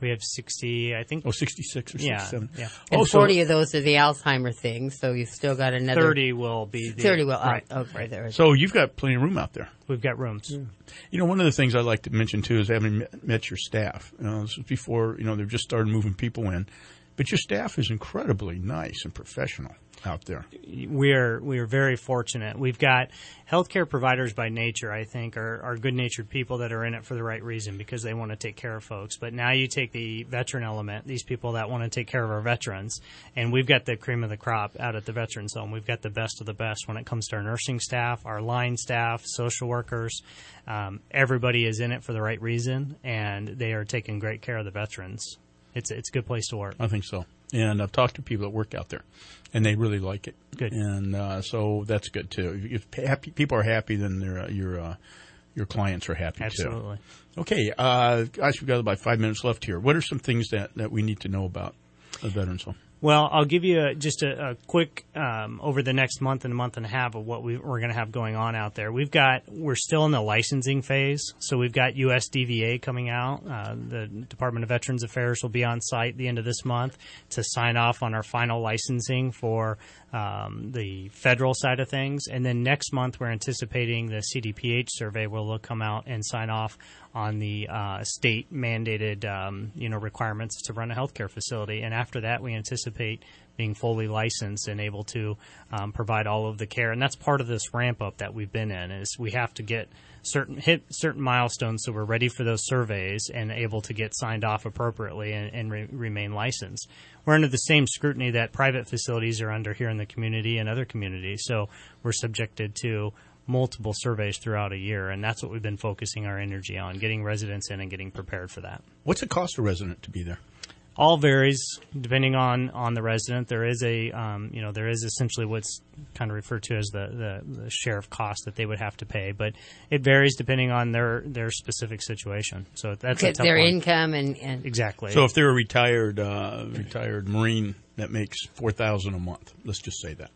We have sixty, I think. Oh, sixty-six or yeah, sixty-seven. Yeah. And oh, forty so, of those are the Alzheimer things, so you've still got another... thirty will be... The, thirty will... right, Oh, okay. right. There is. So you've got plenty of room out there. We've got rooms. Yeah. You know, one of the things I like to mention, too, is having met, met your staff. You know, this was before, you know, they've just started moving people in. But your staff is incredibly nice and professional out there. We are we are very fortunate. We've got healthcare providers by nature, I think, are, are good-natured people that are in it for the right reason because they want to take care of folks. But now you take the veteran element, these people that want to take care of our veterans, and we've got the cream of the crop out at the Veterans Home. We've got the best of the best when it comes to our nursing staff, our line staff, social workers. Um, everybody is in it for the right reason, and they are taking great care of the veterans. It's it's a good place to work. I think so. And I've talked to people that work out there, and they really like it. Good. And uh, so that's good, too. If happy, people are happy, then uh, your uh, your clients are happy, Absolutely. too. Okay. Uh, guys, we've got about five minutes left here. What are some things that, that we need to know about the Veterans Home? Well, I'll give you a, just a, a quick um, over the next month and a month and a half of what we, we're going to have going on out there. We've got we're still in the licensing phase, so we've got U S D V A coming out. Uh, the Department of Veterans Affairs will be on site the end of this month to sign off on our final licensing for um, the federal side of things, and then next month we're anticipating the C D P H survey will come out and sign off on the uh, state mandated um, you know requirements to run a healthcare facility, and after that we anticipate being fully licensed and able to um, provide all of the care. And that's part of this ramp up that we've been in is we have to get certain hit certain milestones so we're ready for those surveys and able to get signed off appropriately and, and re- remain licensed. We're under the same scrutiny that private facilities are under here in the community and other communities, so we're subjected to multiple surveys throughout a year, and that's what we've been focusing our energy on, getting residents in and getting prepared for that. What's it cost a resident to be there? All varies depending on, on the resident. There is a um, you know there is essentially what's kind of referred to as the, the, the share of cost that they would have to pay, but it varies depending on their, their specific situation. So that's a tough their one. income and, and exactly. So if they're a retired uh, retired Marine that makes four thousand a month, let's just say that.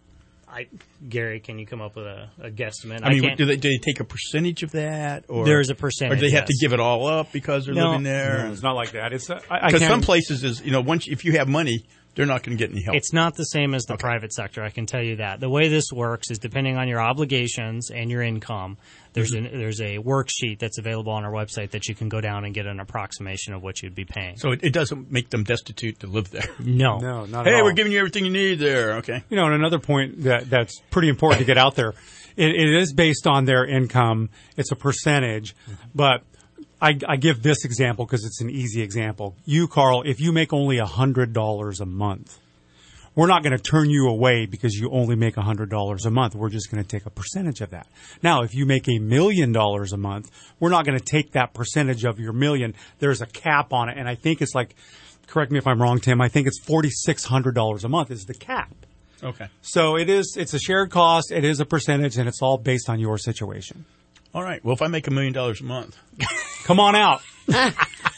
I, Gary, can you come up with a, a guesstimate? I mean, I do they, do they take a percentage of that? Or, There's a percentage. Or do they have yes. to give it all up because they're No. living there? No, it's not like that. It's because Because some places is, you know, once if you have money, they're not going to get any help. It's not the same as the Okay. private sector, I can tell you that. The way this works is depending on your obligations and your income, there's Mm-hmm. an, there's a worksheet that's available on our website that you can go down and get an approximation of what you'd be paying. So it, it doesn't make them destitute to live there. No. No, not Hey, at all. we're giving you everything you need there. Okay. You know, and another point that that's pretty important to get out there, it, it is based on their income. It's a percentage, but I, I give this example because it's an easy example. You, Carl, if you make only one hundred dollars a month, we're not going to turn you away because you only make one hundred dollars a month. We're just going to take a percentage of that. Now, if you make a million dollars a month, we're not going to take that percentage of your million. There's a cap on it, and I think it's like, correct me if I'm wrong, Tim, I think it's four thousand six hundred dollars a month is the cap. Okay. So it is, it's a shared cost, it is a percentage, and it's all based on your situation. All right. Well, if I make a million dollars a month, come on out. I,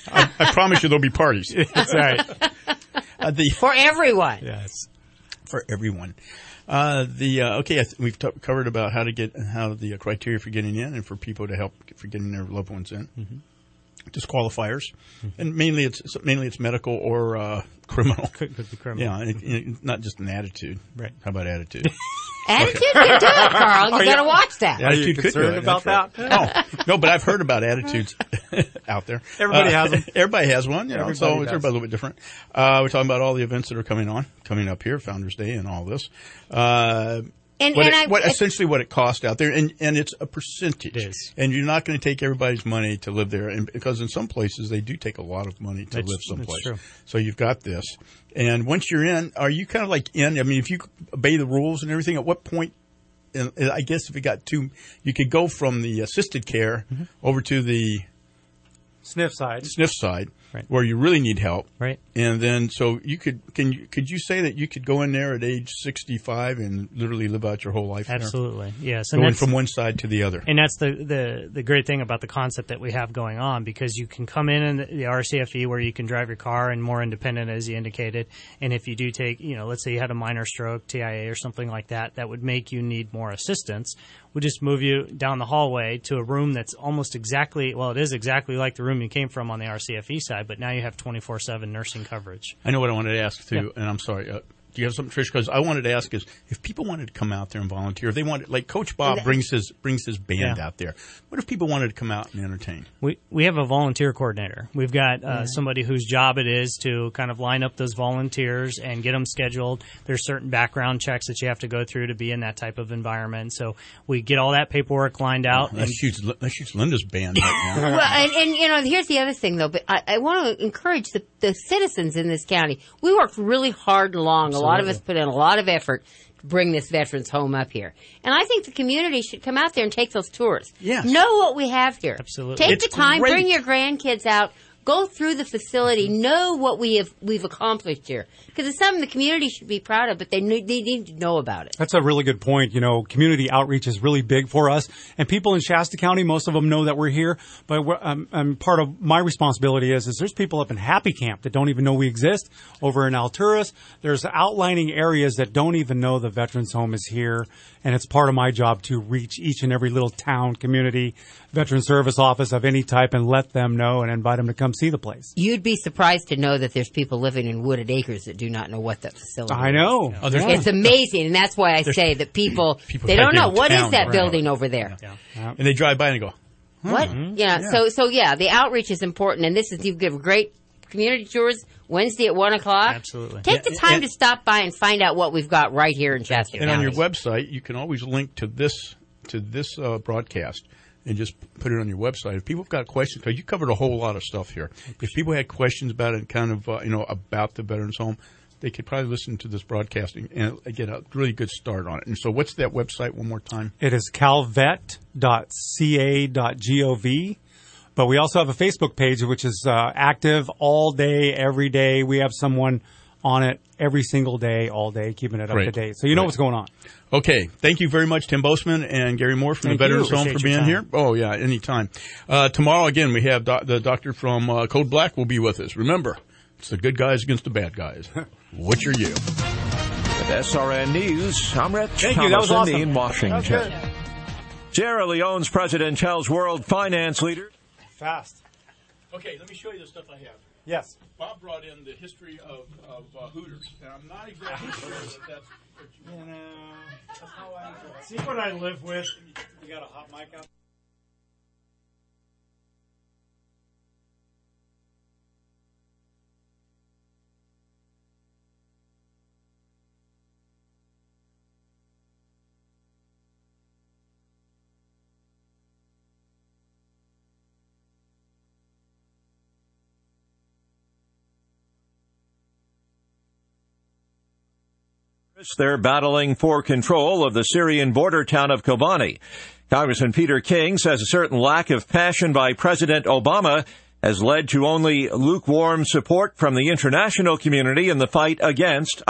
I promise you there'll be parties. That's right. Uh, the, for everyone. Yes, for everyone. Uh, the uh, okay, I th- we've t- covered about how to get how the uh, criteria for getting in and for people to help for getting their loved ones in. Mm-hmm. Disqualifiers, mm-hmm. and mainly it's mainly it's medical or uh, criminal. Could, could be criminal. Yeah, and, and not just an attitude. Right. How about attitude? Attitude could do it, Carl. You got to watch that. Are you Attitude could do concerned it, about that's that? right. No, no, but I've heard about attitudes out there. Everybody Uh, has them. Everybody has one. You know, Everybody so does. it's everybody a little bit different. Uh, we're talking about all the events that are coming on, coming up here, Founders Day and all this. Uh, And, what and it, I, what I- essentially what it costs out there, and, and it's a percentage. It is. And you're not going to take everybody's money to live there, and because in some places they do take a lot of money to That's- live that's someplace. true. So you've got this, and once you're in, are you kind of like in? I mean, if you obey the rules and everything, at what point? And I guess if it got too, you could go from the assisted care Mm-hmm. over to the Sniff side. sniff side, Right. where you really need help. Right. And then, so you could, can you, could you say that you could go in there at age sixty-five and literally live out your whole life there? Absolutely. Yes. And Going that's, from one side to the other. and that's the, the, the great thing about the concept that we have going on, because you can come in in the, the R C F E where you can drive your car and more independent, as you indicated. And if you do take, you know, let's say you had a minor stroke, T I A or something like that, that would make you need more assistance. We just move you down the hallway to a room that's almost exactly, well, it is exactly like the room you came from on the R C F E side. by, but now you have twenty-four seven nursing coverage. I know what I wanted to ask, too, Yeah. and I'm sorry. Uh, do you have something, Trish? Because I wanted to ask is, if people wanted to come out there and volunteer, if they wanted, like Coach Bob brings his brings his band Yeah. out there, what if people wanted to come out and entertain? We we have a volunteer coordinator. We've got uh, Yeah. somebody whose job it is to kind of line up those volunteers and get them scheduled. There's certain background checks that you have to go through to be in that type of environment. So we get all that paperwork lined out. That shoots, that shoots Linda's band right now. Well, and, and you know, here's the other thing, though. But I, I want to encourage the, the citizens in this county. We worked really hard and long. Absolutely. A lot of us put in a lot of effort to bring this veterans home up here. And I think the community should come out there and take those tours. Yes. Know what we have here. Absolutely. Take It's the time. great. Bring your grandkids out. Go through the facility. Know what we have we've accomplished here, because it's something the community should be proud of. But they need, they need to know about it. That's a really good point. You know, community outreach is really big for us. And people in Shasta County, most of them know that we're here. But we're, um, um, part of my responsibility is, is there's people up in Happy Camp that don't even know we exist. Over in Alturas, there's outlining areas that don't even know the Veterans Home is here. And it's part of my job to reach each and every little town, community, veteran service office of any type and let them know and invite them to come see the place. You'd be surprised to know that there's people living in Wooded Acres that do not know what that facility is. I know. Oh, there's- It's amazing, and that's why I There's say that people, people they don't type know in what is town, that right. building over there. And they drive by and go, What? Mhm. Yeah, Yeah. So so yeah, the outreach is important, and this is you give great community tours Wednesday at one o'clock. Absolutely. Take the time And- to stop by and find out what we've got right here in Shasta and County. on your website, you can always link to this to this uh, broadcast and just put it on your website. If people have got questions, because you covered a whole lot of stuff here. If people had questions about it, and kind of uh, you know about the Veterans Home, they could probably listen to this broadcasting and get a really good start on it. And so, what's that website one more time? It is calvet dot c a dot gov. But we also have a Facebook page, which is uh, active all day, every day. We have someone on it every single day, all day, keeping it up Great. to date. So you know Great. what's going on. Okay. Thank you very much, Tim Boseman and Gary Moore from Thank the Veterans you. Home for Appreciate your being time. here. Oh, yeah, anytime. Uh, tomorrow, again, we have doc- the doctor from uh, Code Black will be with us. Remember, it's the good guys against the bad guys. Which are you? With S R N News, I'm Rich Thank you. That was Thomason awesome. in Washington. That was Sierra Leone's president tells world finance leaders. Fast. Okay, let me show you the stuff I have. Yes. Bob brought in the history of, of uh, Hooters, and I'm not exactly sure that that's what you You know, that's how I see what I live with. You got a hot mic out? They're battling for control of the Syrian border town of Kobani. Congressman Peter King says a certain lack of passion by President Obama has led to only lukewarm support from the international community in the fight against